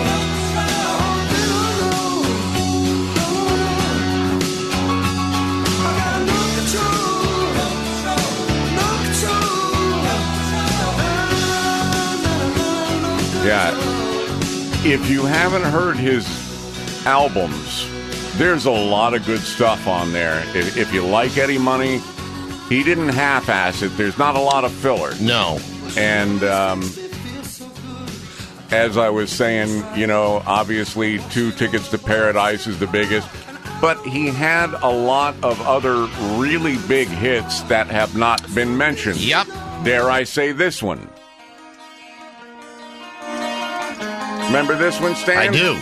Yeah. If you haven't heard his albums, there's a lot of good stuff on there. If, if you like Eddie Money, he didn't half-ass it. There's not a lot of filler. No. And um, as I was saying, you know, obviously Two Tickets to Paradise is the biggest. But he had a lot of other really big hits that have not been mentioned. Yep. Dare I say this one? Remember this one, Stan? I do.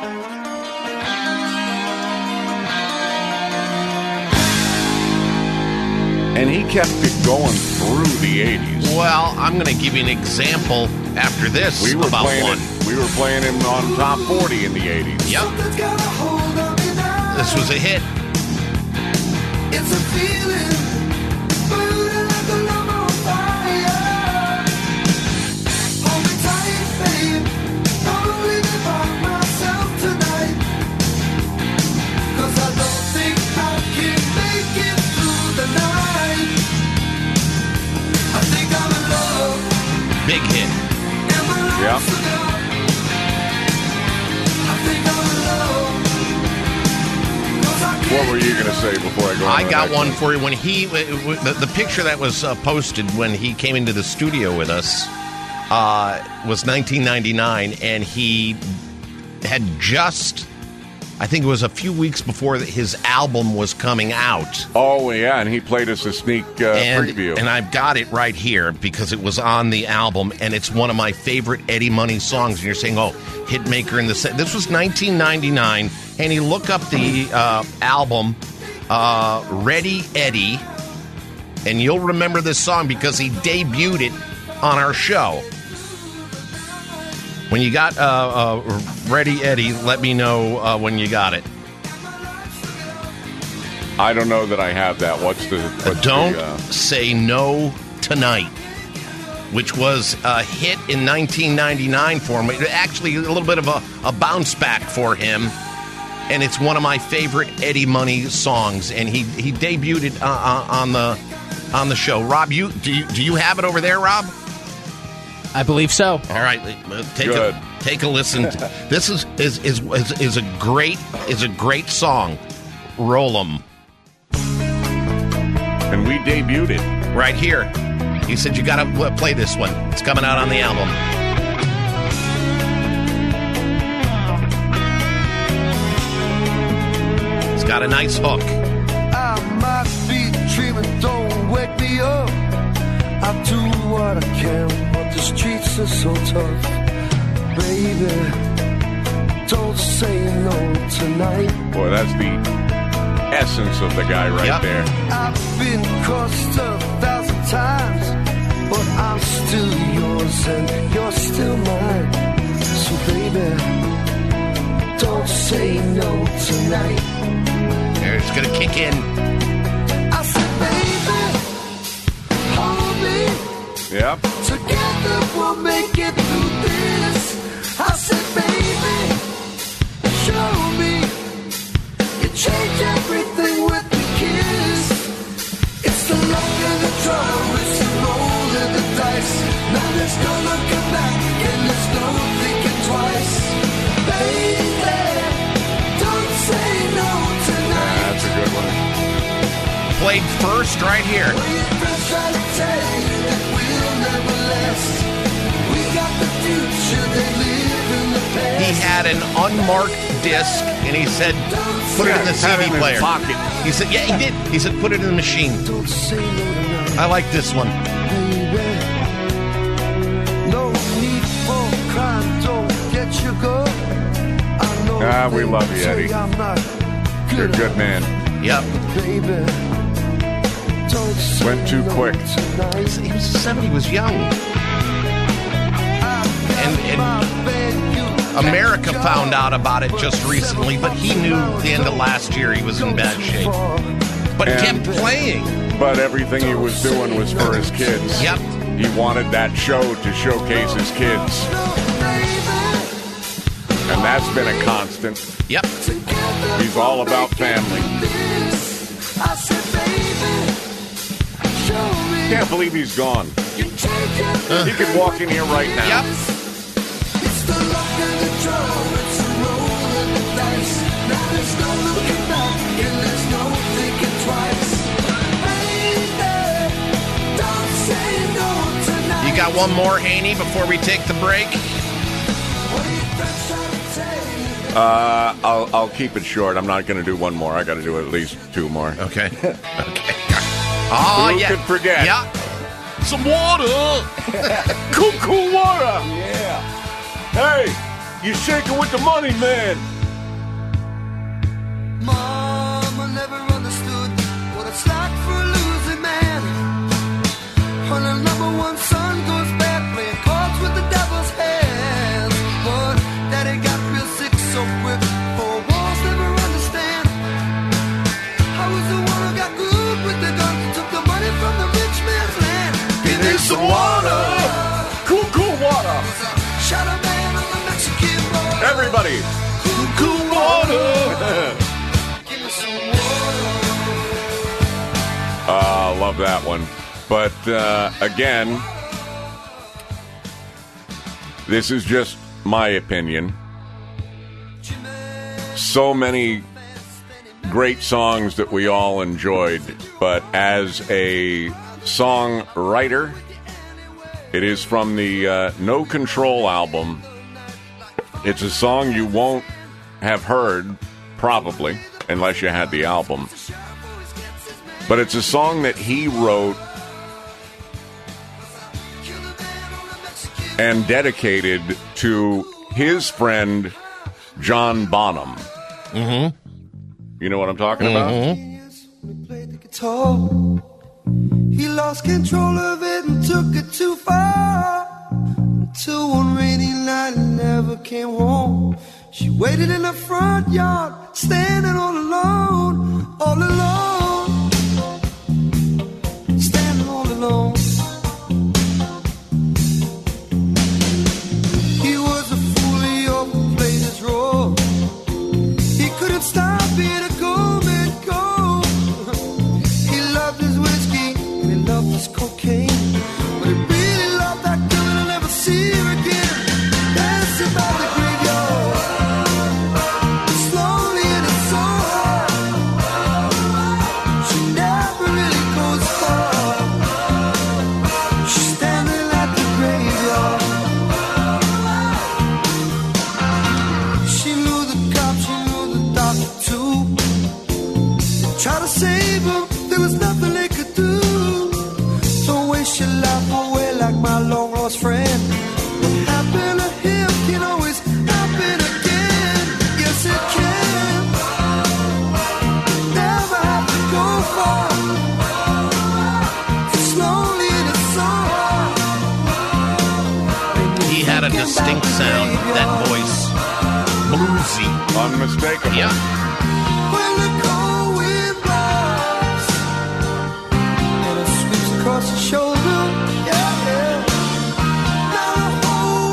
And he kept it going through the eighties. Well, I'm going to give you an example after this We were about playing one. It, we were playing him on top forty in the eighties. Yep. This was a hit. It's a feeling, burning like a love on fire. Hold me tight, babe. Don't leave me by myself tonight. 'Cause I don't think I can make it through the night. I think I'm in love. Big hit. Am I Yep. lost enough? I think I'm in love. What were you going to say before I go on I to the got next one for you. When he, w- w- the, the picture that was uh, posted when he came into the studio with us uh, was nineteen ninety-nine, and he had just, I think it was a few weeks before his album was coming out. Oh, yeah, and he played us a sneak uh, and, preview. And I've got it right here because it was on the album, and it's one of my favorite Eddie Money songs. And you're saying, oh, Hitmaker in the set. This was nineteen ninety-nine, and you look up the uh, album, uh, Ready Eddie, and you'll remember this song because he debuted it on our show. When you got uh, uh, Ready Eddie, let me know uh, when you got it. I don't know that I have that. What's the... What's Don't the, uh... Say No Tonight, which was a hit in nineteen ninety-nine for him. Actually, a little bit of a, a bounce back for him. And it's one of my favorite Eddie Money songs. And he, he debuted it uh, uh, on the on the show. Rob, you do you do you have it over there, Rob? I believe so. All right, uh, take Good. a take a listen. To, this is is, is is is a great is a great song. Roll 'em. And we debuted it right here. He said you got to play this one. It's coming out on the album. It's got a nice hook. I might be dreaming, don't wake me up. I do what I can, but the streets are so tough. Baby, don't say no tonight. Boy, that's the essence of the guy right Yep. there. I've been crossed a thousand times, but I'm still yours and you're still mine. So baby, don't say no tonight. There, it's gonna kick in. I said, baby, hold me. Yep. Together we'll make it through this. I said, baby, show me. You change everything with the kiss. It's the luck of the draw, it's the roll of the dice. Now there's no looking back and there's no thinking twice. Baby, don't say no tonight. That's a good one. Played first right here. He had an unmarked disc, and he said, "Put it in the C Had it D in his player." pocket. He said, "Yeah, he did." He said, "Put it in the machine." I like this one. No need for crime, don't get your gun. I know Ah, we they love you, say Eddie. I'm not You're a good man. Yep. baby. Don't say Went too no quick. tonight. He was seventy, he was young. And, and America found out about it just recently, but he knew at the end of last year he was in bad shape. But And- kept playing. But everything he was doing was for his kids. Yep. He wanted that show to showcase his kids. And that's been a constant. Yep. He's all about family. I said, baby, show me. Can't believe he's gone. You change everything. He could walk in here right now. Yep. It's the luck of the draw, it's the roll of the dice. Now there's no looking back and there's no thinking twice. Baby, don't say no tonight. You got one more, Haney, before we take the break? Uh, I'll I'll keep it short. I'm not going to do one more. I got to do at least two more. Okay. Okay. Oh, Who yeah. could forget? Yeah. Some water. Cool, cool water. Yeah. Hey, you shaking with the money, man. Mama never understood what it's like for a losing man. When a number one son goes back playing cards with the devil's hands. But daddy got real sick so quick, four walls never understand. I was the one who got good with the guns and took the money from the rich man's land. Give me some water. Cool, cool water. Shot a man on the Mexican border. Everybody. Cool, cool water. Give me some water. Uh, love that one. But uh, again, this is just my opinion. So many great songs that we all enjoyed, but as a songwriter, it is from the uh, No Control album. It's a song you won't have heard, probably, unless you had the album. But it's a song that he wrote and dedicated to his friend John Bonham. Mm-hmm. You know what I'm talking about? Guitar. He lost control of it and took it too far. Until one rainy night he never came home. She waited in the front yard, standing all alone, all alone, standing all alone. He was a fool, he overplayed his role. He couldn't stop it, a go, man, go. He loved his whiskey and he loved his cocaine, but he really loved that girl and I'll never see that voice. Bluesy. Unmistakable. Yeah. When the cold wind blows and it sweeps across your shoulder, yeah, yeah. Now the whole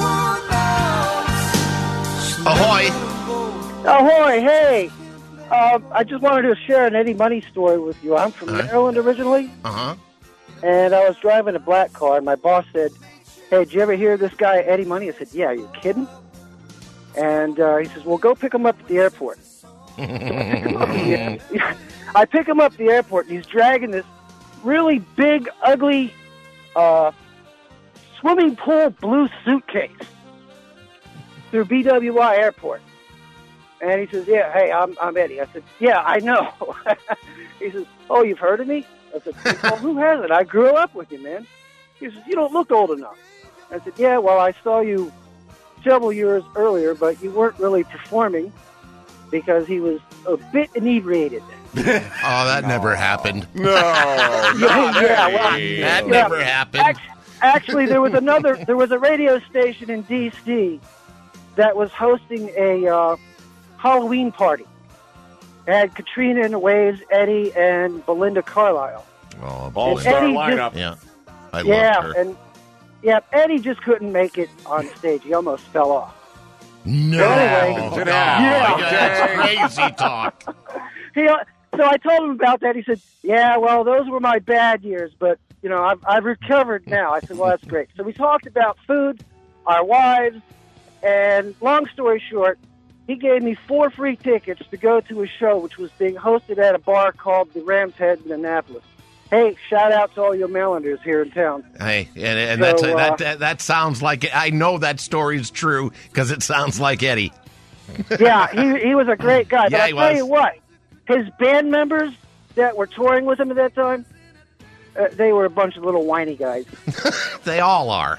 world knows. Ahoy. Ahoy, hey. Uh, I just wanted to share an Eddie Money story with you. I'm from Uh-huh. Maryland originally, Uh-huh. and I was driving a black car, and my boss said, hey, did you ever hear this guy, Eddie Money? I said, yeah, are you kidding? And uh, he says, well, go pick him up at the airport. So I pick him up at the air- I pick him up at the airport, and he's dragging this really big, ugly uh, swimming pool blue suitcase through B W I Airport. And he says, yeah, hey, I'm I'm Eddie. I said, yeah, I know. He says, oh, you've heard of me? I said, well, who hasn't? I grew up with you, man. He says, you don't look old enough. I said, yeah, well, I saw you several years earlier, but you weren't really performing because he was a bit inebriated. Oh, that never happened. No. yeah, yeah, well, That yeah. never happened. Act- Actually, there was another, there was a radio station in D C that was hosting a uh, Halloween party. It had Katrina and the Waves, Eddie, and Belinda Carlisle. Oh, All-star Eddie lineup. Yeah. I yeah, loved her. and yeah, Eddie just couldn't make it on stage. He almost fell off. No. So anyway, Oh, yeah. yeah, that's crazy talk. He, uh, so I told him about that. He said, yeah, well, those were my bad years, but, you know, I've, I've recovered now. I said, well, that's great. So we talked about food, our wives, and long story short, he gave me four free tickets to go to a show which was being hosted at a bar called the Ram's Head in Annapolis. Hey, shout out to all your Marylanders here in town. Hey, and, and So, that's uh, that, that that sounds like I know that story's true because it sounds like Eddie. Yeah, he he was a great guy. But Yeah, I'll he tell was. you what, his band members that were touring with him at that time, uh, they were a bunch of little whiny guys. They all are.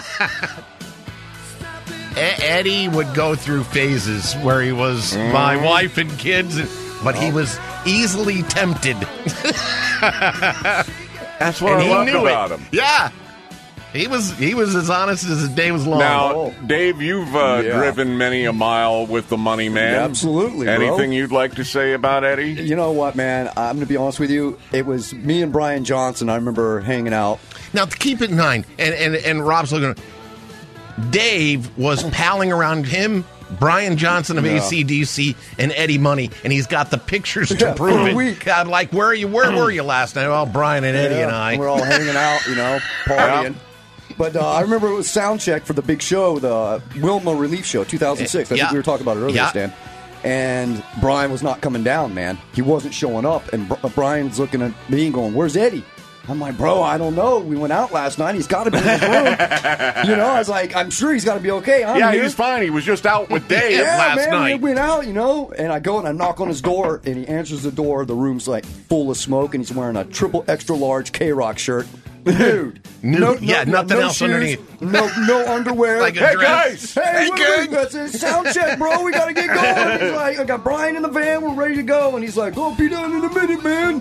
E- Eddie would go through phases where he was Mm. my wife and kids, but he was easily tempted. That's what And I he loved knew about it. him. Yeah. He was he was as honest as his day was long. Now, Dave, you've uh, Yeah. driven many a mile with the Money Man. Absolutely, bro. Anything you'd like to say about Eddie? You know what, man? I'm going to be honest with you. It was me and Brian Johnson. I remember hanging out. Now, keep in mind, and, and, and Rob's looking, Dave was palling around him, Brian Johnson of Yeah. A C D C, and Eddie Money, and he's got the pictures to Yeah, prove for a it. week. I'm like, where are you? Where were you last night? Well, Brian and Eddie Yeah, and I. We're all hanging out, you know, partying. But uh, I remember it was sound check for the big show, the Wilma Relief Show, two thousand six. I Yeah. think we were talking about it earlier, Yeah. Stan. And Brian was not coming down, man. He wasn't showing up. And Br- Brian's looking at me and going, where's Eddie? I'm like, bro, I don't know. We went out last night. He's got to be in his room. You know, I was like, I'm sure he's got to be okay. I'm yeah, here. he's fine. He was just out with Dave Yeah, last man, night. we went out, you know, and I go and I knock on his door, and he answers the door. The room's like full of smoke, and he's wearing a triple extra large K-Rock shirt. Dude, Nude. Yeah, nothing else shoes, underneath. No, no underwear. Like a hey dress. guys, hey, Hey, wait, gang. wait, that's it. Sound check, bro. We gotta get going. He's like, I got Brian in the van. We're ready to go, and he's like, "I'll be done in a minute, man."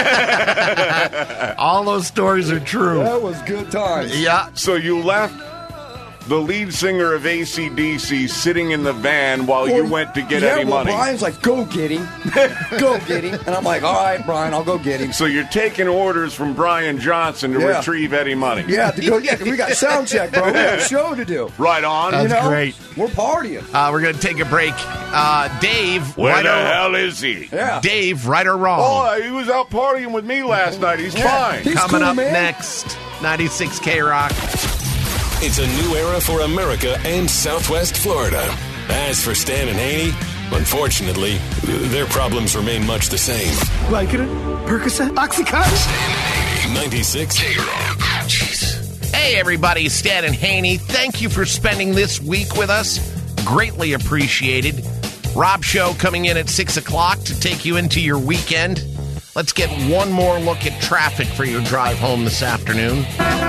All those stories are true. That was good times. Yeah. So you left the lead singer of A C D C sitting in the van while you Well, went to get yeah, Eddie well, Money. Brian's like, "Go get him, go get him," and I'm like, "All right, Brian, I'll go get him." So you're taking orders from Brian Johnson to Yeah. retrieve Eddie Money. Yeah, to go, yeah, 'cause we got sound check, bro. We got a show to do. Right on. That's you know? great. We're partying. Uh, we're going to take a break. Uh, Dave, Where right the or, hell is he? Yeah. Dave, right or wrong? Oh, he was out partying with me last night. He's Yeah. fine. He's Coming cool, up man. next, ninety-six K Rock. It's a new era for America and Southwest Florida. As for Stan and Haney, unfortunately, their problems remain much the same. Vicodin, Percocet, Oxycontin. ninety-six K Rock. Hey, everybody, Stan and Haney. Thank you for spending this week with us. Greatly appreciated. Rob Show coming in at six o'clock to take you into your weekend. Let's get one more look at traffic for your drive home this afternoon.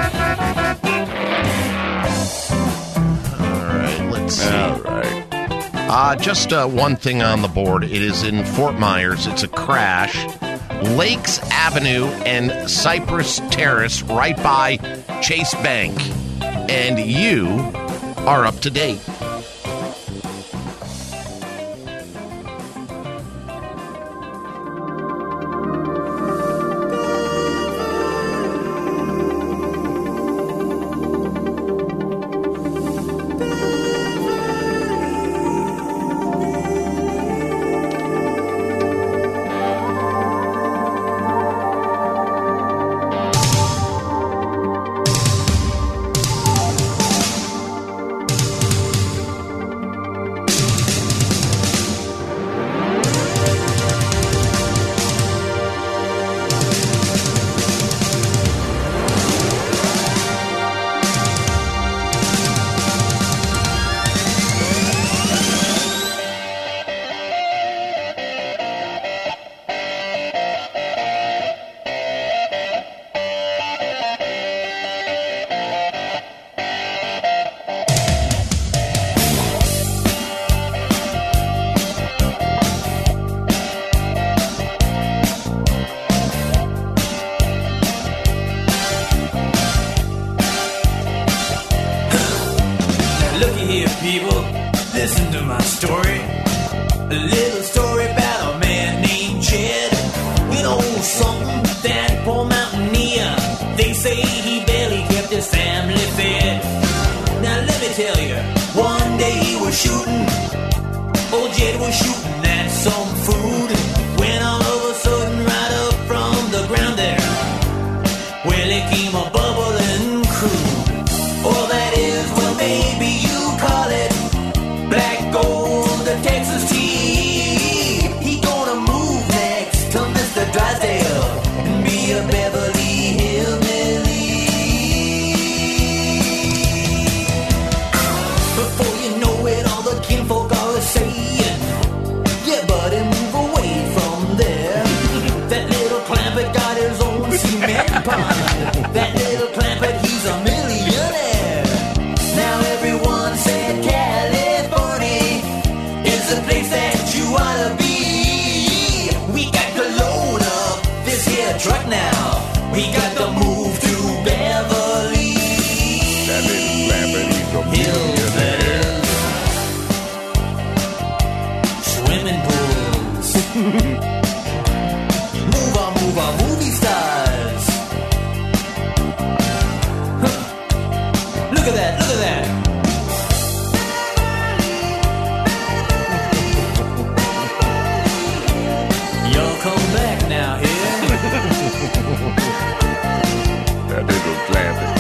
All right, let's see. All right. Uh, just uh, one thing on the board. It is in Fort Myers. It's a crash. Lakes Avenue and Cypress Terrace right by Chase Bank. And you are up to date. Listen to my story. A little story about a man named Jed. You know something, that poor mountaineer. They say he barely kept his family fed. Now let me tell you, one day he was shooting. Old Jed was shooting at some food. When all of a sudden, right up from the ground there, well, it came a bubbling crude. All that is, well, maybe you call it black gold, the Texas tea. He gonna move next to Mister Drysdale and be a Beverly Hillbilly. Before you know it, all the kinfolk are saying, yeah, buddy, move away from there. That little Clampett got his own cement pond. That little Clampett, he's a millionaire. Now everyone said California is the place that you ought to be. We got to load up this here truck now. We got to move to Beverly. That little Clampett, he's a millionaire. Swimming pools. Move on, move on, movie stars. Huh. Look at that, look at that. Y'all come back now here. That little Clampett.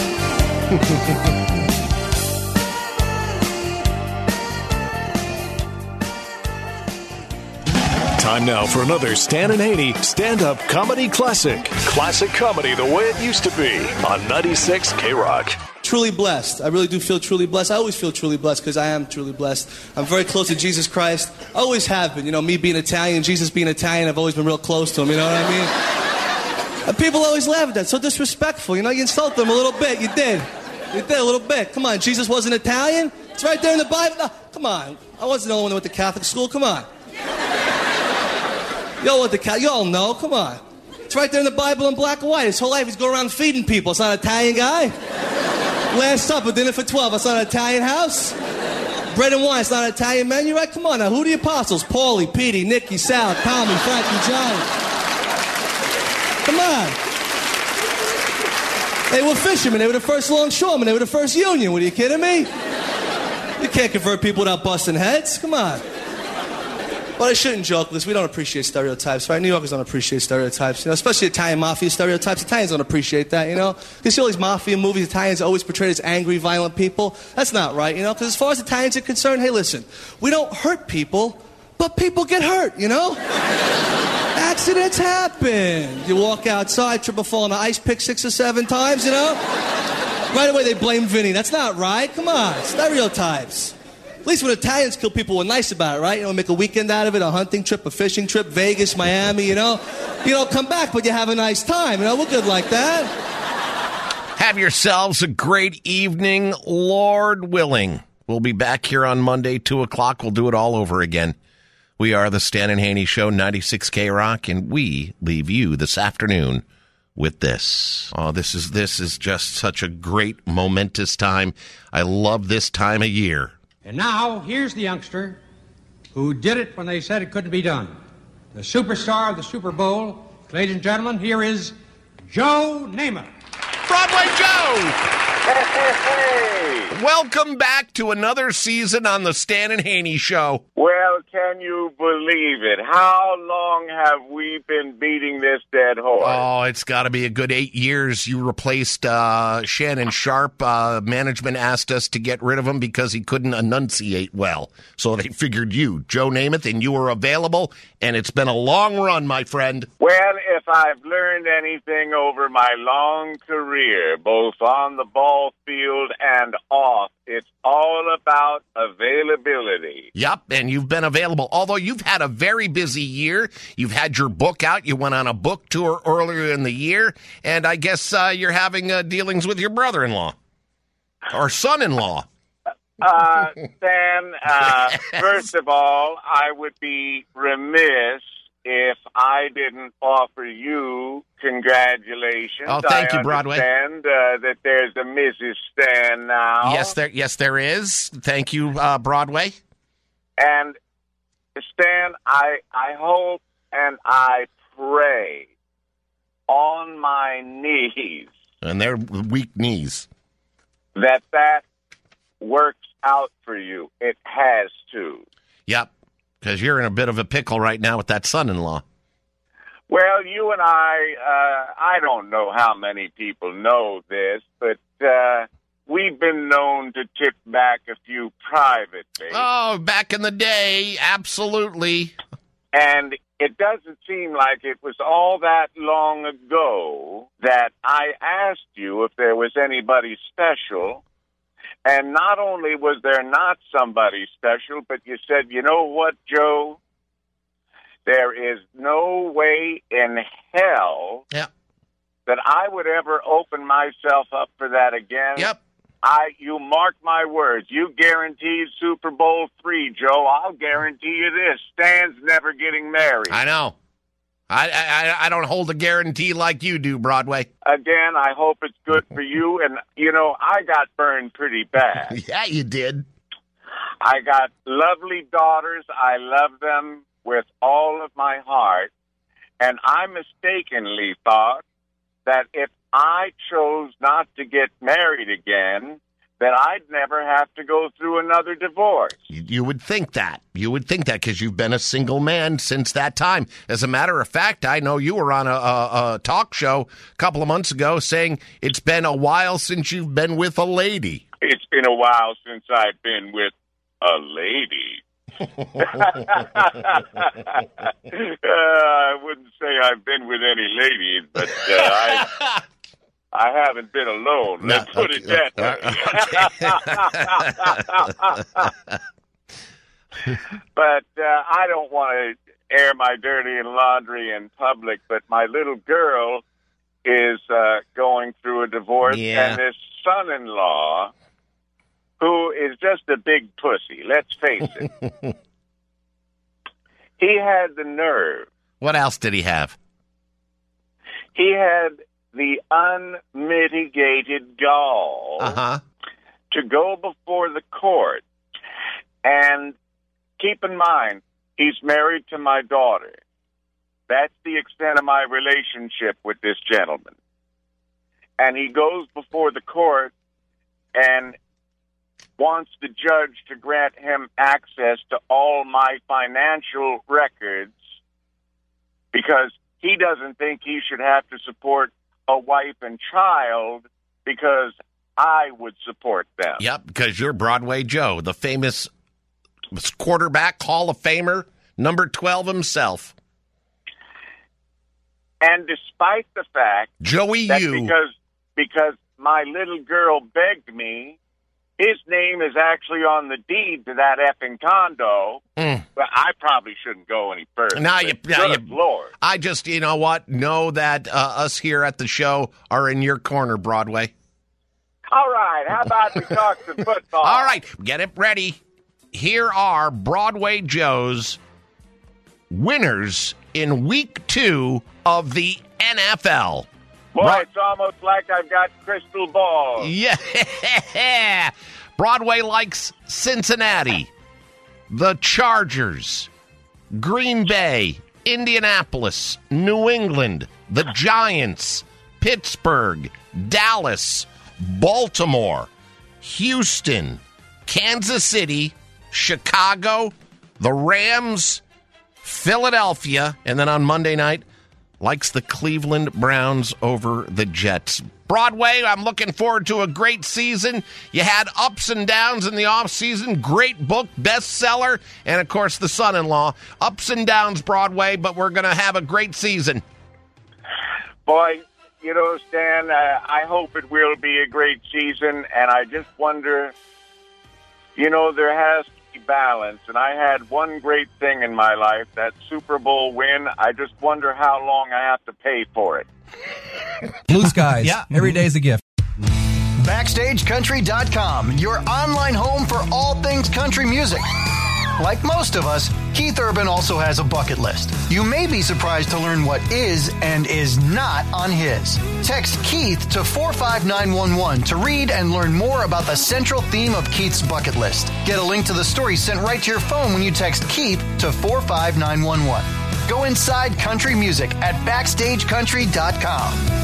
Time now for another Stan and Haney stand-up comedy classic. Classic comedy the way it used to be on ninety-six K-Rock. Truly blessed. I really do feel truly blessed. I always feel truly blessed because I am truly blessed. I'm very close to Jesus Christ. Always have been. You know, me being Italian, Jesus being Italian, I've always been real close to him. You know what I mean? And people always laugh at that. So disrespectful. You know, you insult them a little bit. You did. You did a little bit. Come on, Jesus wasn't Italian? It's right there in the Bible. No, come on. I wasn't the only one that went to Catholic school. Come on. Y'all went to Catholic. Y'all know. Come on. It's right there in the Bible in black and white. His whole life he's going around feeding people. It's not an Italian guy. Last Supper, dinner for twelve. It's not an Italian house. Bread and wine. It's not an Italian menu, right? Come on now. Who are the apostles? Paulie, Petey, Nicky, Sal, Tommy, Frankie, Johnny. Come on. They were fishermen. They were the first longshoremen. They were the first union. What, are you kidding me? You can't convert people without busting heads. Come on. But I shouldn't joke with this. We don't appreciate stereotypes, right? New Yorkers don't appreciate stereotypes, you know, especially Italian mafia stereotypes. Italians don't appreciate that, you know? You see all these mafia movies, Italians are always portrayed as angry, violent people. That's not right, you know? Because as far as Italians are concerned, hey, listen, we don't hurt people, but people get hurt, you know? Accidents happen. You walk outside, trip or fall on the ice pick six or seven times, you know? Right away they blame Vinny. That's not right. Come on, stereotypes. At least when Italians kill people, we're nice about it, right? You know, make a weekend out of it, a hunting trip, a fishing trip, Vegas, Miami, you know? You don't come back, but you have a nice time, you know? We're good like that. Have yourselves a great evening, Lord willing. We'll be back here on Monday, two o'clock. We'll do it all over again. We are the Stan and Haney Show, ninety-six K-Rock, and we leave you this afternoon with this. Oh, this is this is just such a great, momentous time. I love this time of year. And now, here's the youngster who did it when they said it couldn't be done. The superstar of the Super Bowl. Ladies and gentlemen, here is Joe Namath. Broadway Joe! Hey, hey, hey. Welcome back to another season on the Stan and Haney Show. Well, can you believe it? How long have we been beating this dead horse? Oh, it's got to be a good eight years. You replaced uh, Shannon Sharp. Uh, management asked us to get rid of him because he couldn't enunciate well. So they figured you, Joe Namath, and you were available, and it's been a long run, my friend. Well, if I've learned anything over my long career, both on the ball field and off, it's all about availability. Yep, and you've been available. Although you've had a very busy year. You've had your book out. You went on a book tour earlier in the year. And I guess uh, you're having uh, dealings with your brother-in-law or son-in-law. Uh, Stan, uh, first of all, I would be remiss if I didn't offer you congratulations. Oh, thank I you, Broadway. I understand uh, that there's a Missus Stan now. Yes, there. Yes, there is. Thank you, uh, Broadway. And Stan, I I hope and I pray on my knees And they're weak knees. that that works out for you. It has to. Yep, because you're in a bit of a pickle right now with that son-in-law. Well, you and I, uh, I don't know how many people know this, but uh, we've been known to tip back a few private days. Oh, back in the day, absolutely. And it doesn't seem like it was all that long ago that I asked you if there was anybody special. And not only was there not somebody special, but you said, you know what, Joe? There is no way in hell yep. that I would ever open myself up for that again. Yep. I, you mark my words. You guaranteed Super Bowl three, Joe. I'll guarantee you this: Stan's never getting married. I know. I, I I don't hold a guarantee like you do, Broadway. Again, I hope it's good for you. And you know, I got burned pretty bad. Yeah, you did. I got lovely daughters. I love them with all of my heart. And I mistakenly thought that if I chose not to get married again, that I'd never have to go through another divorce. You, you would think that. You would think that because you've been a single man since that time. As a matter of fact, I know you were on a, a, a talk show a couple of months ago saying it's been a while since you've been with a lady. It's been a while since I've been with a lady. uh, I wouldn't say I've been with any ladies, but uh, I I haven't been alone. Let's No, put okay, it that way. But uh, I don't want to air my dirty laundry in public, but my little girl is uh, going through a divorce, Yeah. and this son-in-law, who is just a big pussy, let's face it, he had the nerve. What else did he have? He had the unmitigated gall Uh-huh. to go before the court. And keep in mind, he's married to my daughter. That's the extent of my relationship with this gentleman. And he goes before the court and wants the judge to grant him access to all my financial records because he doesn't think he should have to support a wife and child because I would support them. Yep, because you're Broadway Joe, the famous quarterback, Hall of Famer, number twelve himself. And despite the fact Joey that you. because because my little girl begged me, his name is actually on the deed to that effing condo. Mm. But I probably shouldn't go any further. Now you, But now good you- Lord. I just, you know what? Know that uh, us here at the show are in your corner, Broadway. All right, how about we talk some football? All right, get it ready. Here are Broadway Joe's winners in week two of the N F L. Boy, Bro- it's almost like I've got crystal balls. Yeah. Broadway likes Cincinnati, the Chargers, Green Bay, Indianapolis, New England, the Giants, Pittsburgh, Dallas, Baltimore, Houston, Kansas City, Chicago, the Rams, Philadelphia, and then on Monday night, likes the Cleveland Browns over the Jets. Broadway, I'm looking forward to a great season. You had ups and downs in the offseason. Great book, bestseller, and, of course, the son-in-law. Ups and downs, Broadway, but we're going to have a great season. Boy, you know, Stan, uh, I hope it will be a great season, and I just wonder, you know, there has to be balance, and I had one great thing in my life, that Super Bowl win. I just wonder how long I have to pay for it. Blue skies. Yeah. Every day's a gift. Backstage Country dot com, your online home for all things country music. Like most of us, Keith Urban also has a bucket list. You may be surprised to learn what is and is not on his. Text Keith to four five nine one one to read and learn more about the central theme of Keith's bucket list. Get a link to the story sent right to your phone when you text Keith to four five nine one one. Go inside country music at backstage country dot com.